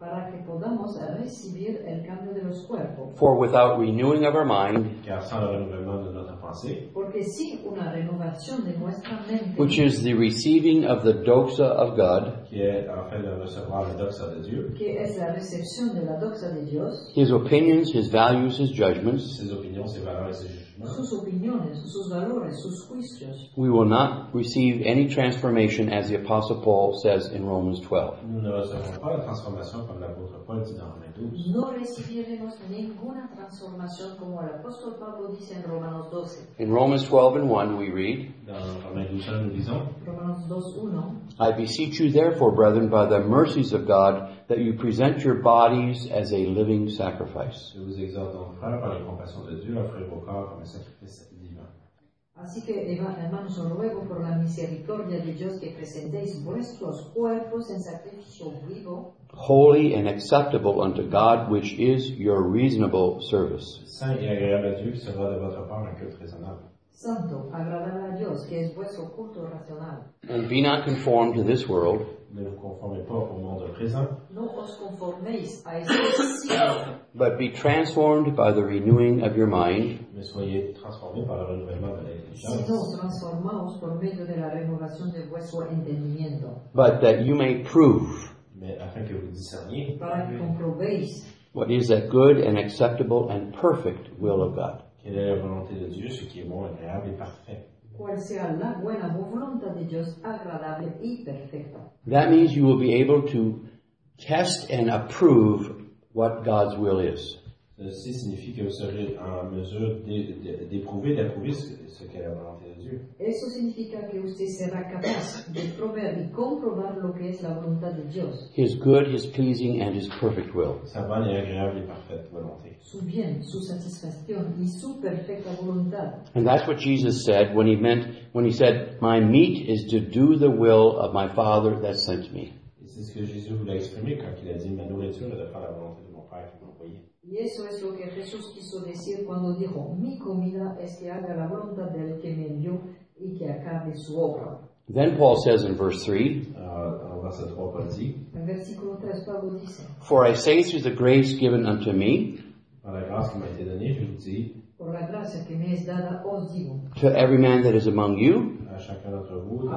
para que podamos recibir el cambio de los cuerpos. For without renewing of our mind, Car sans le renouvellement de notre pensée, Porque sin una renovación de nuestra mente, which is the receiving of the doxa of God, qui est en fait de recevoir le doxa de Dieu, que es la recepción de la doxa de Dios, His opinions, His values, His judgments, ses opinions, ses valeurs et ses jugements, sus opiniones, sus valores, sus juicios, we will not receive any transformation, as the Apostle Paul says in Romans 12. nous ne recevrons pas la transformation comme l'apôtre Paul dit dans Romains 12. no recibiremos ninguna transformación como el apóstol Pablo dice en Romanos 12. In Romans 12:1 we read, Dans Romains 12, nous lisons, Romanos 2:1. I beseech you therefore, brethren, by the mercies of God, that you present your bodies as a living sacrifice. Je vous exhorte donc, frères, par la compassion de Dieu, à offrir vos corps comme un sacrifice vivant. Así que, hermanos, os ruego por la misericordia de Dios que presentéis vuestros cuerpos en sacrificio vivo, Holy and acceptable unto God, which is your reasonable service. Saint et agréable à Dieu, qui sera de votre part un culte raisonnable. santo, agradable a Dios, que es vuestro culto racional. And be not conformed to this world, Ne vous conformez pas au monde présent, No os conforméis a este siglo, but be transformed by the renewing of your mind, mais soyez transformés par le renouvellement de sino l'intelligence, transformaos por medio de la renovación de vuestro entendimiento, but that you may prove mais afin que vous discerniez para que comprobéis what is that good and acceptable and perfect will of God. quelle est la volonté de Dieu, ce qui est bon, agréable et parfait. cuál sea la buena voluntad de Dios, agradable y perfecta. That means you will be able to test and approve what God's will is. Ceci signifie que vous serez en mesure d'éprouver, d'approuver ce qu'est la volonté de Dieu. Eso significa que usted será capaz de probar y comprobar lo que es la voluntad de Dios, His good, His pleasing, and His perfect will. Sa bonne et agréable et parfaite volonté. su bien, su satisfacción y su perfecta voluntad. And that's what Jesus said when he said, my meat is to do the will of my Father that sent me. Et c'est ce que Jésus voulait exprimer quand il a dit, ma nourriture est de faire la volonté de mon Père qui m'a envoyé. Y eso es lo que Jesús quiso decir cuando dijo, mi comida es que haga la voluntad del que me envió y que acabe su obra. Then Paul says in verse 3, En verset 3, Paul dit, En versículo 3 Pablo dice, For I say through the grace given unto me, par la grâce qui m'a été donnée, je vous dis, por la gracia que me es dada os digo, to every man that is among you, à chacun d'entre vous,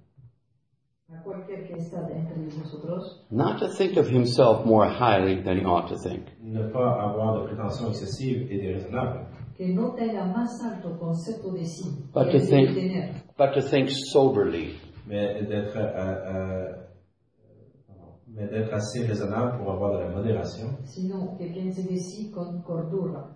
a cualquier que está entre vosotros, not to think of himself more highly than he ought to think, ne pas avoir de prétentions excessives et déraisonnables, que no tenga más alto concepto de sí, But que to el de think- tener, but to think soberly, mais d'être assez raisonnable pour avoir de la modération, sino que piense de sí con cordura,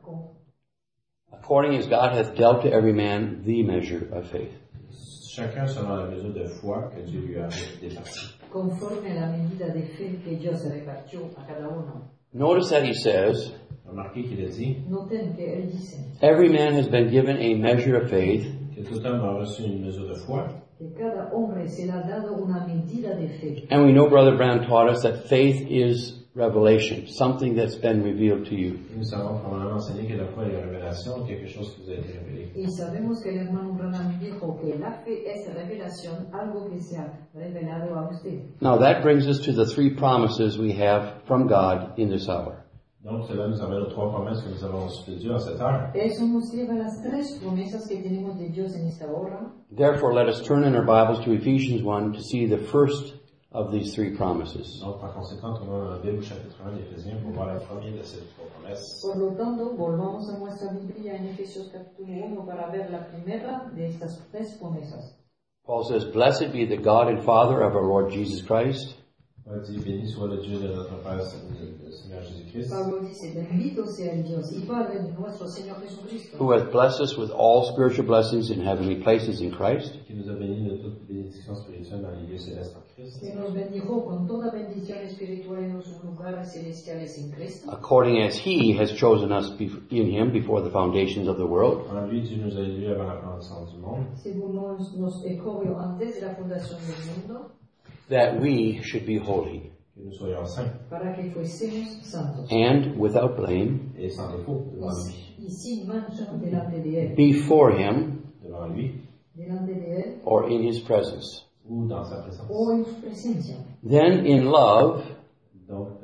according as God hath dealt to every man the measure of faith. chacun selon la mesure de foi que Dieu lui a départie. conforme a la medida de fe que Dios repartió a cada uno. Notice that he says, Remarquez qu'il a dit Noten que él dice every man has been given a measure of faith, que tout homme a reçu une mesure de foi, que cada hombre se le ha dado una medida de fe. and we know Brother Brown taught us that faith is revelation, something that's been revealed to you. et nous savons probablement enseigné que la foi est la révélation, quelque chose qui vous a été révélé. Y sabemos que el hermano Branham dijo que la fe es revelación, algo que se ha revelado a usted. Now that brings us to the three promises we have from God in this hour. Donc cela nous amène aux trois promesses que nous avons reçues de Dieu en cette heure. Eso nos lleva a las tres promesas que tenemos de Dios en esta hora. Therefore, let us turn in our Bibles to Ephesians 1 to see the first of these three promises. Donc par conséquent, tournons dans la Bible au chapitre 1 d'Éphésiens pour voir la première de ces trois promesses. Por lo tanto, volvamos a nuestra Biblia en Efesios capítulo 1 para ver la primera de estas tres promesas. Paul says, Blessed be the God and Father of our Lord Jesus Christ, Paul dit, béni soit le Dieu de notre Père, le Seigneur Jésus-Christ, Pablo dice, bendito sea el Dios y Padre de nuestro Señor Jesucristo, who hath blessed us with all spiritual blessings in heavenly places in Christ, qui nous a bénis de toute bénédiction spirituelle dans les lieux célestes en Christ, que nos bendijo con toda bendición espiritual en los lugares celestiales en Cristo, according as he has chosen us in him before the foundations of the world, En lui, Dieu nous a élus avant la fondation du monde, según nos escogió antes de la fundación del mundo, that we should be holy que nous soyons saints para que fuésemos santos and without blame et sans défaut devant lui. y sin mancha delante de Él, before him Devant lui delante de Él or in his presence. ou dans sa présence. o en su presencia. Then in love, Donc,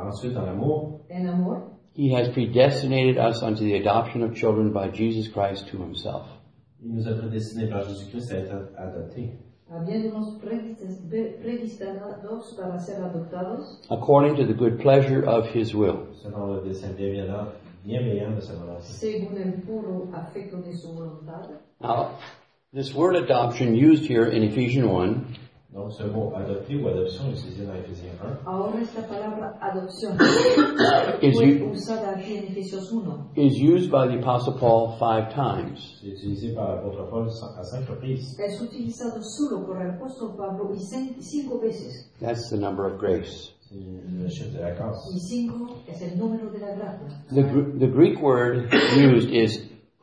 Ensuite, dans l'amour, en amor, He has predestinated us unto the adoption of children by Jesus Christ to Himself. il nous a prédestinés par Jésus-Christ à être adoptés, habiéndonos predestinados para ser adoptados, according to the good pleasure of His will. selon le dessein bienveillant de sa volonté. según el puro afecto de su voluntad. Now, this word adoption used here in Ephesians 1 Donc, ce mot adopté ou adoption utilisé dans Éphésiens 1 Ahora esta palabra adopción is, fue u- usada aquí en Efesios 1. is used by the Apostle Paul 5 times. C'est utilisé par l'apôtre Paul à 5 reprises. Es utilizado solo por el apóstol Pablo y 5 veces. That's the number of grace. C'est le chiffre de la grâce. Y 5 es el número de la gracia. The Greek word used is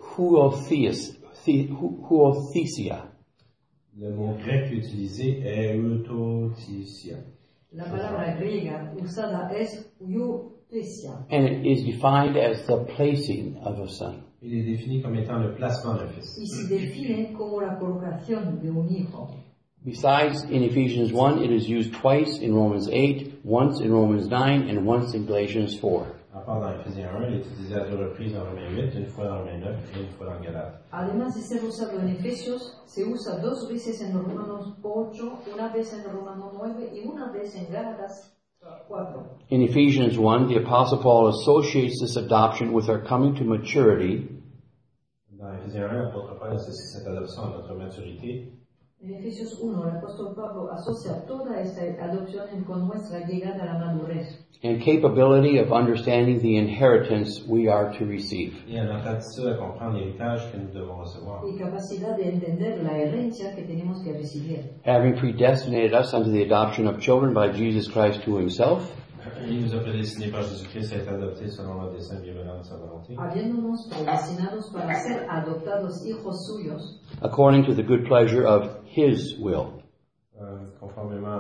huothesia. Le mot grec utilisé est eutothesia. La palabra griega usada es eutesia. And it is defined as the placing of a son. Il est défini comme étant le placement d'un fils. Y se define como la colocación de un hijo. Besides, in Ephesians 1, it is used twice in Romans 8, once in Romans 9, and once in Galatians 4. À part dans Éphésiens 1, il est utilisé à 2 reprises dans Romains 8, une fois dans Romains 9 et une fois dans Galates. Además de ser usado en Efesios, se usa 2 veces en Romanos 8, una vez en Romanos 9 y una vez en Gálatas 4. In Ephesians 1, the Apostle Paul associates this adoption with our coming to maturity, Dans Éphésiens 1, l'apôtre Paul associe cette adoption à notre maturité. En Efesios 1, el apóstol Pablo asocia toda esta adopción con nuestra llegada a la madurez and capability of understanding the inheritance we are to receive. Et à notre attitude à comprendre l'héritage que nous devons recevoir. y capacidad de entender la herencia que tenemos que recibir. Having predestinated us unto the adoption of children by Jesus Christ to Himself, Il nous a prédestinés par Jésus-Christ à être adoptés selon le dessein bienveillant de sa volonté, Habiéndonos predestinados para ser adoptados hijos suyos, according to the good pleasure of His will. conformément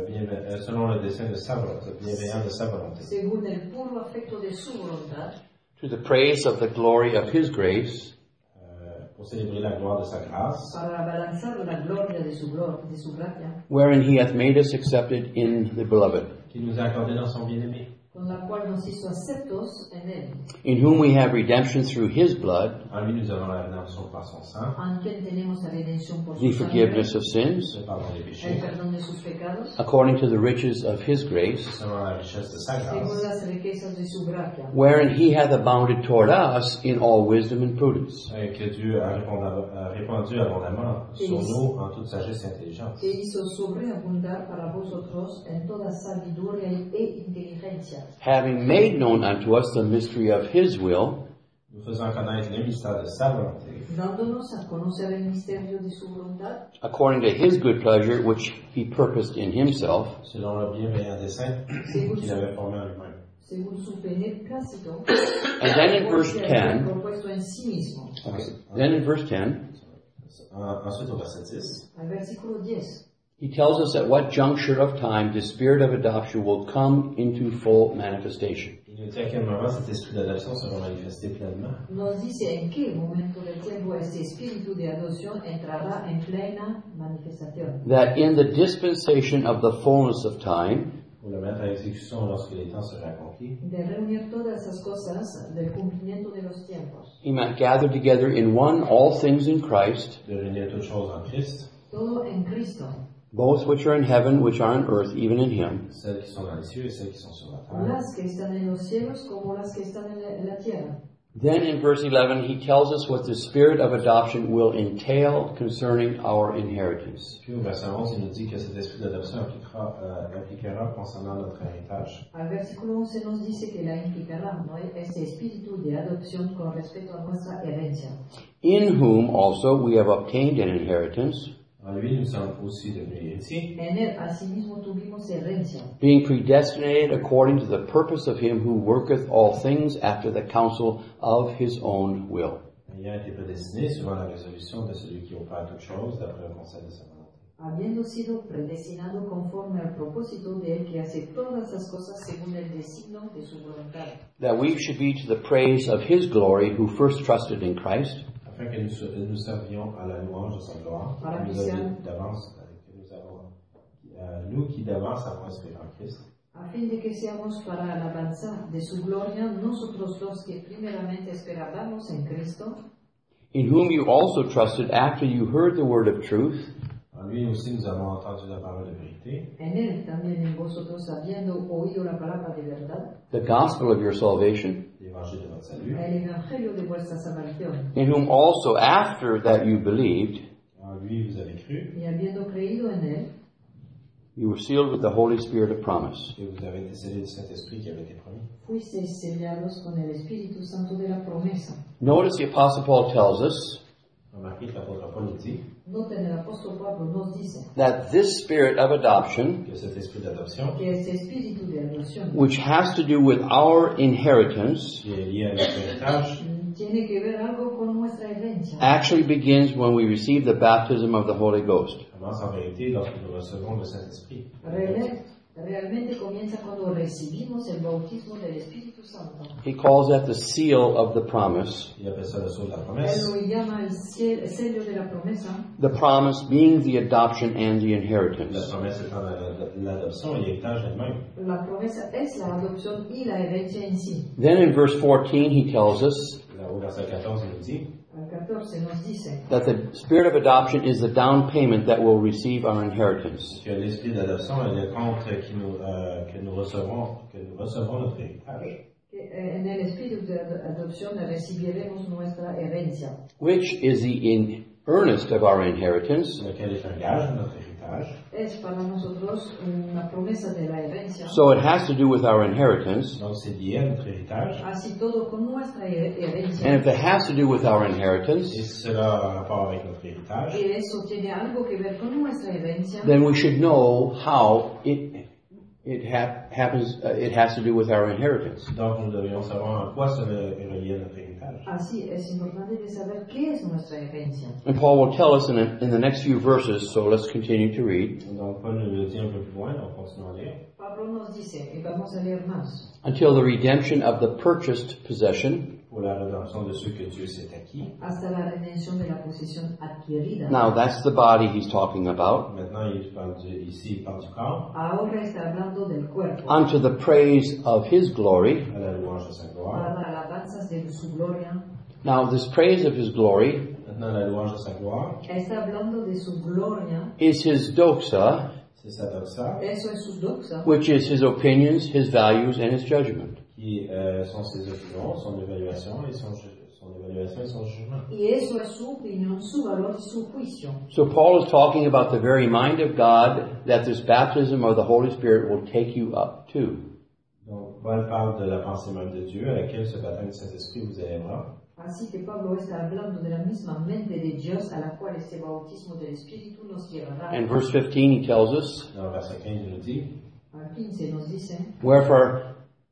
selon le dessein de sa volonté, bienveillant de sa volonté, según el puro afecto de su voluntad, To the praise of the glory of His grace, pour célébrer la gloire de sa grâce, para abalanzar la gloria de su gracia, wherein He hath made us accepted in the Beloved, qu'il nous a accordé dans son bien-aimé, con la cual nos hizo aceptos en él, in whom we have redemption through His blood, en lui nous avons la rédemption par son sang, en quien tenemos la redención por the su sangre, forgiveness of sins, le pardon des el péchés, perdón de sus pecados, according to the riches of His grace, selon la richesse de sa según grâce, las riquezas de su gracia, wherein He hath abounded toward us in all wisdom and prudence. que Dieu a répandu abondamment sur nous en toute sagesse et intelligence, que hizo sobreabundar para vosotros en toda sabiduría e inteligencia, Having made known unto us the mystery of His will, nous faisant connaître le mystère de sa volonté, dándonos a conocer el misterio de su voluntad, according to His good pleasure, which He purposed in Himself, selon le bienveillant dessein según qu'il su, avait formé en lui-même. según su beneplácito, and then in verse que había 10, propuesto en sí mismo. then in verse 10, Ensuite, au verset 10, Al versículo 10, He tells us at what juncture of time the spirit of adoption will come into full manifestation. il nous dit à quel moment cet esprit d'adoption sera manifesté pleinement. nos dice en qué momento del tiempo este espíritu de adopción entrará en plena manifestación. That in the dispensation of the fullness of time, Pour le mettre à exécution lorsque les temps seraient accomplis, De reunir todas esas cosas del cumplimiento de los tiempos. He might gather together in one all things in Christ, de réunir toutes choses en Christ, Todo en Cristo. both which are in heaven, which are on earth, even in Him. celles qui sont dans les cieux et celles qui sont sur la terre. Las que están en los cielos como las que están en la tierra. Then in verse 11, He tells us what the spirit of adoption will entail concerning our inheritance. Puis au verset 11, il nous dit que cet esprit d'adoption impliquera concernant notre héritage. Al versículo 11 nos dice que la implicará, ¿no? Ese espíritu de adopción con respecto a nuestra herencia. In whom also we have obtained an inheritance, En lui, nous sommes aussi devenus héritiers, En él asimismo tuvimos herencia, being predestinated according to the purpose of Him who worketh all things after the counsel of His own will. ayant été prédestinés selon la résolution de celui qui opère toutes choses d'après le conseil de sa volonté. habiendo sido predestinado conforme al propósito de él que hace todas las cosas según el designio de su voluntad. That we should be to the praise of His glory who first trusted in Christ, Afin que nous servions à la louange de sa gloire, nous qui d'avance avons espéré en Christ, a fin de que seamos para alabanza de su gloria, nosotros los que primeramente esperábamos en Cristo, in whom you also trusted after you heard the word of truth, En lui aussi, nous avons entendu la parole de vérité, en él también en vosotros habiendo oído la palabra de verdad, the gospel of your salvation, l'évangile de votre salut, el evangelio de vuestra salvación, in whom also after that you believed, en lui vous avez cru, y habiendo creído en él, you were sealed with the Holy Spirit of promise. et vous avez été scellés du Saint-Esprit qui avait été promis. fuisteis sellados con el Espíritu Santo de la promesa. Notice the Apostle Paul tells us Remarquez que l'apôtre Paul nous dit Noten, el apóstol Pablo nos dice that this spirit of adoption, que cet esprit d'adoption, que ese espíritu de adopción which has to do with our inheritance, qui est lié à notre héritage, tiene que ver algo con nuestra herencia. actually begins when we receive the baptism of the Holy Ghost. commence en vérité lorsque nous recevons le Saint-Esprit. Realmente comienza cuando recibimos el bautismo del Espíritu Santo. He calls that the seal of the promise, Il appelle ça le sceau de la Él promesse. lo llama el sello de la promesa, the promise being the adoption and the La inheritance. promesse étant l'adoption et l'héritage elle-même. la promesa es la adopción y la herencia en sí. Then in verse 14 he tells us Là, au verset 14, il nous dit Al 14 nos dice that the spirit of adoption is the down payment that will receive our inheritance. que l'esprit d'adoption est le compte que nous recevons notre héritage. que en el espíritu de adopción recibiremos nuestra herencia, Which is the earnest of our inheritance. Lequel est un gage de notre héritage. es para nosotros una promesa de la herencia. So it has to do with our inheritance. Donc c'est lié à notre héritage. Así todo con nuestra And herencia. if it has to do with our Et inheritance, si cela a un rapport avec notre héritage, Y eso tiene algo que ver con nuestra herencia. then we should know how happens. It has to do with our inheritance. donc nous devrions savoir en quoi cela est relié à notre héritage. Así es importante de saber qué es nuestra herencia. And Paul will tell us in the next few verses, so let's continue to read. Donc Paul nous le dit un peu plus loin, donc continuons à lire. Pablo nos dice, y vamos a leer más, Until the redemption of the purchased possession. Pour la rédemption de ceux que Dieu s'est acquis. hasta la redención de la posesión adquirida. Now that's the body he's talking about. Maintenant, ici, il parle du corps, Ahora está hablando del cuerpo, Unto the praise of his glory. à la louange de sa gloire. para alabanzas de su gloria. Now this praise of his glory Maintenant, la louange de sa gloire, Está hablando de su gloria, is his doxa, c'est sa doxa, eso es su doxa, which is his opinions, his values, and his judgment. qui sont ses opinions, son évaluation et son jugement. y eso es su opinión, su valor y su juicio. So Paul is talking about the very mind of God that this baptism of the Holy Spirit will take you up to. Donc, Paul parle de la pensée même de Dieu à laquelle ce baptême du Saint-Esprit vous élèvera. Así que Pablo está hablando de la misma mente de Dios a la cual este bautismo del Espíritu nos llevará. And verse 15 he tells us, Dans le verset 15, il nous dit, Al 15 nos dice, Wherefore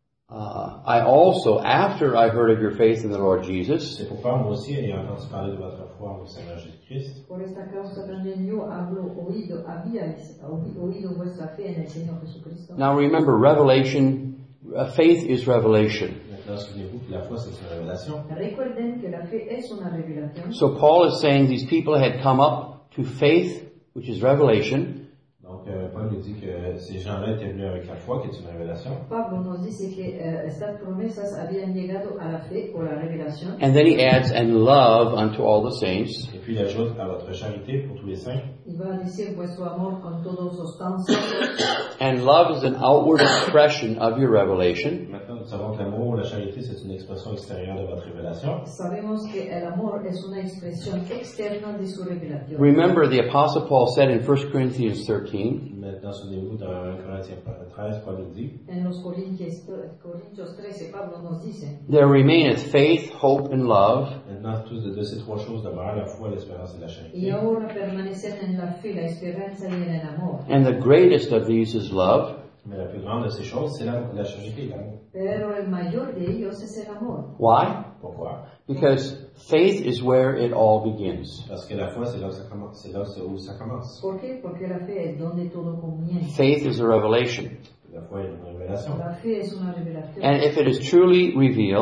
I also, after I heard of your faith in the Lord Jesus, c'est pourquoi moi aussi, ayant entendu parler de votre foi au Seigneur Jésus-Christ, por esta causa también yo habíais oído vuestra fe en el Señor Jesucristo. now remember revelation, faith is revelation. maintenant, souvenez-vous que la foi, c'est une révélation. Recuerden que la fe es una revelación. So Paul is saying these people had come up to faith, which is revelation, Donc, Paul nous dit que ces gens-là étaient venus avec la foi, qui est une révélation. Pablo nos dice que estas promesas habían llegado a la fe o la revelación. and then he adds, and love unto all the saints. Et puis, il ajoute à votre charité pour tous les saints. Y va a decir vuestro amor con todos los tan santos. And love is an outward expression of your revelation. Maintenant, nous savons que l'amour, la charité, c'est une expression extérieure de votre révélation. Sabemos que el amor es una expresión externa de su revelación. Remember, the Apostle Paul said in 1 Corinthians 13, Maintenant, souvenez-vous, dans 1 Corinthiens 13, Paul nous dit, En los Corintios 13, Pablo nos dice, there remaineth faith, hope, and love. maintenant, tous de ces trois choses demeurent, la foi, l'espérance et la y charité. ahora permanecen en la fe, la esperanza y en el amor. And the greatest of these is love. Mais la plus grande de ces choses, c'est la charité et l'amour. Pero el mayor de ellos es el amor. Why? Pourquoi? Because faith is where it all begins. Parce que la foi, c'est là où ça commence. C'est là où ça commence. ¿Por qué? Porque la fe es donde todo comienza. Faith is a revelation. La foi est une révélation. La fe es una revelación. And if it is truly revealed,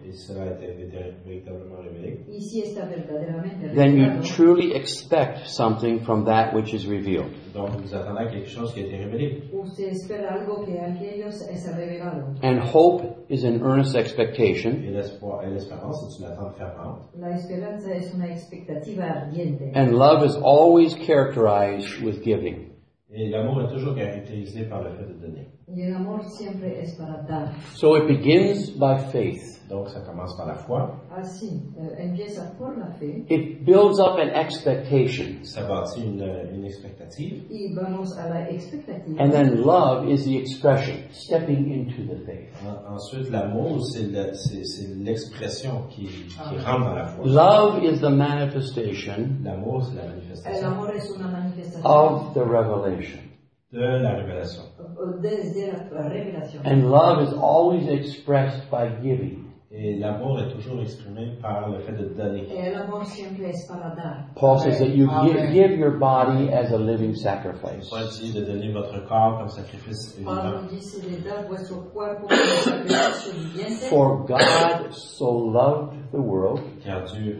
et cela était véritablement révélé, y si está verdaderamente then you revelado, truly expect something from that which is revealed. donc vous attendez à quelque chose qui a été révélé. usted espera algo que aquello es revelado. And hope is an earnest expectation. Et l'espoir et l'espérance, c'est une attente fervente. La esperanza es una expectativa ardiente. And love is always characterized with giving. Et l'amour est toujours caractérisé par le fait de donner. Y el amor siempre es para dar. So it begins by faith. Donc ça commence par la foi. Así, empieza por la fe It builds up an expectation. Ça bâtit une expectative. y vamos a la expectativa. And then love is the expression, stepping into the faith. Ensuite, l'amour, c'est l'expression qui rentre dans la foi. Love is the manifestation L'amour, c'est la El manifestation amor es una manifestación of the revelation. de la révélation. desde la revelación. And love is always expressed by giving. Et l'amour est toujours exprimé par le fait de donner. El amor siempre es para dar. Paul says that you give your body as a living sacrifice. Paul dit de donner votre corps comme sacrifice Pablo vivant. dice de dar vuestro cuerpo como sacrificio viviente. For God so loved the world. Car Dieu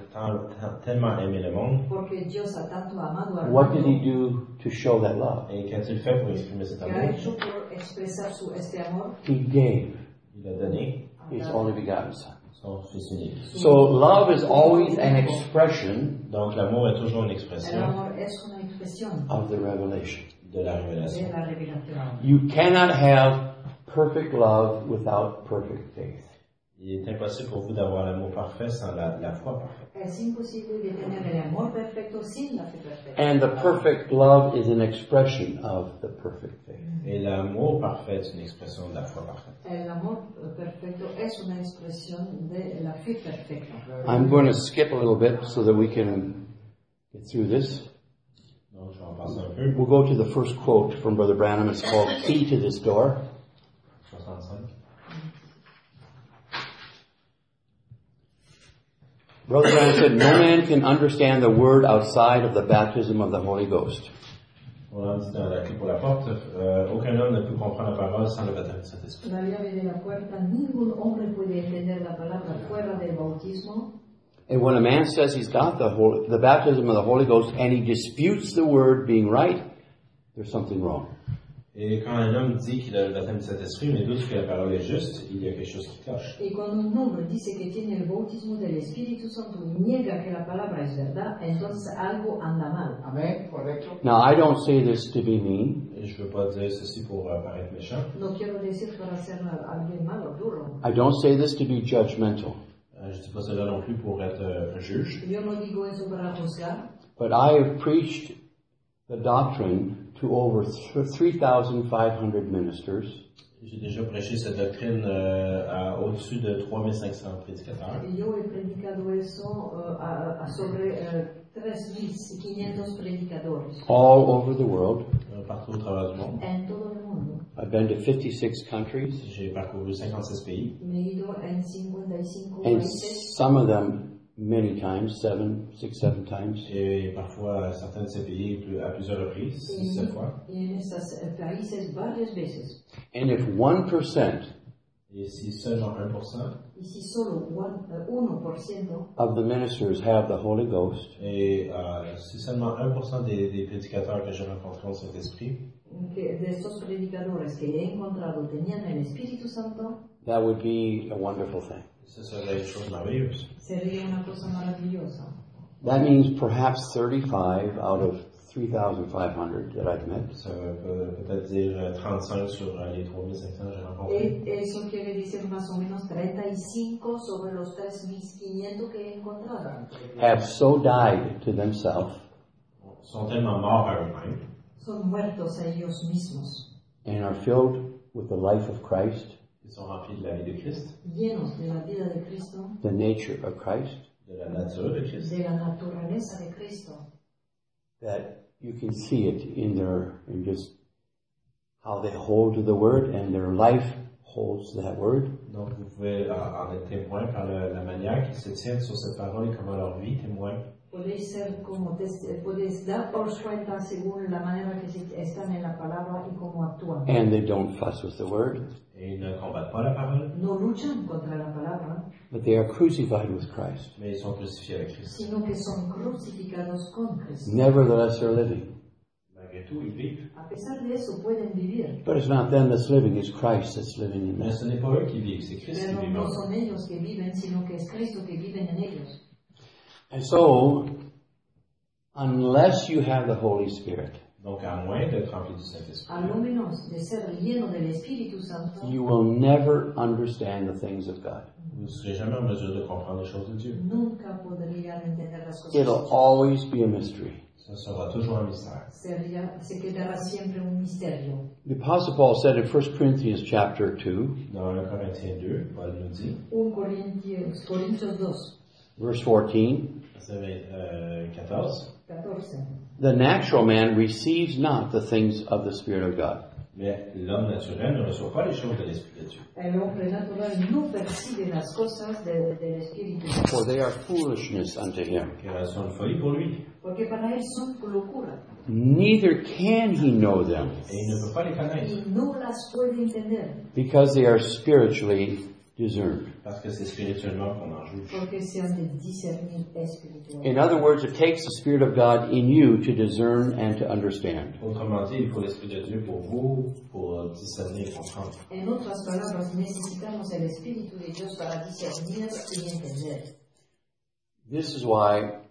a tellement aimé le monde. Porque Dios ha tanto amado al What did mundo. he do to show that love? Et qu'a-t-il fait pour exprimer cet Que ha amour? hecho por expresar este amor. He gave Il a donné his only begotten Son. son Fils unique. So love is always an expression Donc l'amour est toujours une El expression amor es una expresión of the revelation. de la révélation. de la revelación. You cannot have perfect love without perfect faith. Il est impossible pour vous d'avoir l'amour parfait sans la foi parfaite. Es imposible de tener el amor perfecto sin la fe perfecta. And the perfect love is an expression of the perfect faith. Et l'amour parfait est une expression de la foi parfaite. El amor perfecto es una expresión de la fe perfecta. I'm going to skip a little bit so that we can get through this. Donc je vais en passer un peu. We'll go to the first quote from Brother Branham. It's called Key to This Door. 65. Brother Branham said, no man can understand the word outside of the baptism of the Holy Ghost. On l'a dit dans la clé pour la porte, aucun homme ne peut comprendre la parole sans le baptême du Saint-Esprit. La llave de la puerta, ningún hombre puede entender la palabra fuera del bautismo. And when a man says he's got the baptism of the Holy Ghost and he disputes the word being right, there's something wrong. Et quand un homme dit qu'il a le baptême du Saint-Esprit, mais doute que la parole est juste, il y a quelque chose qui cloche. Y cuando un hombre dice que tiene el bautismo del Espíritu Santo y niega que la palabra es verdad, entonces algo anda mal. Amén, correcto. Now, I don't say this to be mean. Et je ne veux pas dire ceci pour paraître méchant. No quiero decir para ser alguien malo, duro. I don't say this to be judgmental. Je ne dis pas cela non plus pour être un juge. Yo no digo eso para juzgar, But I have preached the doctrine to over 3,500 ministers. J'ai déjà prêché cette doctrine à au-dessus de 3500 prédicateurs. y yo he predicado eso sobre 3.500 predicadores All over the world. Partout au travers du monde. en todo el mundo. I've been to 56 countries, J'ai parcouru 56 pays. Me he ido en 55 and países some of them many times, 7 times. Et parfois, certains de ces pays à plusieurs reprises, 6-7 fois. y en estos países varias veces. And if 1% Et si seulement 1%, Y si solo 1% of the ministers have the Holy Ghost, et si seulement 1% des prédicateurs que j'ai rencontrés ont cet esprit, de estos predicadores que he encontrado tenían el Espíritu Santo, that would be a wonderful thing. ce serait une chose merveilleuse. sería una cosa maravillosa. That means perhaps 35 out of 3,500 that I've met. Ça veut peut-être dire 35 sur les 3500 que j'ai rencontrés. Eso quiere decir más o menos 35 sobre los 3.500 que he encontrado. Have so died to themselves Sont tellement morts à eux-mêmes Son muertos a ellos mismos, and are filled with the life of Christ, ils sont remplis de la vie de Christ, llenos de la vida de Cristo, the nature of Christ, de la nature de Christ, de la naturaleza de Cristo, that you can see it in just how they hold to the word and their life holds that word. Donc vous pouvez en être témoin par la manière qu'ils se tiennent sur cette parole et comment leur vie témoigne. Podéis ser como podéis daros cuenta según la manera que están en la palabra y cómo actúan. And they don't fuss with the word. Et ils ne combattent pas la parole. No luchan contra la palabra. but they are crucified with Christ. mais ils sont crucifiés avec Christ. sino que son crucificados con Cristo. Nevertheless, they're living. Malgré tout, ils vivent. A pesar de eso pueden vivir, But it's not them that's living, it's Christ that's living in Mais them. ce n'est pas eux qui vivent, c'est Christ qui pero vit no en eux. son ellos que viven, sino que es Cristo que vive en ellos. And so, unless you have the Holy Spirit, Donc, à moins d'être rempli du Saint-Esprit, A lo menos de ser lleno del Espíritu Santo, you will never understand the things of God. vous ne serez jamais en mesure de comprendre les choses de Dieu. nunca podrían entender las cosas. It'll always be a mystery. Ça sera toujours un mystère. Se quedará siempre un misterio. The Apostle Paul said in 1 Corinthians chapter 2, Dans 1 Corinthiens 2, Paul nous dit, 1 Corintios 2, verse 14, verset 14, 14. the natural man receives not the things of the Spirit of God, mais l'homme naturel ne reçoit pas les choses de l'Esprit de Dieu, El hombre natural no percibe las cosas del Espíritu, for they are foolishness unto him. car elles sont une folie pour lui, porque para él son locura Neither can he know them, et il ne peut pas les connaître, y no las puede entender, because they are spiritually discerned. parce que c'est spirituellement qu'on en juge. porque se han de discernir espiritual. In other words, it takes the Spirit of God in you to discern and to understand. Autrement dit, il faut l'Esprit de Dieu pour vous, pour discerner et comprendre. En otras palabras, necesitamos el Espíritu de Dios para discernir y entender. This is why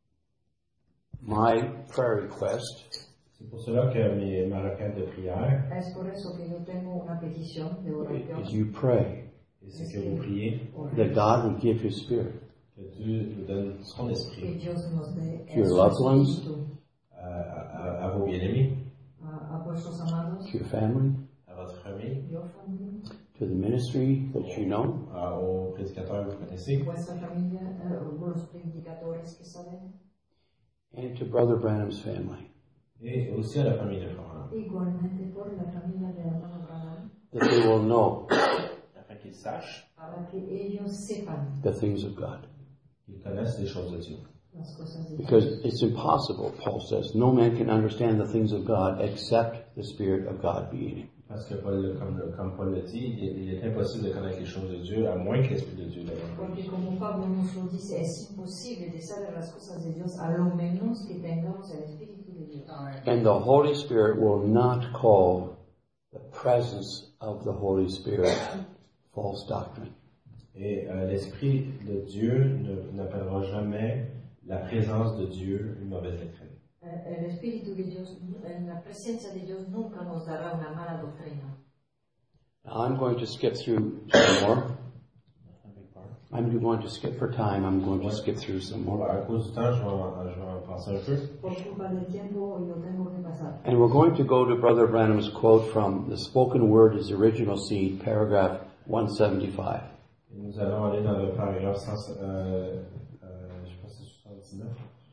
my prayer request C'est pour cela que ma requête de prière, Es por eso que yo tengo una petición de oración. is you pray et c'est que vous priez that God would give His Spirit que Dieu vous donne son Que esprit Dios nos dé To your su loved ones. Espíritu à vos bien-aimés, a vuestros amados, to your family, à votre famille, your family, to the ministry that you know, aux prédicateurs que vous connaissez, vuestra familia, los predicadores que saben, and to Brother Branham's family, et aussi à la famille de Florent, igualmente por la familia de hermano Branham, that they will know afin qu'ils sachent, para que ellos sepan the things of God. qu'ils connaissent les choses de Dieu. las cosas de Dios. Because it's impossible, Paul says, no man can understand the things of God except the Spirit of God be in him. Parce que comme Paul le dit, il est impossible de connaître les choses de Dieu à moins que l'Esprit de Dieu le Porque révèle. como Pablo nos lo dice, es imposible de saber las cosas de Dios a lo menos que tengamos el Espíritu de Dios. And the Holy Spirit will not call the presence of the Holy Spirit false doctrine. Et l'Esprit de Dieu n'appellera jamais la présence de Dieu une mauvaise doctrine. El Espíritu de Dios, en la presencia de Dios nunca nos dará una mala doctrina. Now I'm going to skip through some more. I'm going to skip for time. I'm going to skip through some more. À cause du temps, je vais en passer un peu. Por culpa del tiempo, yo tengo que pasar. And we're going to go to Brother Branham's quote from The Spoken Word is the Original Seed, paragraph 175. Et nous allons aller dans le paragraphe 100, je pense que c'est 79.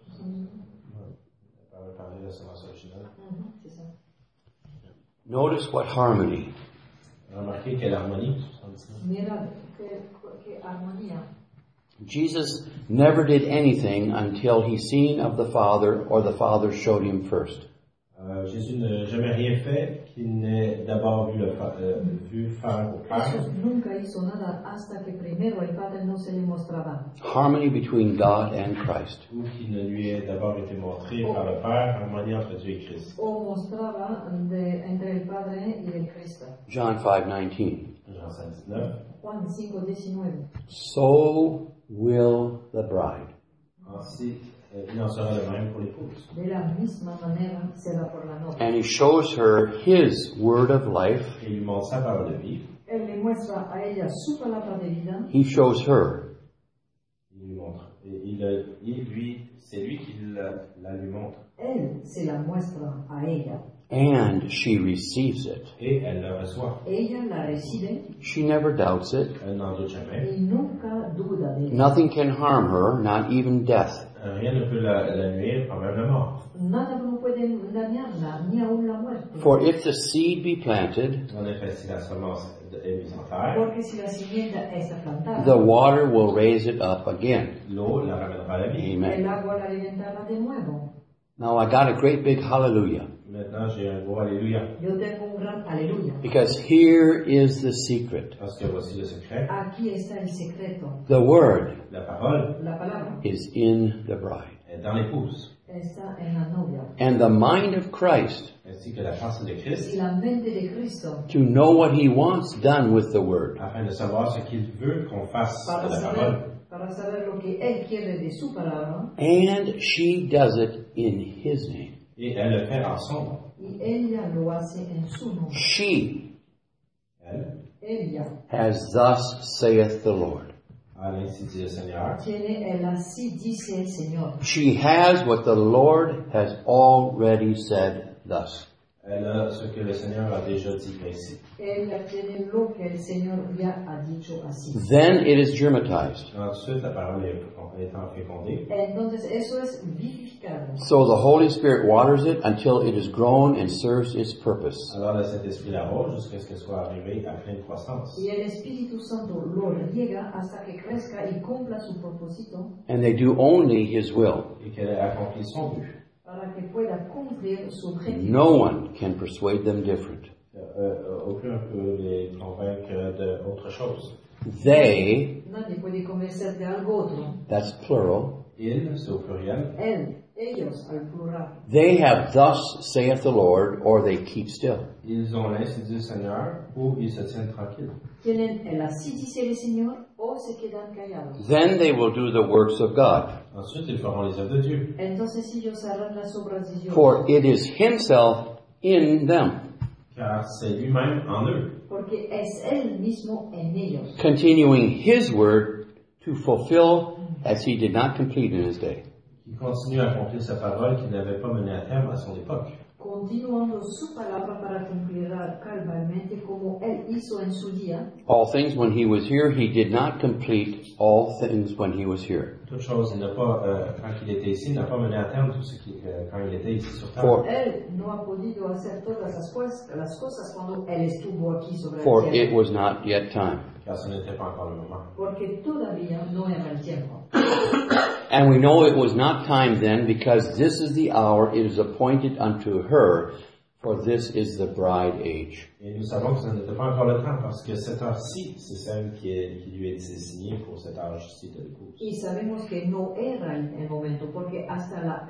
Parler de la semence originale. C'est ça. Notice what harmony. Remarquez quelle harmonie. 79. Mira, qué armonía. Jesus never did anything until he seen of the Father or the Father showed him first. Jésus n'a jamais rien fait qu'il n'ait d'abord vu faire au Père. Jesús nunca hizo nada hasta que primero el Padre no se le mostraba. Harmony between God and Christ. Ou qu'il ne lui ait d'abord été montré par le Père, harmonie entre Dieu et Christ. O mostraba entre el Padre y el Cristo. John 5:19. Jean 5:19. Juan 5:19. So will the bride. Ainsi, il en sera de même pour l'épouse. De la misma manera será por la novia. And he shows her his word of life. Et il lui montre sa parole de vie. Él le muestra a ella su palabra de vida. He shows her. Il lui montre. Et c'est lui qui la lui montre. Él se la muestra a ella. And she receives it. Et elle le reçoit. Ella la recibe She never doubts it. Elle n'en doute jamais. y nunca duda de ella. Nothing can harm her, not even death. Rien ne peut la nuire, pas même la mort. Nada no puede dañarla, ni aún la muerte. For if the seed be planted, En effet, si la semence est mise en terre, Porque si la simiente está plantada, the water will raise it up again. l'eau la ramènera à la vie. el Amen. agua la alimentará de nuevo. Now I got a great big hallelujah. Maintenant, j'ai un gros alléluia. Yo tengo un gran aleluya. Because here is the secret. Parce que voici le secret. Aquí está el secreto. The word La parole La palabra is in the bride. est dans l'épouse. está en la novia. And the mind of Christ, Ainsi que la pensée de Christ, Y la mente de Cristo, to know what he wants done with the word. afin de savoir ce qu'il veut qu'on fasse de la parole. para saber lo que Él quiere de su palabra, And she does it in his name. Et elle le fait en son nom. y ella lo hace en su nombre. She Elle, Ella has thus saith the Lord. ainsi dit le Seigneur. tiene el así dice el Señor. She has what the Lord has already said thus. Elle a ce que le Seigneur a déjà dit ainsi. Ella tiene lo que el Señor ya ha dicho así. Then it is germatized. Ensuite, la parole est étant fécondée. Entonces eso es vivificado. So the Holy Spirit waters it until it is grown and serves its purpose. Alors le Saint-Esprit l'arrose jusqu'à ce qu'elle soit arrivée à pleine croissance. Y el Espíritu Santo lo riega hasta que crezca y cumpla su propósito And they do only his will. Et qu'elle ait accompli son but. para que pueda cumplir su objetivo. No one can persuade them different. Aucun peut les convaincre d'autre chose. They, Nadie puede convencer de algo otro. that's plural, Il, c'est au pluriel. Él, ellos al plural. they have thus saith the Lord, or they keep still. Ils ont l'ainsi dit le Seigneur ou ils se tiennent tranquilles. Tienen el así dice el Señor o se quedan callados. Then they will do the works of God. Ensuite, ils feront les œuvres de Dieu. Entonces ellos harán las obras de Dios. For it is himself in them, Car c'est lui-même en eux, Porque es Él mismo en ellos. continuing his word to fulfill as he did not complete in his day. qui continue à accomplir sa parole qu'il n'avait pas menée à terme à son époque. Continuando su palabra para cumplirla cabalmente como Él hizo en su día. All things when he was here, he did not complete all things when he was here. Toute chose, il n'a pas, quand il était ici, il n'a pas mené à terme tout ce qui, quand il était ici sur terre. For, Él no ha podido hacer todas las cosas cuando Él estuvo aquí sobre la for tierra. it was not yet time. Car ce n'était pas encore le moment. Porque todavía no era el tiempo. And we know it was not time then, because this is the hour it is appointed unto her, for this is the bride age. Et nous savons que ce n'était pas encore le temps parce que cette heure-ci, c'est celle qui lui est désignée pour cet âge-ci de l'épouse. Y sabemos que no era el momento, porque hasta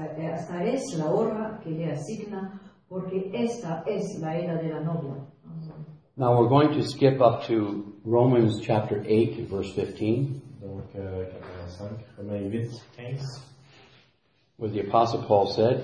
es la hora que le asigna, porque esta es la era de la novia. Now we're going to skip up to Romans chapter 8, verse 15, Donc, 85, Romains 8, 15, where the Apostle Paul said,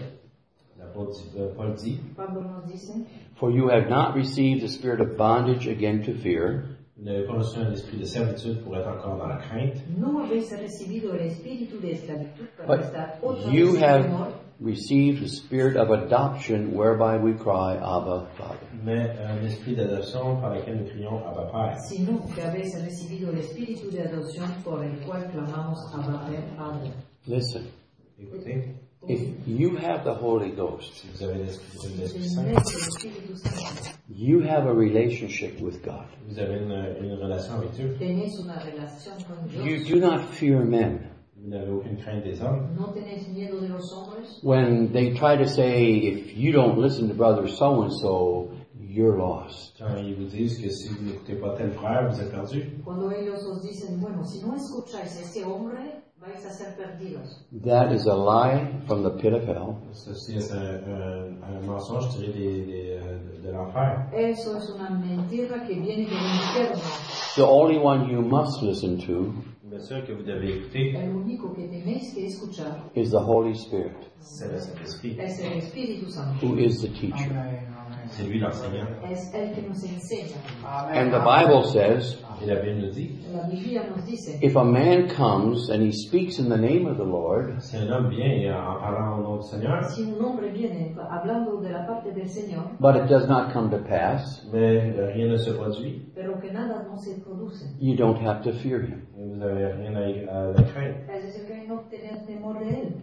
Paul dit, Pablo nos dice, For you have not received the spirit of bondage again to fear, vous n'avez pas reçu un esprit de servitude pour être encore dans la crainte, no habéis recibido el espíritu de esclavitud para but estar otra you vez en have temor, received the spirit of adoption, whereby we cry, Abba, Father. mais un esprit d'adoption par lequel nous crions Abba Père. sino que habéis recibido el espíritu de adopción por el cual clamamos Abba Padre. Listen, Écoutez, if you have the Holy Ghost, si vous avez l'Esprit Tenés Saint, el Espíritu Santo, you have a relationship with God. vous avez une relation avec Dieu. tenés una relación con You Dios, do not fear men. Vous n'avez aucune crainte des hommes. no tenés miedo de los hombres. When they try to say, if you don't listen to brother so-and-so, you're lost. Quand ils vous disent que si vous n'écoutez pas tel frère, vous êtes perdu. Cuando ellos os dicen, bueno, si no escucháis a este hombre, vais a ser perdidos. That is a lie from the pit of hell. Ceci est un mensonge tiré de l'enfer. Eso es una mentira que viene del infierno. The only one you must listen to Bien sûr que vous devez écouter, El único que tenéis que escuchar is the Holy Spirit, c'est le Saint-Esprit. es el Espíritu Santo. who is the teacher. C'est lui l'enseignant. Es el que nos enseña. And the Bible says, Et la Bible nous dit, La Biblia nos dice, if a man comes and he speaks in the name of the Lord, si un homme vient et en parlant au nom du Seigneur, si un hombre viene hablando de la parte del Señor, but it does not come to pass, mais rien ne se produit, pero que nada no se produce. you don't have to fear him. et vous n'avez rien à la craindre. Es decir, que no tener temor de él.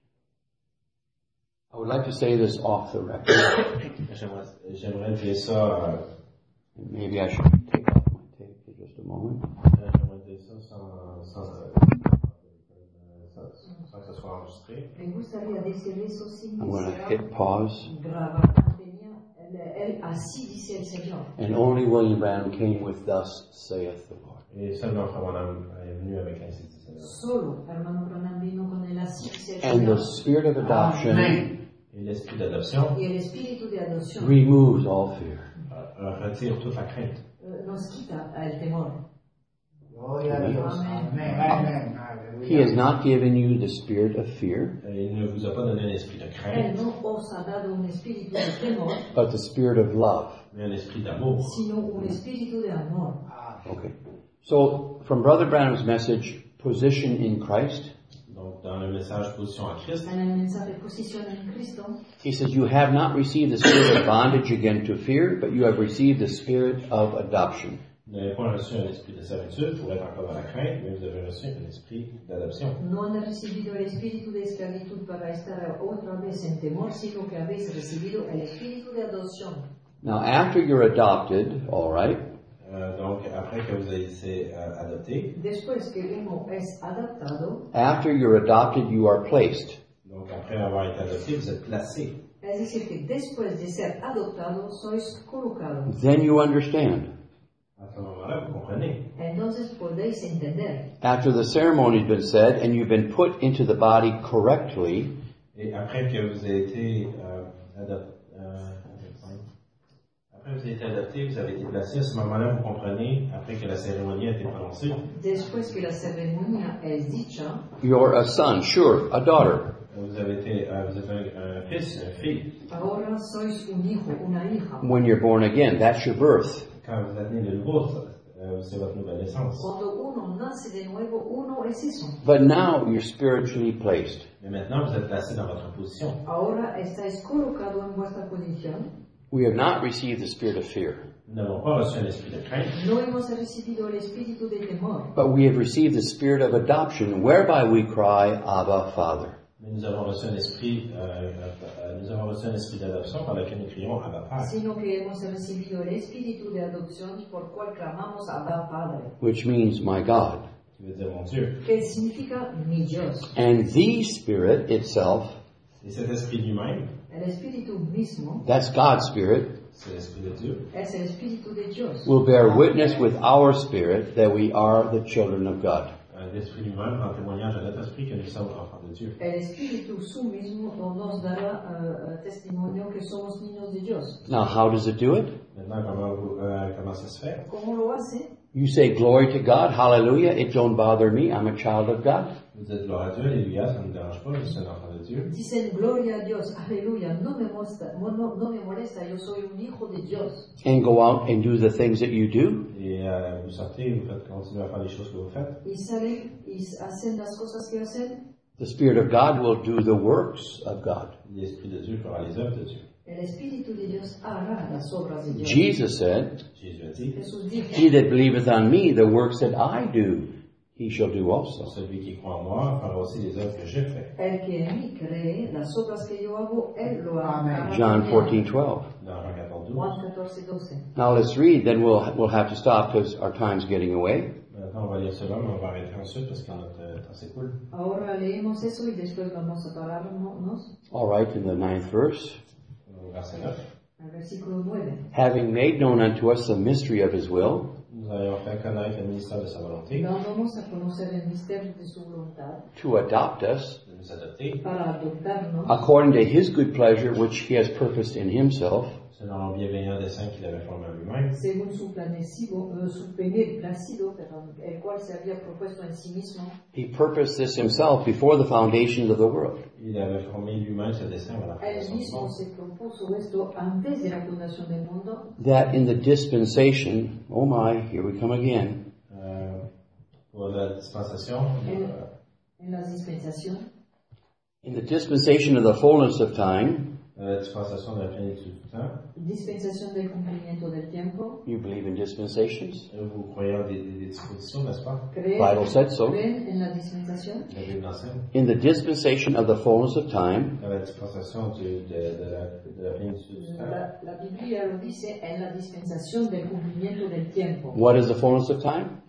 I would like to say this off the record. J'aimerais dire ça, Maybe I should take off my tape for just a moment. j'aimerais dire ça sans que ce soit enregistré. enregistré. Me gustaría decir eso sin I'm going to desear hit pause. grabar. Él así dice el Señor. And only William Branham came with "Thus saith the Lord." Et seulement Frère Branham est venu avec ainsi dit le Seigneur. Solo hermano Branham vino con el así dice el And the Señor. spirit of adoption Et l'esprit d'adoption Y el espíritu de adopción removes all fear. retire toute la crainte. nos quita el temor. Gloria a Dios. Amén. Amén. He has not given you the spirit of fear, Il ne vous a pas donné un esprit de Él crainte, no os ha dado un espíritu de temor, but the spirit of love. mais un esprit d'amour. sino un espíritu de amor. Okay. So, from Brother Branham's message, position in Christ, Donc, dans le message position en Christ, En el mensaje posición en Cristo, he says, you have not received the spirit of bondage again to fear, but you have received the spirit of adoption. vous n'avez pas reçu un esprit de servitude pour être encore dans la crainte, mais vous avez reçu un esprit d'adoption. no han recibido el espíritu de esclavitud para estar otra vez en temor, sino que habéis recibido el espíritu de adopción. Now, after you're adopted, all right, Donc, après que vous ayez été adopté, Después que uno es adaptado, after you're adopted, you are placed. donc après avoir été adopté, vous êtes placé. es decir, que después de ser adoptado, sois colocados. Then you understand. À ce moment-là, vous comprenez. Entonces podéis entender. After the ceremony's been said and you've been put into the body correctly, Et après que vous avez été adopté, vous avez été placé, à ce moment-là, vous comprenez, après que la cérémonie a été prononcée, Después que la ceremonia es dicha, you're a son, sure, a daughter. vous êtes un fils, une fille. ahora sois un hijo, una hija. When you're born again, that's your birth. Quand vous êtes né de nouveau, c'est votre nouvelle naissance. Cuando uno nace de nuevo, uno es eso. But now you're spiritually placed. Mais maintenant, vous êtes placé dans votre position. Ahora estáis colocado en vuestra posición. We have not received the spirit of fear, Nous n'avons pas reçu un esprit de crainte, No hemos recibido el espíritu de temor, but we have received the spirit of adoption, whereby we cry, Abba, Father. mais nous avons reçu un esprit d'adoption par lequel nous crions Abba Père, sino que hemos recibido el espíritu de adopción por cual clamamos Abba Padre, Which means my God. qui veut dire mon Dieu. que significa mi Dios. And the Spirit itself, Et cet esprit lui-même, El espíritu mismo that's God's Spirit, c'est l'esprit de Dieu, es el espíritu de Dios. will bear witness with our spirit that we are the children of God. l'esprit lui-même rend témoignage à notre esprit que nous sommes enfants de Dieu. El espíritu su mismo nos dará testimonio que somos niños de Dios. Now, how does it do it? Maintenant, comment ça se fait? ¿Cómo lo hace? You say, glory to God, hallelujah, it don't bother me, I'm a child of God. Vous dites gloire à Dieu, alléluia, ça ne me dérange pas, je suis un enfant de Dieu. Dicen gloria a Dios, aleluya, no me molesta, yo soy un hijo de Dios. And go out and do the things that you do. Et vous sortez, vous faites continuer à faire les choses que vous faites. Y salen y hacen las cosas que hacen. The Spirit of God will do the works of God. L'esprit de Dieu fera les œuvres de Dieu. El espíritu de Dios hará las obras de Dios. Jesus said, Jésus a dit, Jesús dijo, he that believeth on me, the works that I do, he shall do also. celui qui croit en moi fera aussi les œuvres que j'ai faites. el que en mí cree, las obras que yo hago, él lo hará. John también. 14:12. Dans Jean 14, 12. Juan 14:12. Now let's read, then we'll have to stop because our time's getting away. Maintenant, on va lire cela, mais on va arrêter ensuite parce que notre temps s'écoule. Ahora leemos eso y después vamos a pararnos All right, in the 9th verse. Au verset 9. al versículo 9. Having made known unto us the mystery of his will, Nous ayons fait connaître le ministère de sa volonté, Dándonos a conocer el misterio de su voluntad to adopt us, de nous adopter, para adoptarnos according to his good pleasure which he has purposed in himself, selon le bienveillant dessein qu'il avait formé en lui-même, según su perdón, el cual se había propuesto en sí mismo. he purposed this himself before the foundations of the world. il avait formé lui-même ce dessein à la Él fondation du mismo monde. se propuso esto antes de la fundación del mundo, That in the dispensation, oh my, here we come again, Pour la dispensation, en la dispensación, in the dispensation of the fullness of time, la dispensation de la plénitude du temps, dispensación del cumplimiento del tiempo. you believe in dispensations? vous croyez en des dispositions, n'est-ce pas? Bible said so. ¿Creen en la dispensación? La Bible enseigne. In the dispensation of the fullness of time, Dans la dispensation de la plénitude du temps. La Biblia lo dice en la dispensación del cumplimiento del tiempo. what is the fullness of time? Et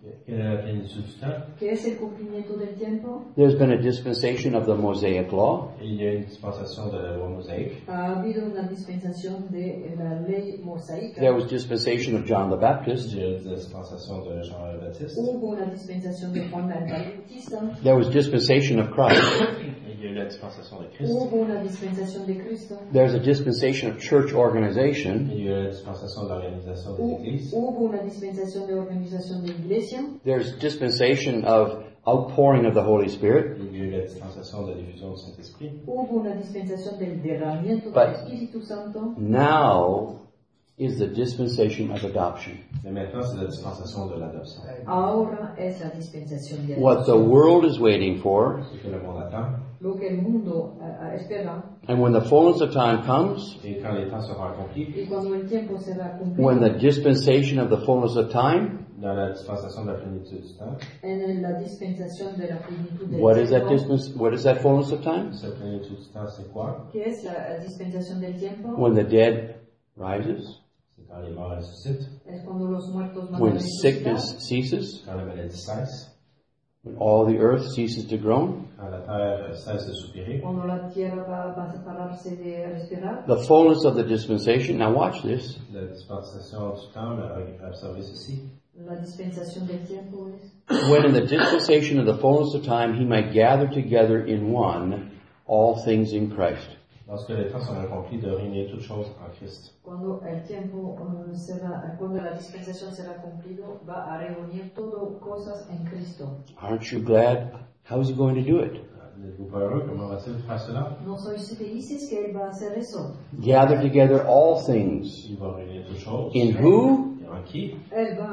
Quelle est la plénitude du temps? ¿Qué es el cumplimiento del tiempo? There's been a dispensation of the Mosaic Law. Et il y a une dispensation de la loi mosaïque. Ha habido una dispensación de la ley mosaica. There was dispensation of John the Baptist. Il y a une dispensation de Jean le Baptiste. Hubo una dispensación de Juan el Bautista. There was dispensation of Christ. Il y a eu la dispensation de Christ. Hubo una dispensación de Cristo. There's a dispensation of church organization. Il y a eu la dispensation de l'organisation des églises. Hubo una dispensación de organización de iglesia. There's dispensation of outpouring of the Holy Spirit. Il y a eu la dispensation de la diffusion du Saint-Esprit. Hubo una dispensación del derramamiento But- del Espíritu Santo. Now is the dispensation of adoption. Mais maintenant, c'est la dispensation de l'adoption. Ahora es la dispensación de What the adopción. world is waiting for, Ce que le monde attend. Lo que el mundo espera. and when the fullness of time comes, Et quand les temps seront accomplis, Y cuando el tiempo será when cumplido, the dispensation of the fullness of time, dans la dispensation de la plénitude du temps, en la dispensación de la plenitud del what is that tiempo. what is that fullness of time? cette plénitude du temps, c'est quoi? ¿Qué es la dispensación del tiempo? When the dead rises, C'est quand les morts ressuscitent, Es cuando los muertos van a when resucitar, sickness ceases, quand la maladie cesse, when all the earth ceases to groan. quand la terre cesse de soupirer. cuando la tierra va a separarse de respirar. The fullness of the dispensation, now watch this, La dispensation du temps, observez ceci. La dispensación del tiempo es when in the dispensation of the fullness of time he might gather together in one all things in Christ. Lorsque les temps seront accomplis, de réunir toutes choses en Christ. cuando el tiempo cuando la dispensación será cumplido, va a reunir todo cosas en Cristo. Aren't you glad? How is he going to do it? N'êtes-vous pas heureux? Comment va-t-il faire cela? ¿No sois felices que Él va a hacer eso? Gather together all things. Il va réunir toutes choses. In who? Et en qui? Él va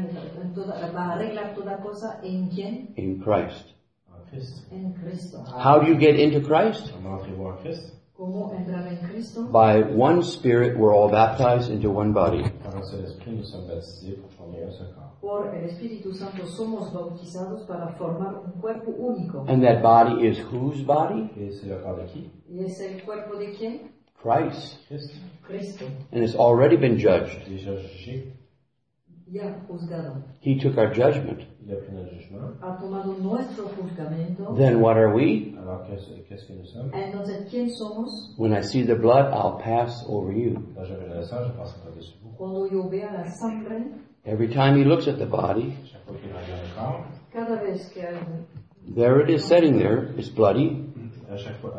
a arreglar toda cosa en quién? In Christ. En Christ. En Cristo. How do you get into Christ? Comment entrez-vous en Christ? ¿Cómo entrar en Cristo? By one Spirit we're all baptized into one body. Par un seul esprit, nous sommes baptisés pour former un seul corps. Por el Espíritu Santo somos bautizados para formar un cuerpo único. And that body is whose body? Et c'est le corps de qui? ¿Y es el cuerpo de quién? Christ. Christ. Cristo. And it's already been judged. Déjà jugé. Ya juzgado. He took our judgment. Il a pris notre jugement. Ha tomado nuestro juzgamento. Then what are we? Alors qu'est-ce que nous sommes? Entonces, ¿quién somos? When I see the blood, I'll pass over you. Quand je verrai le sang, je passerai par-dessus vous. Cuando yo vea la sangre, Every time he looks at the body, Chaque fois qu'il regarde le corps, cada vez que there it is sitting there. It's bloody. à chaque fois,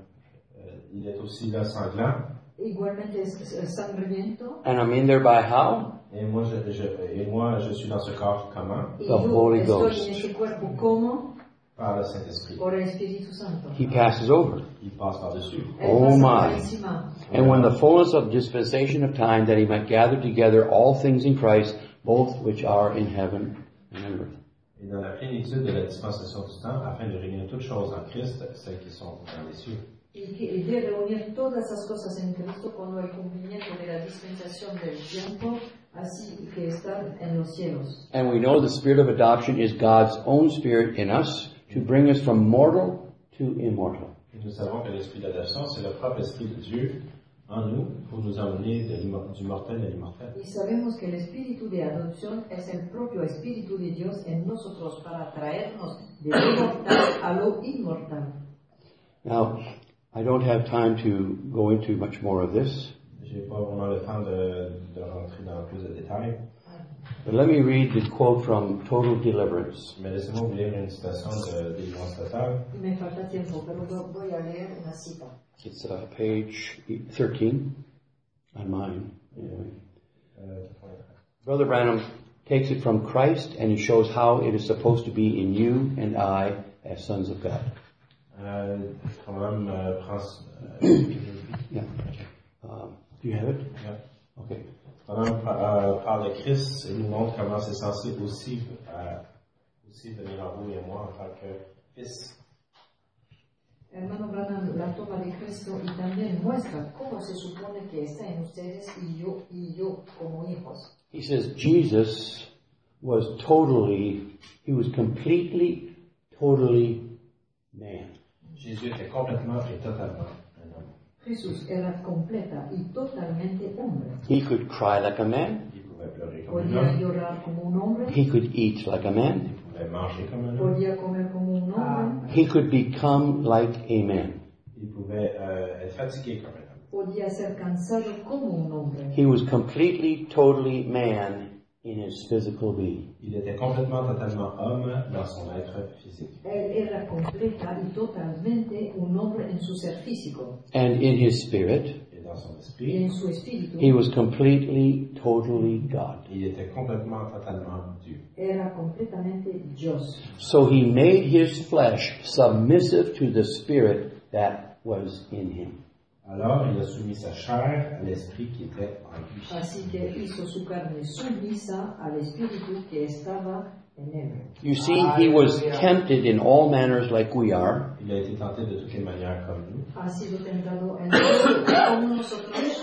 il est aussi là sanglant. igualmente es sangriento, And I'm in there by how? Et moi, je suis dans ce corps comment? y The yo Holy estoy Ghost. en ese cuerpo como Par le Saint-Esprit. por el Espíritu Santo. He passes over. Il passe par-dessus. Él Oh pasa por my. encima. And when the fullness of dispensation of time, that he might gather together all things in Christ, both which are in heaven and on earth. Et dans la plénitude de la dispensation du temps, afin de réunir toutes choses en Christ, celles qui sont dans les cieux. Y de reunir todas esas cosas en Cristo cuando el cumplimiento de la dispensación del tiempo, así que están en los cielos. And we know the spirit of adoption is God's own spirit in us to bring us from mortal to immortal. Et nous savons que l'esprit d'adoption, c'est le propre esprit de Dieu en nous pour nous emmener du mortel à l'immortel. Y sabemos que el espíritu de adopción es el propio espíritu de Dios en nosotros para traernos de lo mortal a lo inmortal. Now, I don't have time to go into much more of this, J'ai pas vraiment le temps de rentrer dans plus de détails, but let me read the quote from Total Deliverance. mais laissez-moi vous lire une citation de délivrance totale. Y me falta tiempo, pero voy a leer una cita. It's page 13 on mine. Anyway. Brother Branham takes it from Christ and he shows how it is supposed to be in you and I as sons of God. Quand même, Yeah. Do you have it? Yeah. Okay. Quand même, par le Christ, il nous montre comment c'est censé aussi venir à vous et moi en tant que fils. Hermano Branham la toma de Cristo y también muestra cómo se supone que está en ustedes y yo como hijos. He says Jesus was completely, totally man. Jésus était complètement et totalement un homme. Jesús era completa y totalmente hombre. He could cry like a man. Il pouvait pleurer comme un podía homme. llorar como un hombre, He could eat like a man. Il pouvait manger comme un homme. podía comer como un hombre, He could become like a man. Il pouvait être fatigué comme un homme. podía ser cansado como un hombre. He was completely, totally man in his physical being. Il était complètement, totalement homme dans son être physique. Él era completa y totalmente un hombre en su ser físico And in his spirit, Et dans son y esprit, en su espíritu. he was completely, totally God. il était complètement, totalement Dieu. Era completamente Dios. So he made his flesh submissive to the spirit that was in him. Alors, il a soumis sa chair à l'esprit qui était en lui. Así que hizo su carne sumisa al espíritu que estaba en él. You see, he was tempted in all manners like we are, Il a été tenté de toutes les manières comme nous. Ha sido tentado en todo como nosotros.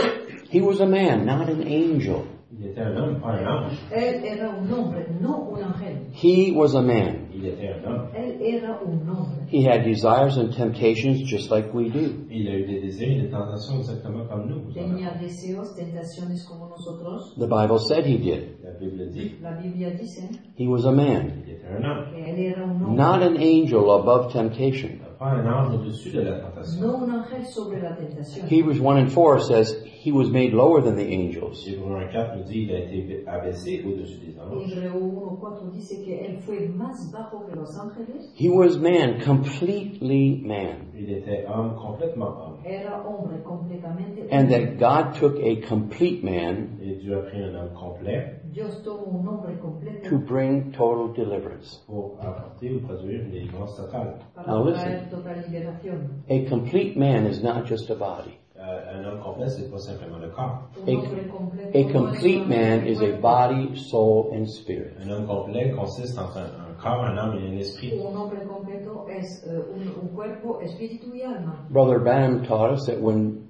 he was a man, not an angel. Il était un homme, pas un ange. Él era un hombre, no un ángel. He was a man. Il était un homme. Él era un hombre. He had desires and temptations just like we do. Il a eu des désirs et des tentations exactement comme nous. Tenía deseos, tentaciones como nosotros. The Bible said he did. La Bible dit, La Biblia dice He was a man, il était un homme. que él era un hombre. not an angel above temptation. Pas un ange au-dessus de la tentation. No un ángel sobre la tentación. Hebrews 1:4 says he was made lower than the angels. Hébreux 1:4 nous dit qu'il a été abaissé au-dessus des anges. Hebreo 1:4 dice que él fue más bajo que los ángeles. He was man, completely man. Il était homme, complètement homme. Era hombre completamente. And that God took a complete man Et Dieu a pris un homme complet Dios tomó un hombre completo to bring total deliverance. pour apporter ou produire une délivrance totale. para Now listen. traer total liberación. A complete man is not just a body. Un homme complet, c'est pas simplement le corps. Un hombre completo A no es complete man solamente is un a cuerpo. body, soul, and spirit. Un homme complet consiste entre un corps, un âme et un esprit. Un hombre completo es un cuerpo, espíritu y alma. Brother Branham taught us that when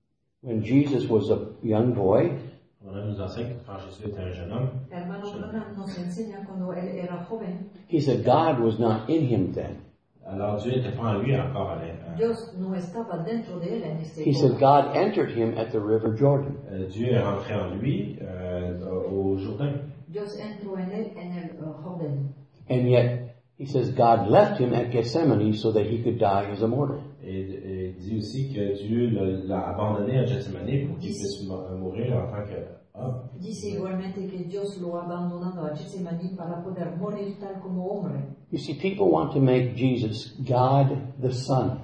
Jesus was a young boy, On nous enseigne que quand Jésus était un jeune homme, Hermano Branham nos enseña cuando él era joven, he said God was not in him then. alors Dieu n'était pas en lui encore à l'intérieur. Dios no estaba dentro de él en este He said momento. God entered him at the river Jordan. Dieu est rentré en lui au Jourdain. Dios entró en él en el Jordán. And yet, he says God left him at Gethsemane so that he could die as a mortal. Et il dit aussi que Dieu l'a abandonné à Gethsemane pour qu'il puisse mourir en tant qu'homme. Dice igualmente que Dios lo ha abandonado a Getsemaní para poder morir tal como hombre. You see, people want to make Jesus God the Son.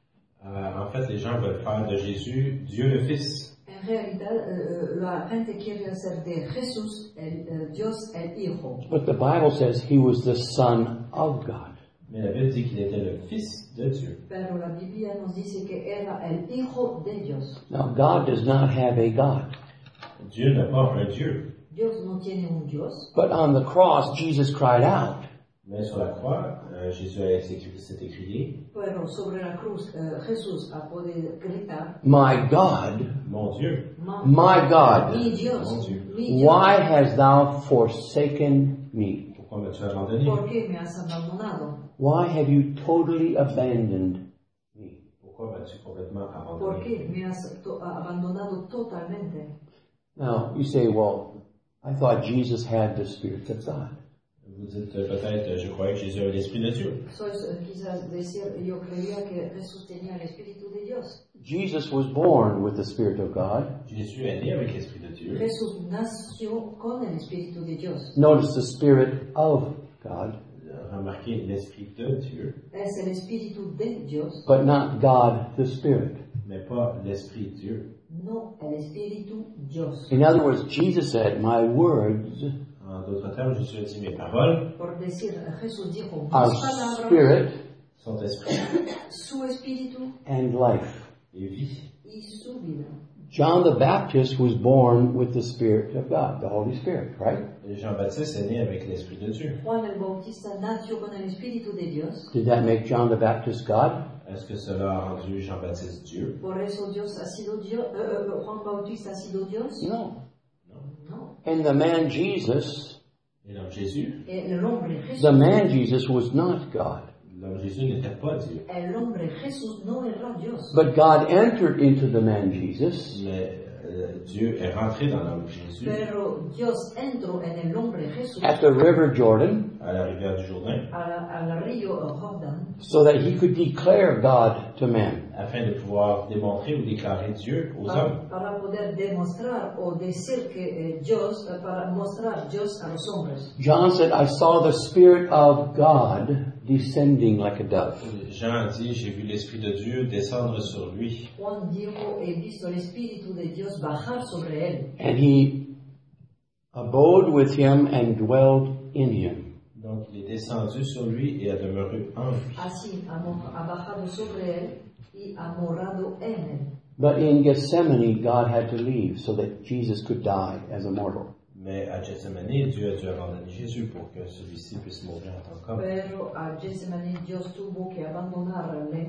En fait, les gens veulent faire de Jésus Dieu le Fils. En realidad, la gente quiere hacer de Jesús Dios el Hijo. But the Bible says he was the Son of God. Mais la Bible dit qu'il était le Fils de Dieu. Pero la Biblia nos dice que era el Hijo de Dios. Now, God does not have a God. Dieu n'a pas un Dieu. Dios no tiene un Dios. But on the cross, Jesus cried out. Mais sur la croix, Jésus s'est écrié, Pero sobre la cruz Jesús ha podido gritar, My God, mon Dieu, my God, mi Dios, Mon Dieu. mi Dios, why hast thou forsaken me? pourquoi m'as-tu abandonné? ¿por qué me has abandonado? Why have you totally abandoned me? Pourquoi m'as-tu complètement ¿Por qué abandonné? me has abandonado totalmente? Now, you say, well, I thought Jesus had the Spirit of God. Vous dites peut-être, je croyais que Jésus avait l'Esprit de Dieu. Sois quizás decir, yo creía que Jesús tenía el Espíritu de Dios. Jesus was born with the Spirit of God. Jésus est né avec l'Esprit de Dieu. Jesús nació con el Espíritu de Dios. Notice the Spirit of God, Remarquez l'Esprit de Dieu, Es el Espíritu de Dios, but not God the Spirit. mais pas l'Esprit Dieu. no el Espíritu Dios. In other words, Jesus said, my words En d'autres termes, Jésus a dit mes paroles Por decir, Jesús dijo, are mis palabras, Spirit sont esprit su Espíritu and life. et vie. y su vida. John the Baptist was born with the Spirit of God, the Holy Spirit, right? Et Jean-Baptiste est né avec l'Esprit de Dieu. Juan el Bautista nació con el Espíritu de Dios. Did that make John the Baptist God? Est-ce que cela a rendu Jean-Baptiste Dieu? Por eso Dios ha sido Dios, Juan Bautista ha sido Dios. No. No. And the man Jesus, Et l'homme Jésus, El hombre Jesús, the man Jesus was not God. l'homme Jésus n'était pas Dieu. el hombre Jesús no era Dios. But God entered into the man Jesus Mais Dieu est rentré dans l'homme Jésus pero Dios entró en el hombre Jesús at the river Jordan à la rivière du Jourdain al río Jordán so that he could declare God to men. afin de pouvoir démontrer ou déclarer Dieu aux hommes. para poder demostrar o decir que Dios, para mostrar Dios a los hombres. John said, I saw the Spirit of God descending like a dove. Jean dit, j'ai vu l'Esprit de Dieu descendre sur lui. Juan dijo, he visto el Espíritu de Dios bajar sobre él. And he abode with him and dwelled in him. Donc il est descendu sur lui et a demeuré en lui. Así ha bajado sobre él y ha morado en él. But in Gethsemane, God had to leave so that Jesus could die as a mortal. Mais à Gethsemane, Dieu a dû abandonner Jésus pour que celui-ci puisse mourir en tant qu'homme. Pero a Gethsemane Dios tuvo que abandonarle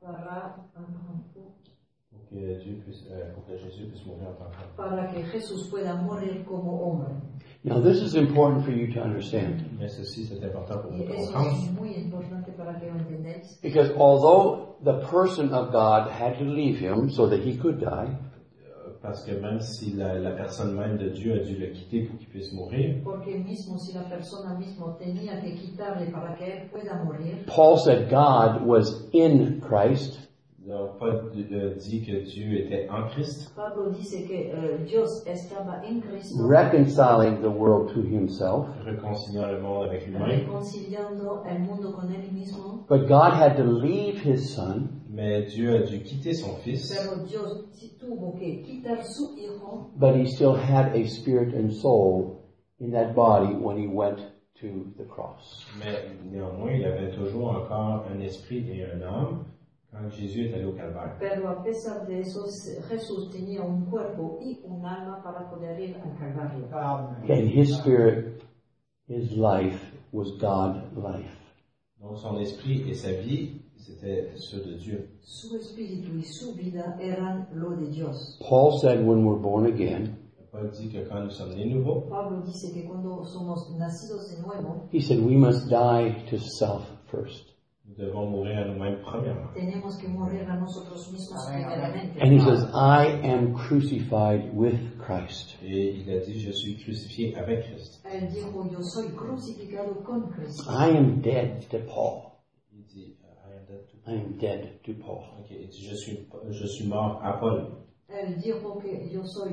Pour que Jésus puisse mourir en tant qu'homme. para que Jesús pueda morir como hombre. Now this is important for you to understand. Mais ceci, c'est important pour Y vous eso comprendre. es muy importante para que lo entendáis. Because although the person of God had to leave him so that he could die, Parce que même si la personne même de Dieu a dû le quitter pour qu'il puisse mourir, Porque mismo si la persona mismo tenía que quitarle para que él pueda morir, Paul said God was in Christ, donc Paul dit que Dieu était en Christ, Pablo dice que Dios estaba en Cristo, reconciling the world to himself. réconciliant le monde avec lui-même. reconciliando el mundo con él mismo, But God had to leave his son Mais Dieu a dû quitter son Fils, pero Dios tuvo que quitar su hijo, but he still had a spirit and soul in that body when he went to the cross. mais néanmoins, il avait toujours encore un esprit et un âme quand Jésus est allé au Calvaire. pero a pesar de eso Jesús tenía un cuerpo y un alma para poder ir al Calvario. And his spirit, his life was God life. Donc son esprit et sa vie, c'était ceux de Dieu. Su espíritu y su vida eran lo de Dios. Paul said when we're born again, Paul dit que quand nous sommes nés nouveaux, Pablo dice que cuando somos nacidos de nuevo, he said we must die to self first. nous devons mourir à nous-mêmes premièrement. tenemos que morir a nosotros mismos primeramente. And he says, I am crucified with Christ. Et il a dit, je suis crucifié avec Christ. Él dijo, yo soy crucificado con Cristo. I am dead to Paul. Il dit, I am dead to I am dead to Paul. Ok, il dit, je suis mort à Paul. Él dijo que yo soy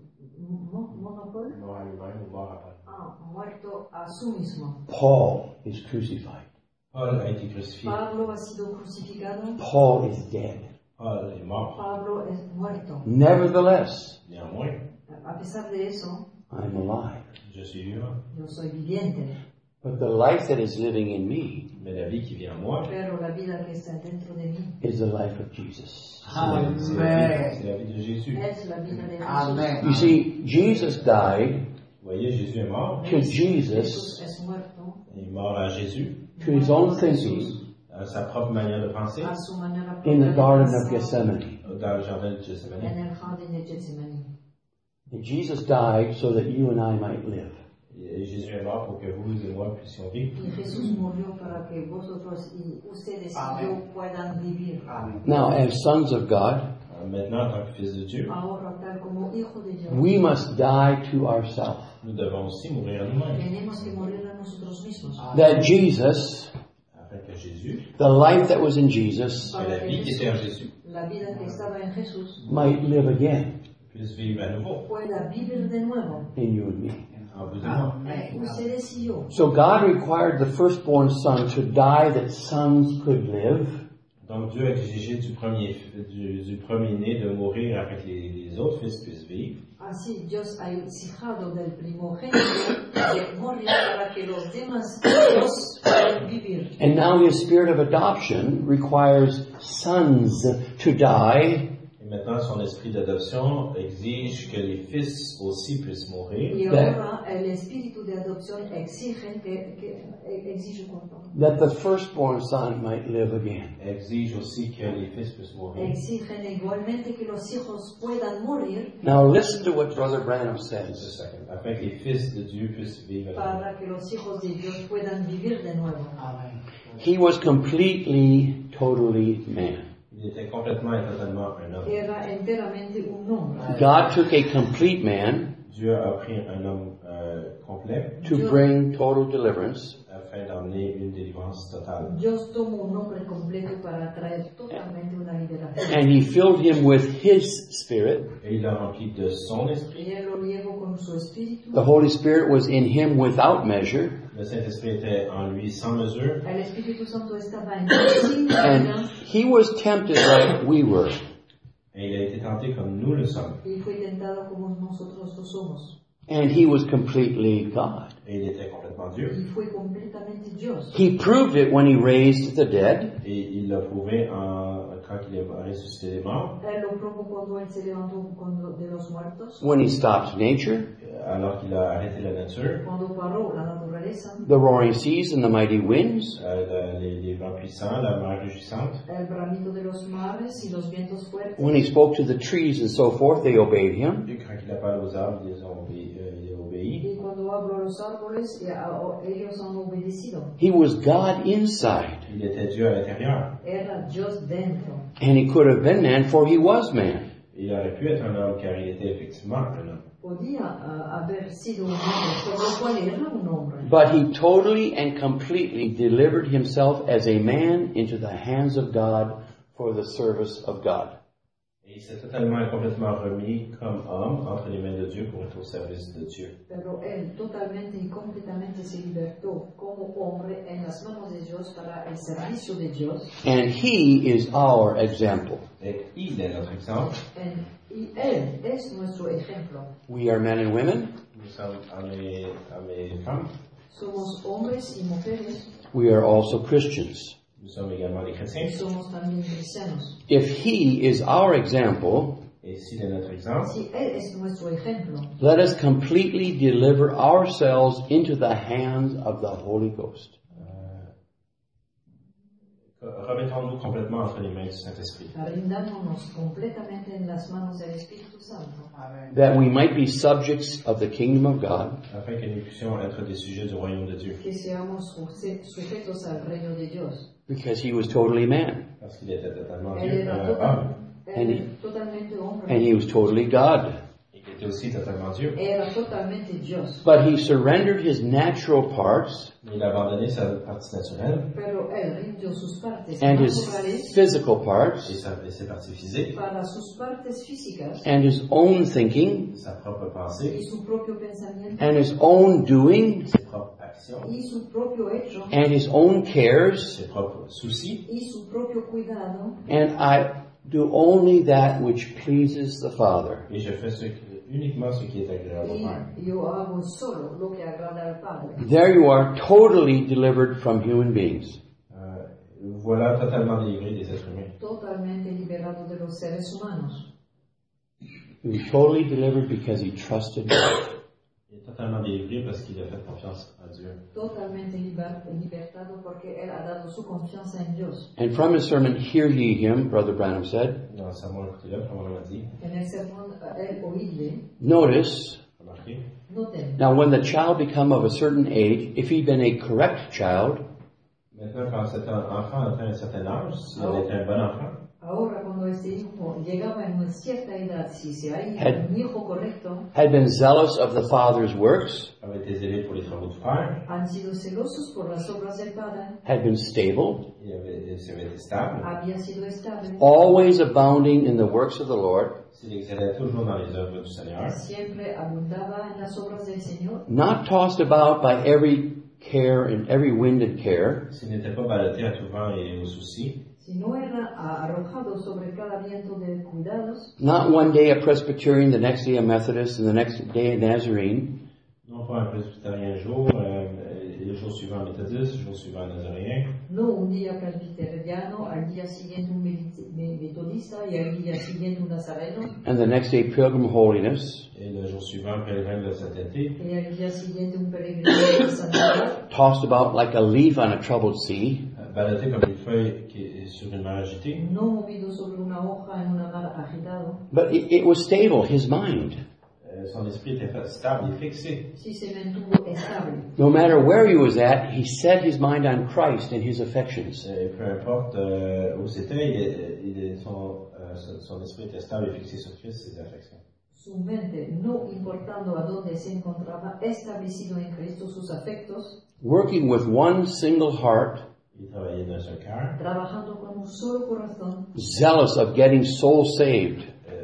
monopol, Mort à lui-même ou mort à Paul. muerto a su mismo. Paul is crucified. Paul a été crucifié. Pablo ha sido crucificado, Paul is dead. Paul est mort. Pablo es muerto. Nevertheless, Néanmoins, A pesar de eso, I'm alive. je suis vivant. yo soy viviente, But the life that is living in me Mais la vie qui vient en moi, pero la vida que está dentro de mí is the life of Jesus. c'est la vie de Jésus. es la vida de Jesús. Amen. You see, Jesus died Vous voyez, Jésus est mort. to Jesus, Jesús es muerto Il est mort à Jésus, to his own thinking, à sa propre manière de penser, a su manera in the propia de Garden of pensar Gethsemane. dans le jardin de en Gethsemane. el jardín de Getsemaní. And Jesus died so that you and I might live. Et Jésus est mort pour que vous et moi puissions vivre. Y Jesús murió para que vosotros y ustedes y yo puedan vivir. Now, as sons of God, Maintenant, en tant que fils de Dieu, Ahora, tal como hijo de Dios, we must die to ourselves. nous devons aussi mourir à nous-mêmes. tenemos que morir a nosotros mismos. That Jesus, Afin que Jésus, the life that was in Jesus, que la vie qui était en Jésus, La vida que estaba en Jesús might live again puisse vivre à nouveau pueda vivir de nuevo in you and me. en vous et moi. en ustedes y yo. So God required the firstborn son to die that sons could live. Donc Dieu a exigé du premier-né de mourir afin que les autres fils puissent vivre. Así Dios ha exigido del primogénito de morir para que los demás hijos puedan vivir. And now his spirit of adoption requires sons to die Et maintenant, son esprit d'adoption exige que les fils aussi puissent mourir. Y ahora el espíritu de adopción exige exige cuánto? that the firstborn son might live again. Exige aussi que les fils puissent mourir. Exigen igualmente que los hijos puedan morir Now listen to what Brother Branham says. Afin que les fils de Dieu puissent vivre. para que los hijos de Dios puedan vivir de nuevo. He was completely, totally man. Il Il était complètement et totalement un homme. Era enteramente un hombre. God took a complete man Dieu a pris un homme complet to bring total deliverance, afin d'emmener une délivrance totale. Dios tomó un hombre completo para traer totalmente una liberación. and He filled him with His Spirit. Et il l'a rempli de son esprit. Y él lo llegó con su espíritu. The Holy Spirit was in him without measure, Le Saint-Esprit était en lui sans mesure. El Espíritu Santo estaba en él sin and medida he was tempted like we were. Et il a été tenté comme nous le sommes. y fue tentado como nosotros lo somos. And he was completely God. Et il était complètement Dieu. Y fue completamente Dios. He proved it when He raised the dead, Et il l'a prouvé quand il a ressuscité les morts, Él lo probó cuando él se levantó de los muertos, when He stopped nature, alors qu'il a arrêté la nature, cuando paró la naturaleza, the roaring seas and the mighty winds, les vents puissants, la mer rugissante. el bramido de los mares y los vientos fuertes. when He spoke to the trees and so forth, they obeyed Him. Et quand il a parlé aux arbres, ils ont obéi. Y cuando habló a los árboles, ellos han obedecido. He was God inside, Il était Dieu à l'intérieur. Era Dios dentro. and He could have been man, for He was man. Il aurait pu être un homme car il était effectivement un homme. Podía haber sido un hombre, por lo cual era un hombre. But He totally and completely delivered Himself as a man into the hands of God for the service of God. Et il s'est totalement et complètement remis comme homme entre les mains de Dieu pour être au service de Dieu. Pero él totalmente y completamente se libertó como hombre en las manos de Dios para el servicio de Dios. And He is our example. Et il est notre exemple. Y él es nuestro ejemplo. We are men and women. Nous sommes hommes et femmes. Somos hombres y mujeres We are also Christians. Nous sommes également des y chrétiens. somos también cristianos. If He is our example, Et s'il est notre exemple, Si él es nuestro ejemplo, let us completely deliver ourselves into the hands of the Holy Ghost. remettons-nous complètement entre les mains du Saint-Esprit. rindámonos completamente en las manos del Espíritu Santo, That we might be subjects of the kingdom of God, Afin que nous puissions être des sujets du royaume de Dieu. que seamos sujetos al reino de Dios. because He was totally man, Parce qu'il était totalement Él Dieu, era homme. totalmente hombre. and He was totally God. Il était aussi totalement Dieu. Era totalmente Dios. But He surrendered His natural parts Il a abandonné sa partie naturelle Pero él rindió sus partes and His naturales physical parts et ses parties physiques, para sus partes físicas and His own thinking sa propre pensée, y su propio pensamiento and His own doing ses propres actions, y su propio hecho and His own cares, ses propres soucis. y su propio cuidado. and I do only that which pleases the Father. Et je fais uniquement ce qui est agréable au Père. Y yo hago solo lo que agrada al Padre. There you are, totally delivered from human beings. Voilà totalement délivré des êtres humains. Totalmente liberado de los seres humanos. He was totally delivered because he trusted God. Il est totalement délivré parce qu'il a fait confiance à Dieu. Totalmente libertado porque él ha dado su confianza en Dios. And from his sermon, Hear Ye Him, Brother Branham said, Dans le sermon écoutez-le, comme on l'a dit, En el sermón, él oídle, notice, remarquez, noten. now when the child become of a certain age, if he'd been a correct child, maintenant quand cet enfant atteint un certain âge, s'il avait été un bon enfant, Ahora, cuando este hijo llegaba en una cierta edad, si se ha un hijo correcto, had been zealous of the Father's works, avait été zélé pour les travaux du Père, han sido celosos por las obras del Padre, had been stable, il avait été stable, había sido estable, always abounding in the works of the Lord, s'il excellait toujours dans les œuvres du Seigneur, siempre abundaba en las obras del Señor, not tossed about by every care and every wind and care, s'il n'était pas ballotté à tout vent et aux soucis, si no era arrojado sobre cada viento de cuidados, not one day a Presbyterian, the next day a Methodist, and the next day a Nazarene, non pas un presbytérien un jour, le jour suivant un méthodiste, le jour suivant un nazaréen, no un día presbiteriano, al día siguiente un metodista y al día siguiente un nazareno, and the next day Pilgrim Holiness, et le jour suivant pèlerin de la sainteté, y al día siguiente un peregrino de santidad, tossed about like a leaf on a troubled sea, ballotté comme une feuille qui est sur une mer agitée, no movido sobre una hoja en una mar agitado, but it was stable, his mind. son esprit était stable et fixé. si se mantuvo estable. No matter where he was at, he set his mind on Christ and his affections. Et peu importe où c'était, son esprit était stable et fixé sur Christ et ses affections. Su mente, no importando a dónde se encontraba, establecido en Cristo sus afectos, Working with one single heart, Il travaillait d'un seul cœur, trabajando con un solo corazón, zealous of getting souls saved,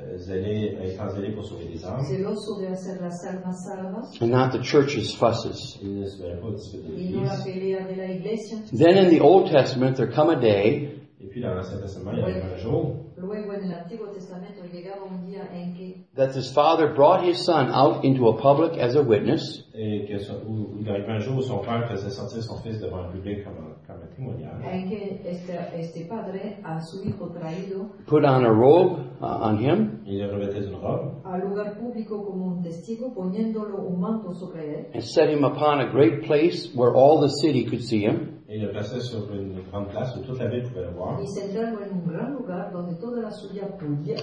étant zélé pour sauver des âmes. celoso de hacer las almas salvas, and not the church's fusses. Il ne se mêlait pas au dispute de y no la l'Église. pelea de la iglesia. Then in the Old Testament there come a day Et puis dans l'Ancien Testament, il y avait un jour Luego en el Antiguo Testamento llegaba un día en que that his father brought his son out into a public as a witness, et où il arrivait un jour où son père faisait sortir son fils devant un public comme un témoignage. en que este padre a su hijo traído put on a robe on him, Il le revêtait d'une robe al lugar público como un testigo, poniéndolo un manto sobre él, and set him upon a great place where all the city could see him. et il le plaçait sur une grande place où toute la ville pouvait le voir. y sentarlo en un gran lugar donde toda la ciudad podía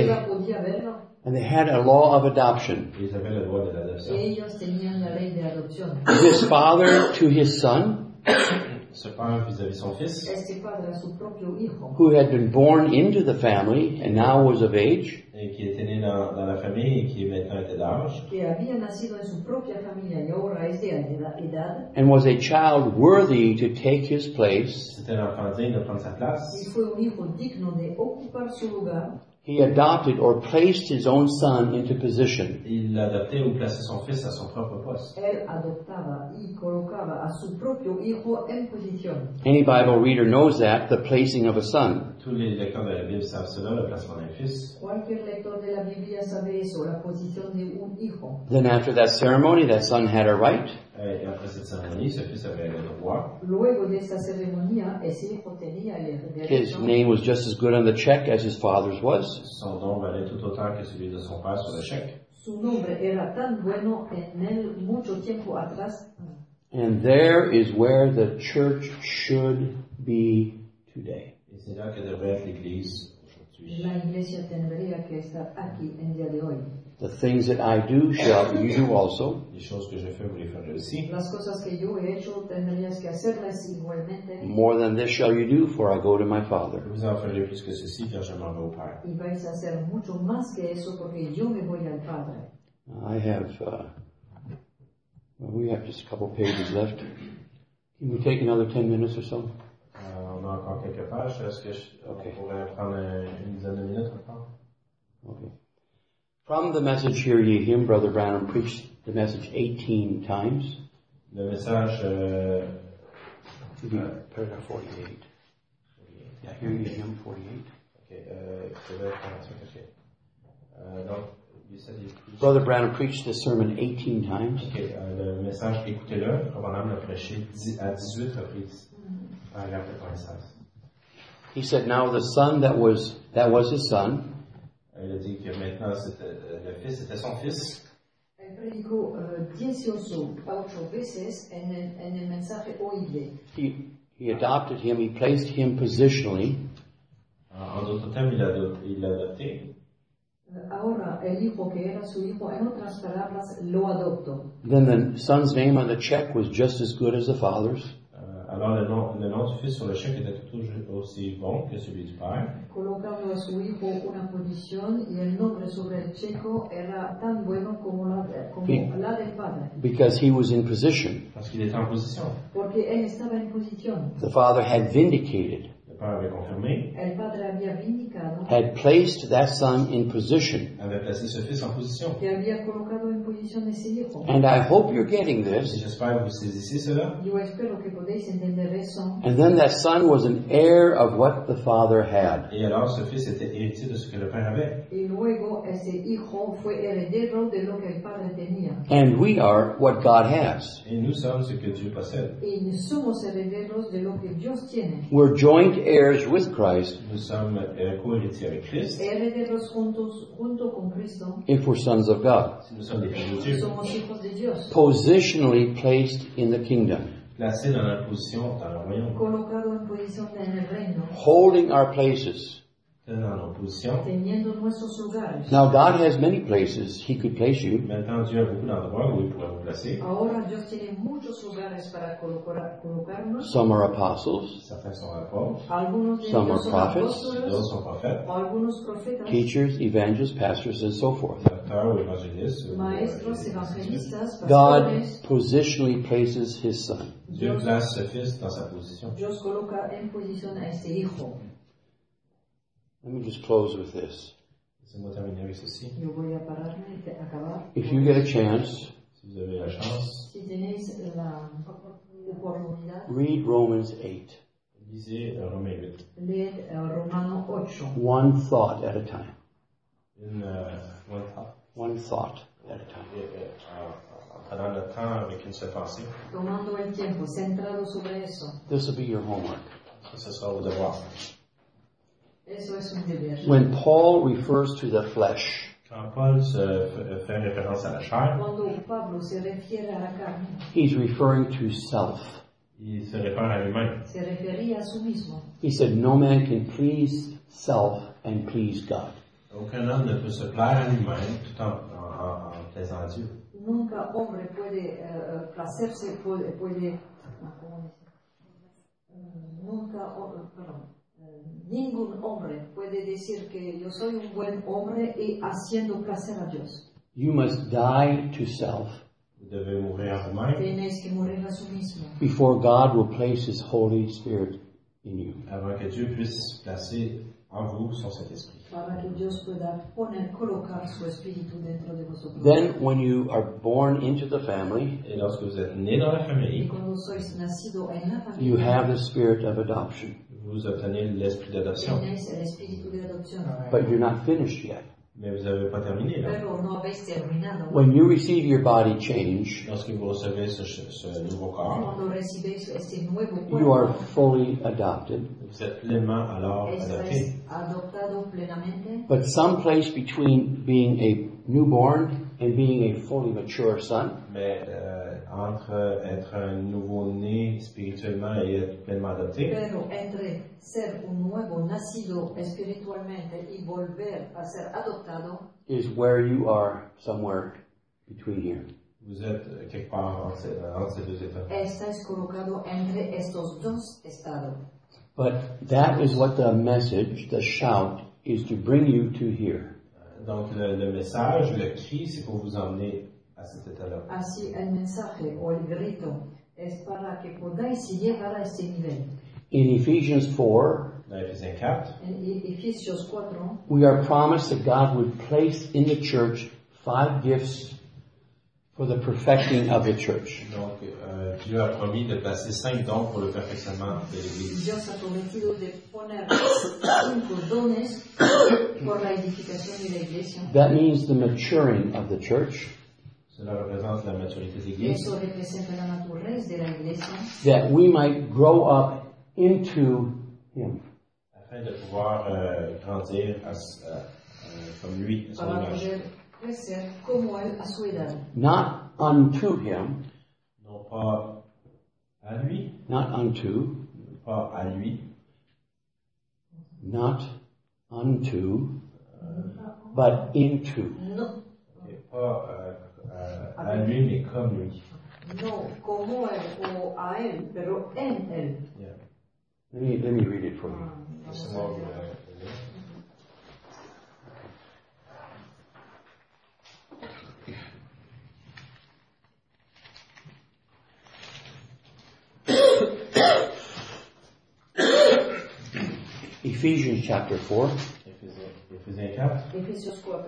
verlo. And they had a law of adoption. Et ils avaient la loi de l'adoption. Ellos tenían la ley de adopción. His father to his son, Ce père vis-à-vis son fils, Este padre a su propio hijo, who had been born into the family and now was of age, et qui était né dans la famille et qui maintenant était d'âge, que había nacido en su propia familia y ahora es de edad, and was a child worthy to take his place. c'était l'enfant digne de prendre sa place. y fue un hijo digno de ocupar su lugar, He adopted or placed his own son into position. Il adoptait ou plaçait son fils à son propre poste. él adoptaba y colocaba a su propio hijo en posición. Any Bible reader knows that, the placing of a son. Tous les lecteurs de la Bible savent cela, le placement d'un fils. Cualquier lector de la Biblia sabe eso, la posición de un hijo. Then after that ceremony, that son had a right. Et après cette cérémonie, ce fils avait le droit. Luego de esa ceremonia, ese hijo tenía el His derecho. name was just as good on the check as his father's was. Son nom valait tout autant que celui de son père sur le chèque. Su nombre era tan bueno en él mucho tiempo atrás. And there is where the church should be today. Et c'est là que devrait être l'Église aujourd'hui. La iglesia tendría que estar aquí en día de hoy. The things that I do shall you do also. Les choses que je fais, vous les ferez aussi. Las cosas que yo he hecho tendrías que hacerlas igualmente. More than this shall you do, for I go to my Father. Vous en ferez plus que ceci, car je m'en vais au Père. Y vais a hacer mucho más que eso porque yo me voy al Padre. I have, well, we have just a couple pages left. Can we take another 10 minutes or so? On a encore quelques pages. Est-ce que on pourrait prendre une dizaine de minutes encore? Okay. From the message Hear Ye Him, Brother Branham preached the message 18 times. Le message, Paragraph 48. Yeah, Hear Ye Him 48. okay, c'est là, ok. Donc, you said you preached. Brother Branham preached this sermon 18 times. Okay, le message, écoutez-le. Probablement l'a prêché à 18 reprises. Paragraphe 96. He said, now the son that was his son, Il a dit que maintenant, le fils, c'était son fils. Él predicó 18 veces en el mensaje oíble. he adopted him, he placed him positionally. En d'autres termes, il l'a adopté. Ahora el hijo que era su hijo, en otras palabras, lo adoptó. Then the son's name on the check was just as good as the father's. Alors, le nom du fils sur le chèque était tout aussi bon que celui du père. Colocando a su hijo una posición y el nombre sobre el checo era tan bueno como la del padre. Because he was in position. Parce qu'il était en position. Porque él estaba en posición. The father had vindicated, Le père avait confirmé, El padre había vindicado, had placed that son in position. avait placé ce fils en position. que había colocado en posición ese hijo. And I hope you're getting Et this. j'espère que vous saisissez cela. Yo espero que podéis entender eso. And then that son was an heir of what the father had. Et alors, ce fils était héritier de ce que le père avait. Y luego ese hijo fue heredero de lo que el padre tenía. And we are what God has. Et nous sommes ce que Dieu possède. Y somos herederos de lo que Dios tiene. We're joint heirs with Christ Nous sommes co-héritiers avec Christ. Herederos junto con Cristo. if we're sons of God. Si nous sommes des fils de Dieu, Somos hijos de Dios. Positionally placed in the kingdom. placés dans notre position dans le royaume. Colocado en posición en el reino. Holding our places. tenant nos positions. teniendo nuestros lugares. Now God has many places He could place you. Maintenant, Dieu a beaucoup d'endroits où il pourrait vous placer. Ahora Dios tiene muchos lugares para colocarnos. Some are apostles, Certains sont apôtres, Algunos de Some ellos are son prophets. apóstoles, d'autres sont prophètes, algunos profetas, teachers, evangelists, pastors, and so forth. docteurs ou évangélistes. maestros, evangelistas, God pastores. positionally places His Son. Dieu place ce fils dans sa position. Dios coloca en posición a este hijo. Let me just close with this. Laissez-moi terminer avec ceci. Yo voy a pararme y acabar. If you get a chance, Si vous avez la chance, Si tenéis la oportunidad, read Romans 8, lisez Romains 8. leed Romano 8. one thought at a time. One thought at a time. En prenant le temps avec une seule pensée. Tomando el tiempo, centrado sobre eso. This will be your homework. Ce sera vos devoirs. Eso es un deber. When Paul refers to the flesh, Quand Paul fait référence à la chair, Cuando Pablo se refiere a la carne, he's referring to self. il se réfère à lui-même. se refería a sí mismo. He said, no man can please self and please God. Aucun homme ne peut se plaire à lui-même tout en plaisant à Dieu. Nunca hombre puede placerse, puede ¿cómo dice? Ningún hombre puede decir que yo soy un buen hombre y haciendo placer a Dios. You must die to self Vous devez mourir à vous-même Tenéis que morir a sí mismo before God will place His Holy Spirit in you. avant que Dieu puisse placer en vous son Saint-Esprit. para que Dios pueda colocar su espíritu dentro de vosotros. Then, when you are born into the family, Et lorsque vous êtes né dans la Y famille, cuando sois nacido en la you familia, have the spirit of adoption. vous obtenez l'esprit d'adoption. tenéis el espíritu de adopción. But you're not finished yet. Mais vous n'avez pas terminé là. Pero no habéis terminado. When you receive your body change, Lorsque vous recevez ce nouveau corps, Cuando recibéis este nuevo you are cuerpo, fully adopted. vous êtes pleinement alors adopté. estáis adoptado plenamente. But someplace between being a newborn and being a fully mature son, Mais entre être un nouveau-né spirituellement et être pleinement adopté, Pero entre ser un nuevo nacido espiritualmente y volver a ser adoptado, is where you are somewhere between here. vous êtes quelque part entre ces deux états. estáis colocado entre estos dos estados. But that is what the message, the shout, is to bring you to here. Donc le message, le cri, c'est pour vous emmener à cet état-là. Así el mensaje o el grito es para que podáis llegar a este nivel. In Ephesians 4, Dans Éphésiens 4, En Efesios 4, we are promised that God would place in the church 5 gifts for the perfecting of the church. donc Dieu a promis de placer 5 dons pour le perfectionnement de l'Église. Dios ha prometido de poner 5 dones por la edificación de la iglesia. That means the maturing of the church, Cela représente la maturité de l'Église, Eso representa la naturaleza de la iglesia, that we might grow up into Him. afin de pouvoir grandir comme lui, à son para image. poder crecer como él a su edad. Not unto Him, Non pas à lui, not unto, pas à lui, not unto, but into. No, et pas à lui, mais comme lui. no como él o a él, pero en él. Yeah. Let me read it for you. Laissez-moi vous le lire. Ephesians chapter 4, Éphésiens 4, Efesios 4,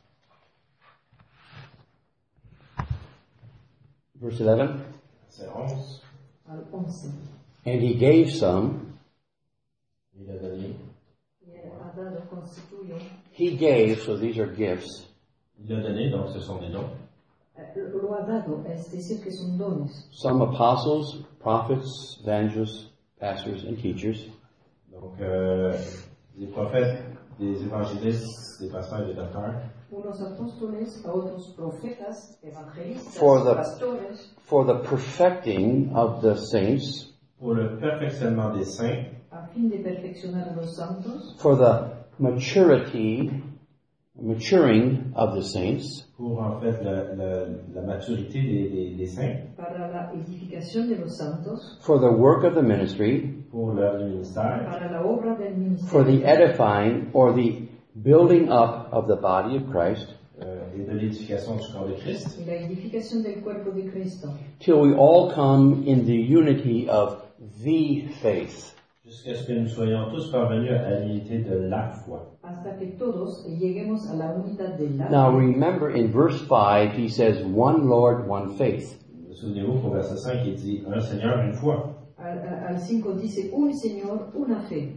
verse 11. c'est 11. al 11. And He gave some, Il a donné. Y él ha dado, constituyó, He gave, so these are gifts, Il a donné, donc ce sont des dons. lo ha dado, es decir, que son dones. some apostles, prophets, evangelists, pastors, and teachers, Donc, des prophètes, des évangélistes, des pasteurs et des docteurs, Unos apóstoles, a otros profetas, evangelistas, For the- pastores, for the perfecting of the saints, pour le perfectionnement des saints, a fin de perfeccionar a los santos, for the maturing of the saints, pour en fait la maturité des saints, para la edificación de los santos, for the work of the ministry, pour l'œuvre du ministère, para la obra del for the ministerio, edifying or the building up of the body of Christ, et de l'édification du corps de Christ, y la edificación del cuerpo de Cristo, till we all come in the unity of the faith. jusqu'à ce que nous soyons tous parvenus à l'unité de la foi. hasta que todos lleguemos a la unidad de la Now fe. remember in verse 5 he says one Lord, one faith. Souvenez-vous qu'au verset 5, il dit un Seigneur, une foi. Al 5 dice, un Señor, una fe.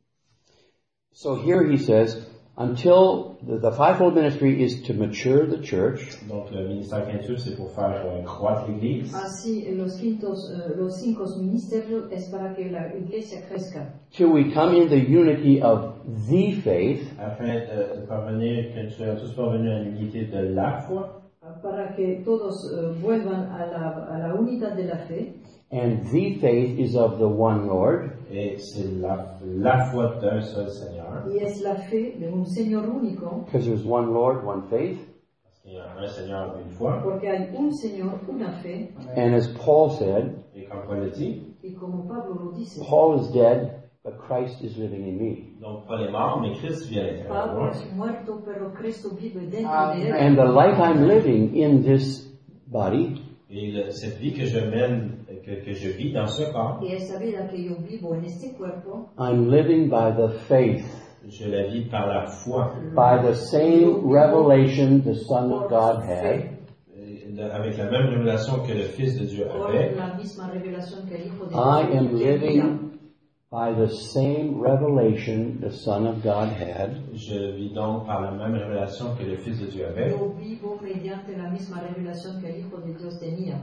So here he says, until the fivefold ministry is to mature the church, Donc le ministère quintuple, c'est pour faire croître l'Église. Así los cinco ministerios es para que la iglesia crezca. till we come in the unity of the faith, Afin de parvenir, que nous soyons tous parvenus à l'unité de la foi. Para que todos vuelvan a la unidad de la fe. and the faith is of the one Lord, Et c'est la foi d'un seul Seigneur. Y es la fe de un Señor único. because there's one Lord, one faith. Parce qu'il y a un Seigneur, une foi. Porque hay un Señor, una fe. And as Paul said, Et comme Paul le dit, Y como Pablo lo dice, Paul is dead, but Christ is living in me. donc Paul est mort, mais Christ vit à l'intérieur de Pablo moi. es muerto, pero Cristo vive dentro de él. And the life I'm living in this body Et cette vie que je mène, que je vis dans ce corps, Y esa vida que yo vivo en este cuerpo, I'm living by the faith, je la vis par la foi. by the same revelation the Son of God had, Avec la même révélation que le Fils de Dieu por avait, la misma revelación que el Hijo de I Dios am tenía. living by the same revelation the Son of God had, je vis donc par la même révélation que le Fils de Dieu avait. Yo vivo mediante la misma revelación que el Hijo de Dios tenía.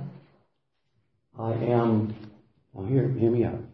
I am, now hear me out.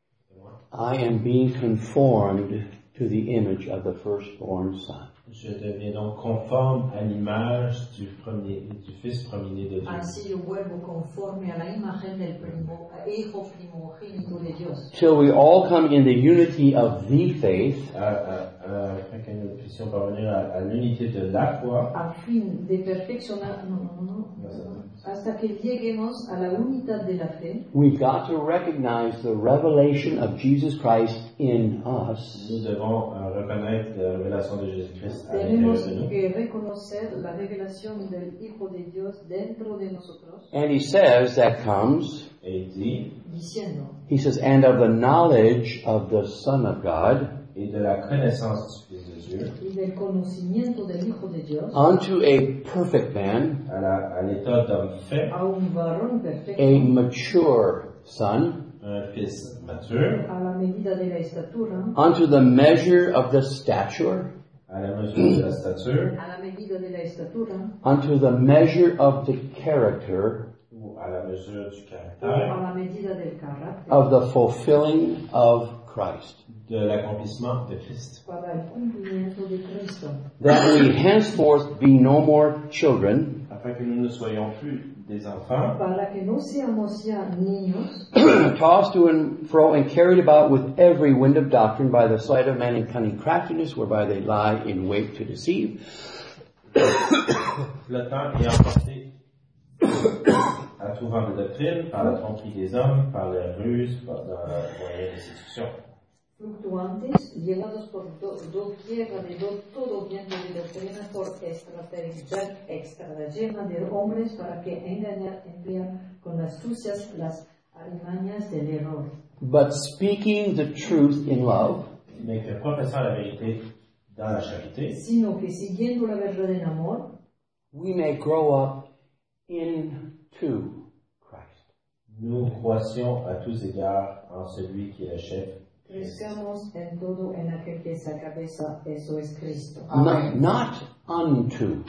I am being conformed to the image of the firstborn Son. Je deviens donc conforme à l'image du Fils premier-né de Dieu. Así yo vuelvo conforme a la imagen del Hijo primogénito de Dios. Till we all come in the unity of the faith, Afin que nous puissions parvenir à l'unité de la foi, A fin de perfeccionar, hasta que lleguemos a la unidad de la fe, we've got to recognize the revelation of Jesus Christ in us. nous devons reconnaître la révélation de Jésus-Christ à l'intérieur tenemos de nous. que reconocer la revelación del Hijo de Dios dentro de nosotros, And he says that comes, Et il dit, diciendo, he says, and of the knowledge of the Son of God, et de la connaissance du Fils de Dieu, y del conocimiento del Hijo de Dios, unto a perfect man, à l'état d'homme fait, a un varón perfecto, a mature son, un Fils mature, a la medida de la estatura, unto the measure of the stature, à la mesure de la stature, a la medida de la estatura, unto the measure of the character ou à la mesure du a caractère, la medida del carácter, of the fulfilling of Christ. de l'accomplissement de Christ. para el cumplimiento de Cristo, That we henceforth be no more children, Afin que nous ne soyons plus des enfants, para que no seamos ya niños, tossed to and fro and carried about with every wind of doctrine by the sleight of man and cunning craftiness, whereby they lie in wait to deceive, flottant et emportés à tout vent de doctrine, par la tromperie des hommes, par la ruse, par le moyen de séduction. fluctuantes, llevados por doquiera de todo viento de doctrina, por estratagema de hombres para que engañar emplean con astucias las alimañas del error. but speaking the truth in love, Mais que professant la vérité dans la charité, Sino que siguiendo la verdad en amor, we may grow up into Christ. nous croissions à tous égards en celui qui est le chef, crezcamos en todo en aquel que es la cabeza, eso es Cristo. Not unto,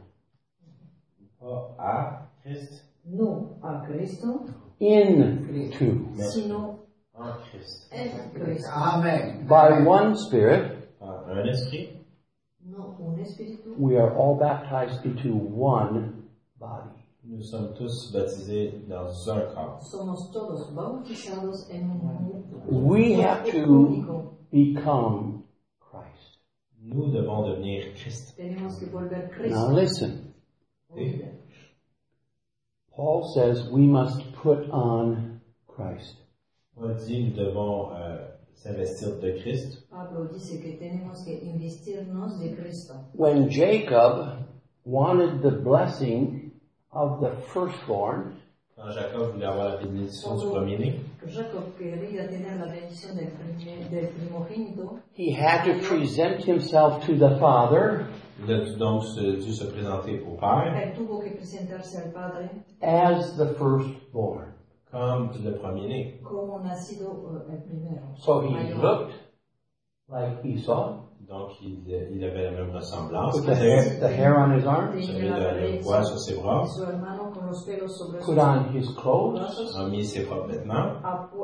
pas à Christ, No a Cristo, into, sino en Christ, en Cristo. Amen. by one Spirit, par un esprit. No un espíritu. we are all baptized into one body. Nous sommes tous baptisés dans un corps. Somos todos bautizados en un We have to único. become Christ. Nous devons devenir Christ. Tenemos que volver Now Cristo. listen. Oíd. Paul says we must put on Christ. Paul dit nous devons s'investir de Christ. Pablo dice que tenemos que investirnos de Cristo. When Jacob wanted the blessing of the firstborn, Quand Jacob voulait avoir la bénédiction du premier-né, Jacob quería tener la bendición del primogénito. he had to present himself to the Father il a dû se présenter au Père Él tuvo que presentarse al Padre as the firstborn. comme le premier-né. como nacido el primero. So he Mayor. looked like Esau, Donc il avait la même ressemblance. with the hair on his arms, Il Tenía avait la le poil sur ses bras, de su hermano con los pelos sobre put sus on his clothes. brazos. a mis ses propres vêtements.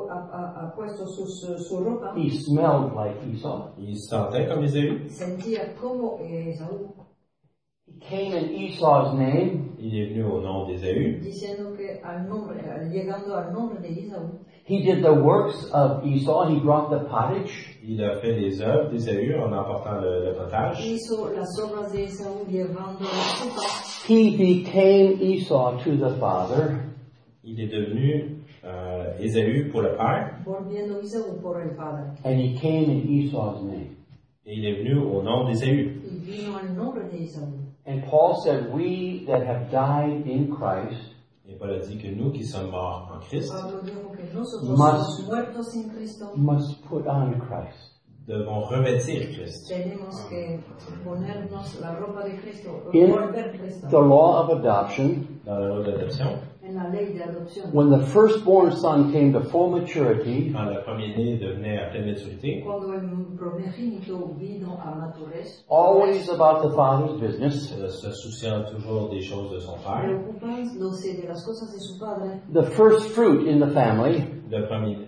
Ha puesto su ropa. He smelled like Esau. Il se sentait comme Ésaü. Sentía como Esaú, He came in Esau's name. Il est venu au nom d'Ésaü. diciendo que llegando al nombre de Esaú, He did the works of Esau. He brought the pottage. Il a fait les œuvres d'Ésaü en emportant le potage. hizo las obras de Esaú llevando la copa. He became Esau to the Father. Il est devenu Ésaü pour le Père Volviendo Esaú por el Padre. And he came in Esau's name. et il est venu au nom d'Ésaü. Y vino al nombre de Esaú. And Paul said, we that have died in Christ Et Paul a dit que nous qui sommes morts en Christ Pablo dijo que nosotros Must- somos muertos en Cristo. must put on Christ. devons revêtir Christ. Tenemos que ponernos la ropa de Cristo, In volver Cristo. the law of adoption, Dans la loi d'adoption, En la ley de adopción. when the firstborn son came to full maturity, quand le premier-né devenait à pleine maturité, Cuando el primogénito vino a madurez, always about the Father's business, se souciant toujours des choses de son Père, preocupándose de las cosas de su padre, the first fruit in the family, le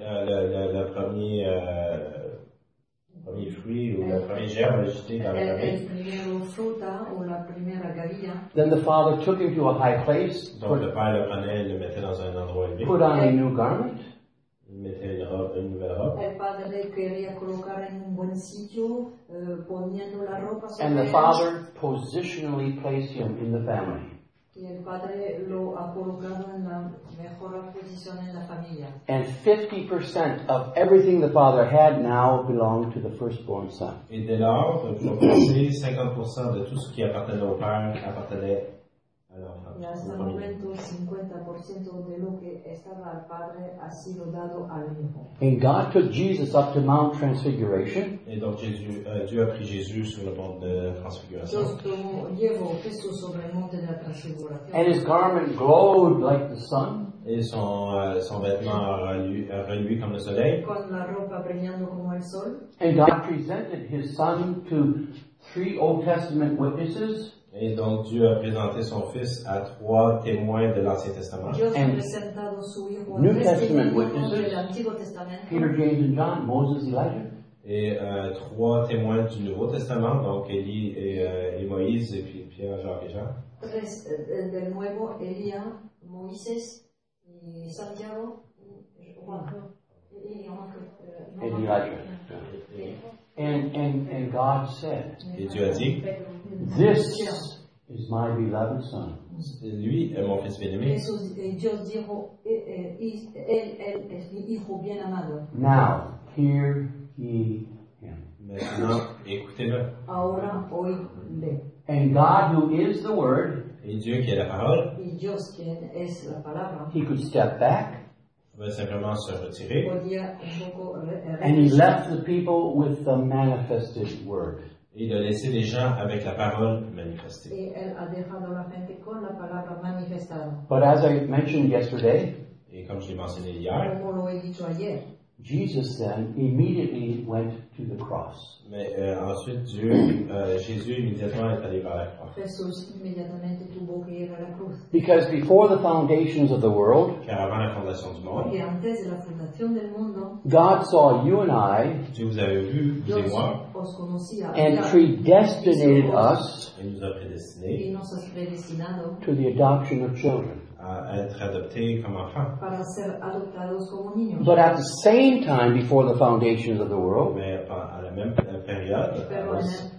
premier fruit ou le premier germe agité dans la el famille, primero fruta o la primera gavilla, then the Father took him to a high place, donc le Père le prenait et le mettait dans un endroit élevé, put on a new garment, il mettait une nouvelle robe, el padre quería colocar en un buen sitio, poniendo la ropa sobre and the él, Father positionally placed him in the family. y el padre lo ha colocado en la mejor posición en la familia. And 50% of everything the Father had now belonged to the firstborn son. et dès lors, pour passer 50% de tout ce qui appartenait au Père appartenait à l'enfant. Y hasta el momento 50% de lo que estaba al padre ha sido dado al hijo. And God took Jesus up to Mount Transfiguration, Et donc Dieu a pris Jésus sur le mont de transfiguration. Dios llevó a Jesús sobre el monte de la transfiguración. and his garment glowed like the sun, Et son vêtement a reluit comme le soleil. Con la ropa brillando como el sol. and God presented his son to 3 Old Testament witnesses, Et donc Dieu a présenté son Fils à 3 témoins de l'Ancien Testament. Dios ha And presentado su hijo New a 3 Testament testigos witnesses, del Antiguo Testamento. Peter, James, and John, Moses, Elijah. Et 3 témoins du Nouveau Testament, donc Élie et Moïse, et puis Pierre, Jacques et Jean. 3 del Nuevo, Elías, Moisés y Santiago y Juan. And Elijah. And God said, Et Dieu a dit, this is my beloved son, lui est mon Fils bien-aimé. Dios dijo, él es mi hijo bien amado. now hear ye him. Maintenant, écoutez-le. Ahora oídle. And God, who is the Word, Et Dieu qui est la parole, Y Dios, quien es la palabra, he could step back, va simplement se retirer. podía un poco and he left the people with the manifested Word. Et il a laissé les gens avec la parole manifestée. y él ha dejado a la gente con la palabra manifestada. But as I mentioned yesterday, Et comme je l'ai mentionné hier, Como lo he dicho ayer, Jesus then immediately went to the cross. mais ensuite Jésus immédiatement est allé vers la croix. Jesús inmediatamente tuvo que ir a la cruz. Because before the foundations of the world, Car avant la fondation du monde, Porque antes de la fundación del mundo, God saw you and I Dieu vous avait vu, vous et Dios moi, os conocía and ya, predestinated us et nous a y prédestinés nos has predestinado to the adoption of children. à être adoptés comme enfants. para ser adoptados como niños. But at the same time, before the foundations of the world, Mais à la même période, Pero en el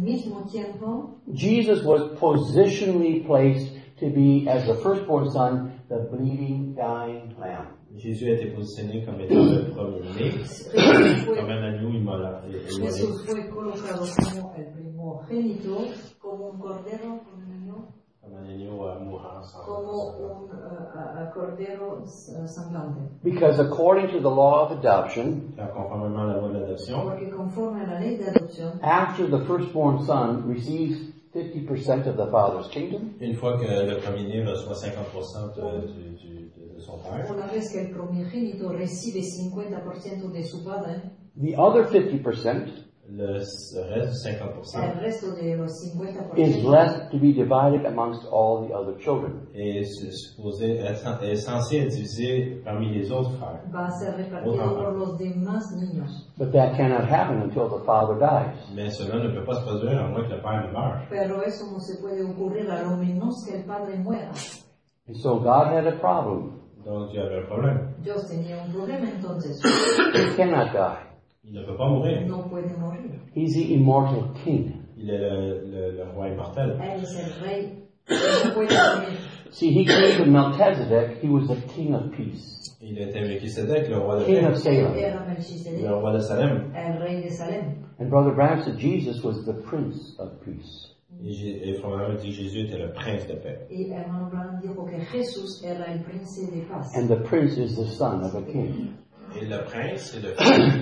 mismo tiempo, Jesus was positionally placed to be, as the firstborn son, the bleeding, dying lamb. Jésus a été positionné comme étant le premier-né, comme un agneau immolé. Jesús fue colocado como el primogénito, como un cordero, Comme un agneau mourant sans como un cordero sangrante. Because according to the law of adoption, Car conformément à la loi de l'adoption, Porque conforme a la ley de adopción, after the firstborn son receives 50% of the father's kingdom, une fois que le premier-né reçoit 50% de son père, una vez que el primogénito recibe 50% de su padre, the other 50% le reste du 50% el resto de los is 50% left to be divided amongst all the other children. est censé être divisé parmi les autres frères. va a ser repartido por los demás niños. But that cannot happen until the father dies. Mais cela ne peut pas se produire à moins que le père ne meure. Pero eso no se puede ocurrir a lo menos que el padre muera. And so God had a problem. Donc Dieu avait un problème. Dios tenía un problema entonces. He cannot die. Il ne peut pas mourir. No puede morir. He's the immortal king. Il est le roi immortel. Él es el rey. No puede morir. See, he came to Melchizedek. He was the king of peace. Il était Melchisedec, le roi de King paix, of Salem. Era Melchizedek, le roi de Salem. el rey de Salem. And Brother Branham said Jesus was the prince of peace. Et Frère dit que Jésus était le prince de paix. Y hermano Branham dijo que Jesús era el príncipe de paz. And the prince is the son of a king. Et le prince, c'est le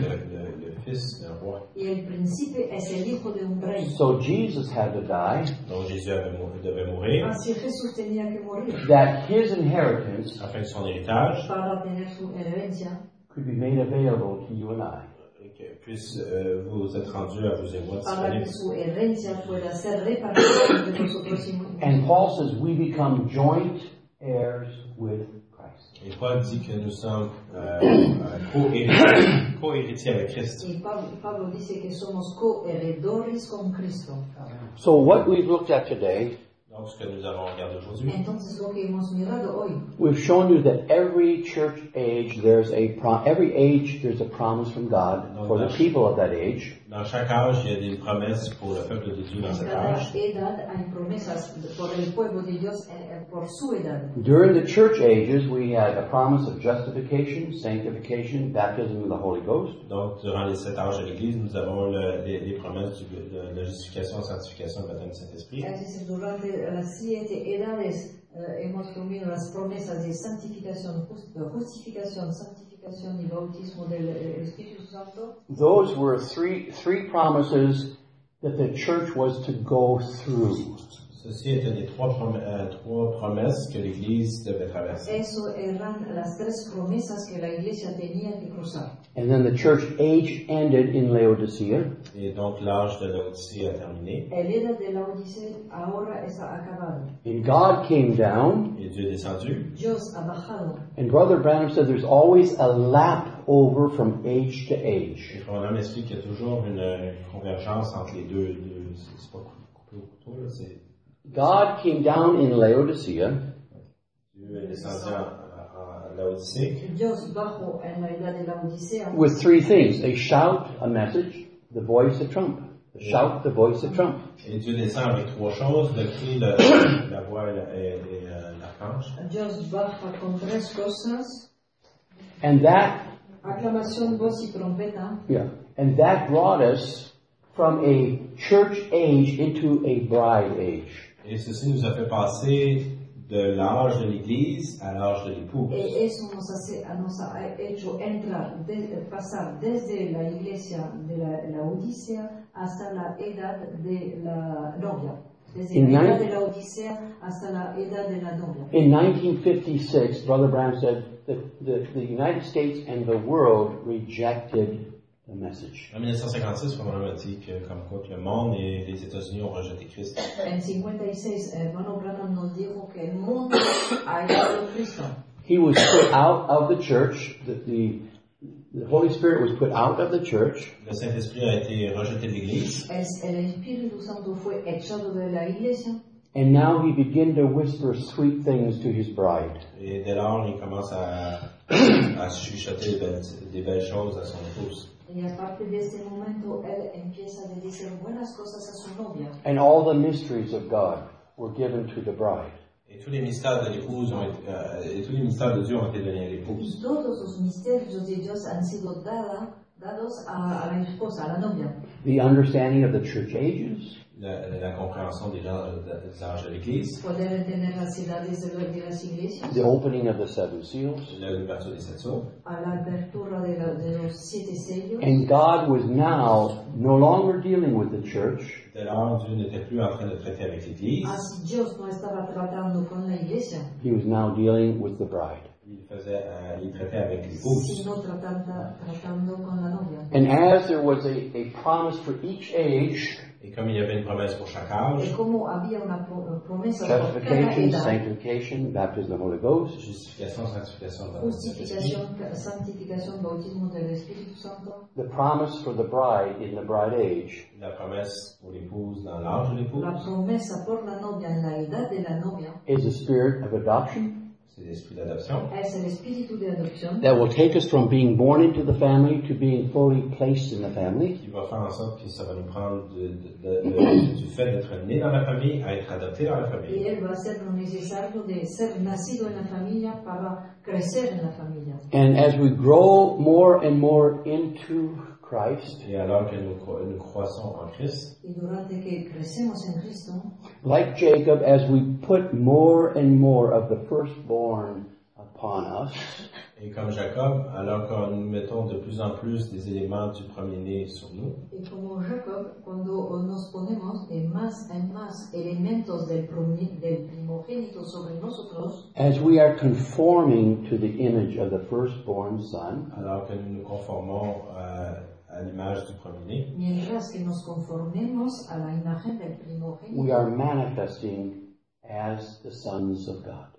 fils d'un roi. Y el príncipe es el hijo de un rey. So Jesus had to die, Donc Jésus devait mourir Así Jesús tenía que morir that his inheritance afin que son héritage para tener su herencia, could be made available to you and I. puisse vous être rendu à vous et moi para que disponible. su herencia pueda ser repartida entre nosotros y And Paul says we become joint heirs with Christ. Et Paul dit que nous sommes co-héritiers avec Christ. Y Pablo dice que somos coheredores con Cristo. So what we've looked at today, Donc ce que nous avons regardé aujourd'hui, Entonces lo que hemos mirado hoy, we've shown you that every church age every age there's a promise from God for the people of that age. dans chaque âge, il y a des promesses pour le peuple de Dieu dans en cet cada âge. edad hay promesas por el pueblo de Dios por su edad. During the church ages, we had a promise of justification, sanctification, baptism of the Holy Ghost. Donc, durant les 7 âges de l'Église, nous avons les promesses de la justification, sanctification et baptême du Saint-Esprit. Es decir, durante las 7 edades hemos comido las promesas de santificación, justificación, santificación y bautismo del Espíritu Santo. Those were three promises that the church was to go through. Ceci étaient les trois promesses que l'Église devait traverser. Eso eran las 3 promesas que la iglesia tenía que cruzar. And then the church age ended in Laodicea. Et donc, l'âge de l'Odyssée a terminé. El edad de la Odisea ahora está acabado. And God came down. Et Dieu est descendu. Dios ha bajado. And Brother Branham said there's always a lap over from age to age. Et Frère Branham explique qu'il y a toujours une convergence entre les deux c'est pas coupé au couteau, là, c'est God came down in Laodicea. Dieu est descendu à l'Odyssée Dios bajó en la edad de la Odisea With 3 things: a shout, a message, the voice, a trump. The shout, the voice, a trump. et Dieu descend avec 3 choses, le cri, la voix et l'archange. Dios baja con 3 cosas: And that, aclamación, voz y trompeta. and that brought us from a church age into a bride age. Et ceci nous a fait passer de l'âge de l'Église à l'âge de l'époux. Y eso nos ha hecho pasar desde la iglesia de la Odisea hasta la edad de la novia. Desde la edad de la Odisea hasta la edad de la novia. In 1956, Brother Branham said that the United States and the world rejected the message. En 1956, Frère Branham a dit que comme quoi que le monde et les États-Unis ont rejeté Christ. En 56, hermano Branham nos dijo que el mundo ha dejado a Cristo. He was put out of the church. The Holy Spirit was put out of the church. Le Saint-Esprit a été rejeté de l'Église. El Espíritu Santo fue echado de la iglesia. And now he began to whisper sweet things to his bride. Et dès lors, il commence à chuchoter des belles choses à son épouse. Y aparte de este momento, él empieza a decir buenas cosas a su novia. And all the mysteries of God were given to the bride. Et tous les mystères de l'épouse et tous les mystères de Dieu ont été donnés à l'épouse. Y todos los misterios de Dios han sido dados a la esposa, a la novia. The understanding of the church ages, La compréhension des âges de l'Église, Poder entender las edades de las iglesias, the opening of the seven seals. l'ouverture des sept sceaux. a la apertura de los 7 sellos. And God was now no longer dealing with the church, Dès lors, Dieu n'était plus en train de traiter avec l'Église. Así Dios no estaba tratando con la iglesia, He was now dealing with the bride. Il traitait avec l'épouse. sino tratando con la novia. And as there was a promise for each age, Et comme il y avait une promesse pour chaque Y âge, como había una promesa por cada justification, edad, sanctification, baptism of the Holy Ghost, justification, sanctification, justificación, santificación, bautismo del Espíritu Santo, the promise for the bride in the bride age la promesse pour l'épouse dans l'âge de l'épouse, la promesa por la novia en la edad de la novia, is a spirit of adoption c'est l'esprit d'adoption, es el espíritu de adopción that will take us from being born into the family to being fully placed in the family. qui va faire en sorte que ça va nous prendre du fait d'être né dans la famille à être adopté dans la y famille. él va a hacer lo necesario de ser nacido en la familia para crecer en la familia. And as we grow more and more into Christ, Et alors que nous croissons en Christ, Y durante que crecemos en Cristo, like Jacob, as we put more and more of the firstborn upon us, et comme Jacob, alors que nous mettons de plus en plus des éléments du premier-né sur nous, y como Jacob, cuando nos ponemos en más elementos del primogénito sobre nosotros, as we are conforming to the image of the firstborn son, alors que nous nous conformons à l'image du premier-né, mientras que nos conformemos a la imagen del we primogénito, are manifesting as the sons of God.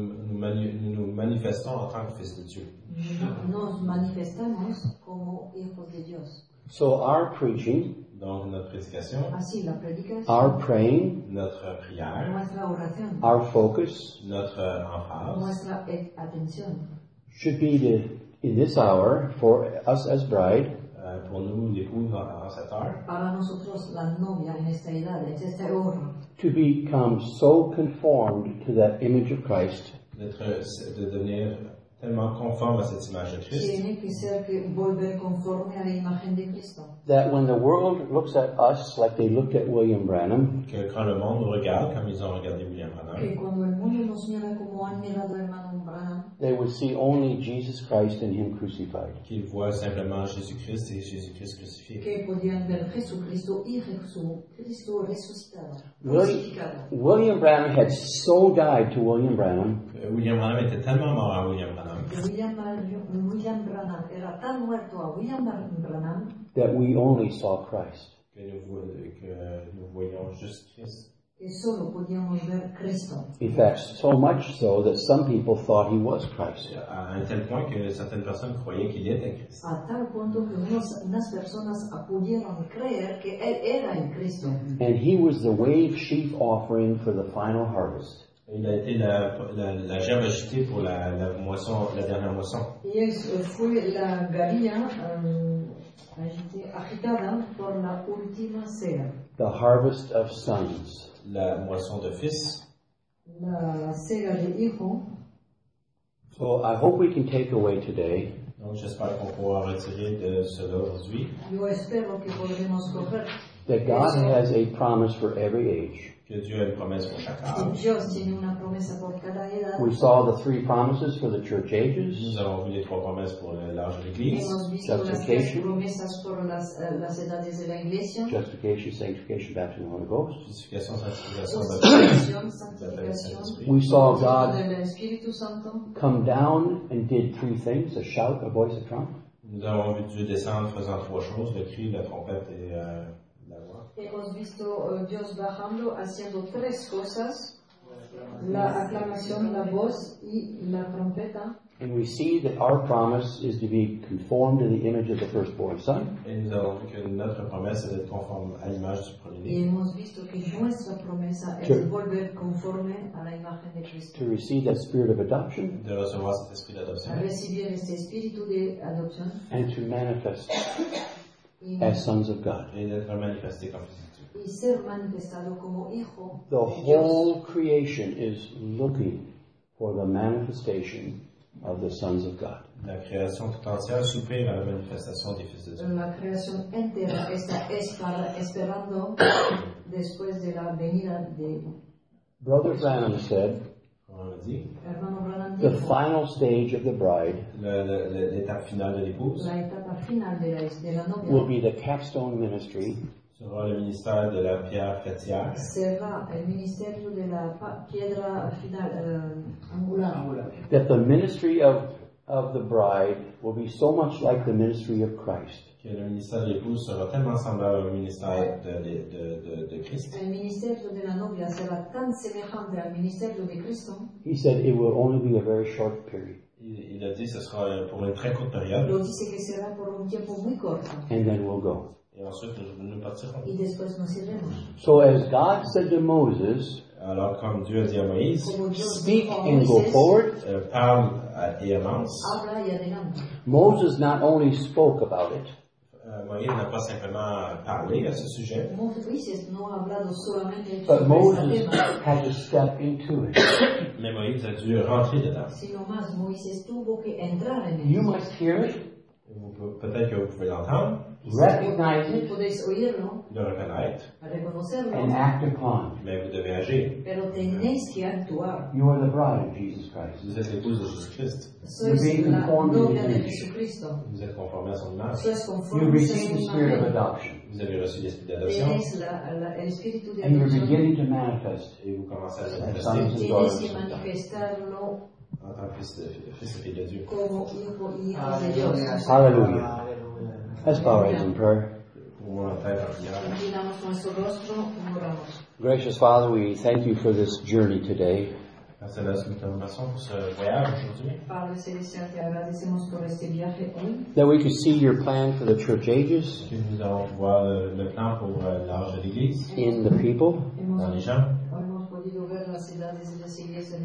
nous manifestons en tant que fils de Dieu. nos manifestamos como hijos de Dios. So our preaching, Donc notre prédication, Así la predicación, our praying, notre prière, nuestra oración, Ah. our focus notre emphase, nuestra atención, should be to, in this hour, for us as bride, pour nous, l'épouse en cette heure, para nosotros la novia en esta edad, en esta hora, to become so conformed to that image of Christ de devenir tellement conforme à cette image de Christ, tiene que ser que volver conforme a la imagen de Cristo. that when the world looks at us like they looked at William Branham, que quand le monde nous regarde, comme ils ont regardé William Que Branham, cuando el mundo nos mira como han mirado al hermano Branham, they would see only Jesus Christ and Him crucified. qu'ils voient simplement Jésus-Christ et Jésus-Christ crucifié. que podían ver Jesucristo y Jesucristo resucitado, William, crucificado. William Branham had so died to William Branham William Branham était tellement mort à William Branham William Branham era tan muerto a William Branham that we only saw Christ. que nous voyons juste Christ. que solo podíamos ver Cristo. In fact, so much so that some people thought He was Christ. À un tel point que certaines personnes croyaient qu'il était Christ. A tal punto que unas personas pudieron creer que Él era el Cristo. And He was the wave sheaf offering for the final harvest. Il a été la gerbe agitée pour la moisson, la dernière moisson. Y eso fue la gavilla agitada por la última cega. The harvest of sons. La moisson de fils. La cega de hijo. So I hope we can take away today Donc j'espère qu'on pourra retirer de cela aujourd'hui Yo espero que podremos coger that God has a promise for every age. que Dieu a une promesse pour chaque âge. que Dios tiene una promesa por cada edad. We saw the three promises for the church ages. Nous avons vu les trois promesses pour l'âge de l'Église. Hemos visto las tres promesas por las edades de la iglesia. Justification, sanctification, baptism of the Holy Ghost. Justification, sanctification, Justificación, santificación, We saw God del Espíritu Santo. come down and did three things: a shout, a voice, a trump. Nous avons vu Dieu descendre faisant trois choses, le cri, la trompette et la voix. Hemos visto Dios bajando haciendo tres cosas: la aclamación, la voz y la trompeta. And we see that our promise is to be conformed to the image of the firstborn son. Et nous avons vu que notre promesse est d'être conforme à l'image du premier-né. Y hemos visto que nuestra promesa es volver conforme a la imagen de Cristo. To receive that spirit of adoption. De recevoir cet esprit d'adoption. A recibir este espíritu de adopción. And to manifest as sons of God. Et d'être manifesté comme fils de Dieu. Y ser manifestado como hijo The de Dios. whole creation is looking for the manifestation of the sons of God. La création tout entière soupire à la manifestation des fils de Dieu. La creación entera está esperando después de la venida de Brother Branham said, On a dit, Hermano Branham the dijo, final stage of the bride l'étape finale de l'épouse la etapa final de la novia will be the capstone ministry sera le ministère de la pierre fêtière. será el ministerio de la piedra final angular. that the ministry of the bride will be so much like the ministry of Christ. Que le ministère de l'épouse sera tellement semblable au ministère de Christ. El ministerio de la novia será tan semejante al ministerio de Cristo. He said it will only be a very short period. Il a dit que ce sera pour une très courte période. Lo dice que será por un tiempo muy corto. And then we'll go. Et ensuite, nous partirons. Y después nos iremos. So as God said to Moses, Alors, comme Dieu a dit à Moïse, Como Dios speak dijo a and go Moisés, forward, parle et avance. habla y adelante. Moses not only spoke about it, Moïse n'a pas simplement parlé à ce sujet, Moisés no ha hablado solamente but sobre Moses este tema, had to step into it. mais Moïse a dû rentrer dedans. sino más Moisés tuvo que entrar en You él. must hear it, Peut-être que vous pouvez l'entendre, recognize it, Podéis oírlo, le reconnaître, reconocerlo, and act upon it. mais vous devez agir. pero tenéis que actuar. You are the bride of Jesus Christ. Vous êtes l'épouse de Jésus-Christ. Sois being la conformed to novia the de image. Jesucristo. Vous êtes conformé à son image. Sois You conforme a receive su the spirit of imagen. adoption, Vous avez reçu l'esprit d'adoption Tenéis el espíritu de and you're adopción. beginning to manifest et vous commencez à le as sons manifester and daughters Tienes que of God. manifestarlo en tant que fils et fille de Dieu. como hijo y hija de Dios. Hallelujah. Let's bow our heads in prayer. Pour mon tête en prière. Inclinamos nuestro rostro y oramos. Gracious Father, we thank you for this journey today. Père Céleste, nous te remercions pour ce voyage aujourd'hui. Padre Celestial, te agradecemos por este viaje hoy. That we could see your plan for the church ages Que nous allons voir le plan pour l'âge de l'Église, in the people. dans les gens. Hemos podido ver las edades de las iglesias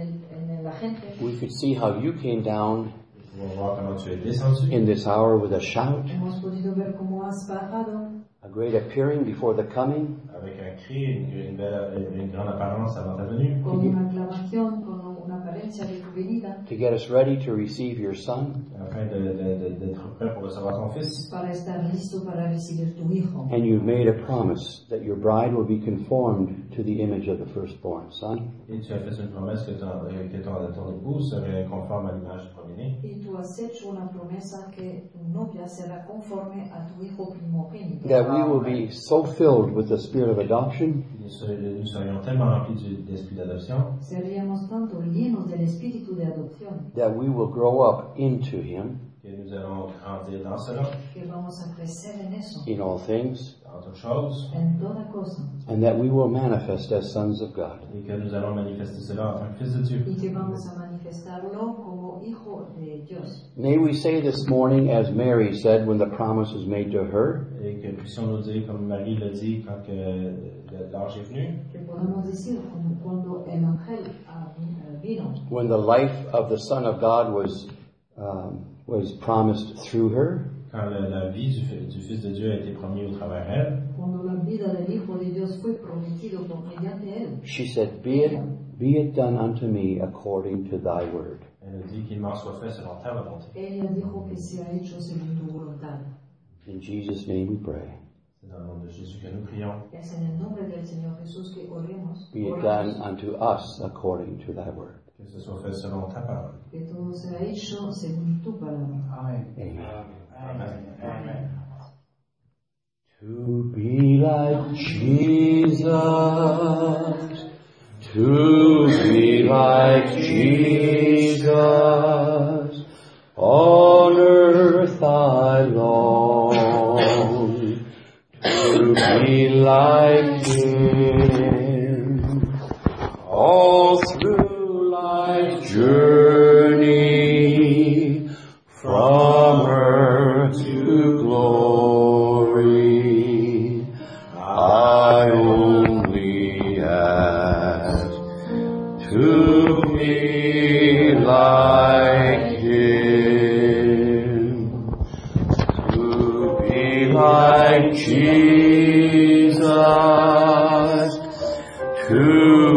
en la gente. We could see how you came down Nous allons voir comment tu es descendu in this hour with a shout, Hemos podido ver cómo has bajado a great appearing before the coming, avec un cri, une grande apparence avant ta venue, con una aclamación, con una apariencia de tu venida, to get us ready to receive your Son. afin d'être prêt pour recevoir ton Fils. para estar listo para recibir tu hijo. And you've made a promise that your bride will be conformed to the image of the firstborn Son. Et tu as fait une promesse que ton épouse serait conforme à l'image du premier-né. Y tú has hecho una promesa que tu novia será conforme a tu hijo primogénito. That we will be so filled with the spirit of adoption Nous serions tellement remplis d'esprit d'adoption Seríamos tanto llenos del espíritu de adopción that we will grow up into Him que nous allons grandir dans cela, que vamos a crecer en eso, in all things, dans toutes choses, en toda cosa, and that we will manifest as sons of God. et que nous allons manifester cela en tant que fils de Dieu. y que vamos a manifestarlo como hijo de Dios. May we say this morning, as Mary said when the promise was made to her, Et que puissions nous dire, comme Marie l'a dit quand l'âge est venu, Que podamos decir como cuando el ángel vino, when the life of the Son of God was promised through her, quand la vie du Fils de Dieu a été promise au travers d'elle, cuando la vida del hijo de Dios fue prometido por mediante él. she said, Be it done unto me according to thy word. elle a dit qu'il m'en soit fait selon ta volonté. Ella dijo que sea hecho según tu voluntad. In Jesus' name we pray. C'est dans le nom de Jésus que nous prions. Es en el nombre del Señor Jesús que oremos. Be it done unto us according to thy word. Que ce soit fait selon ta parole. Que todo sea hecho según tu palabra. Amen. Amen. Amen. Amen. To be like Jesus, to be like Jesus, on earth I long, to be like Him, all through life's journey, to be like Him, to be like Jesus, to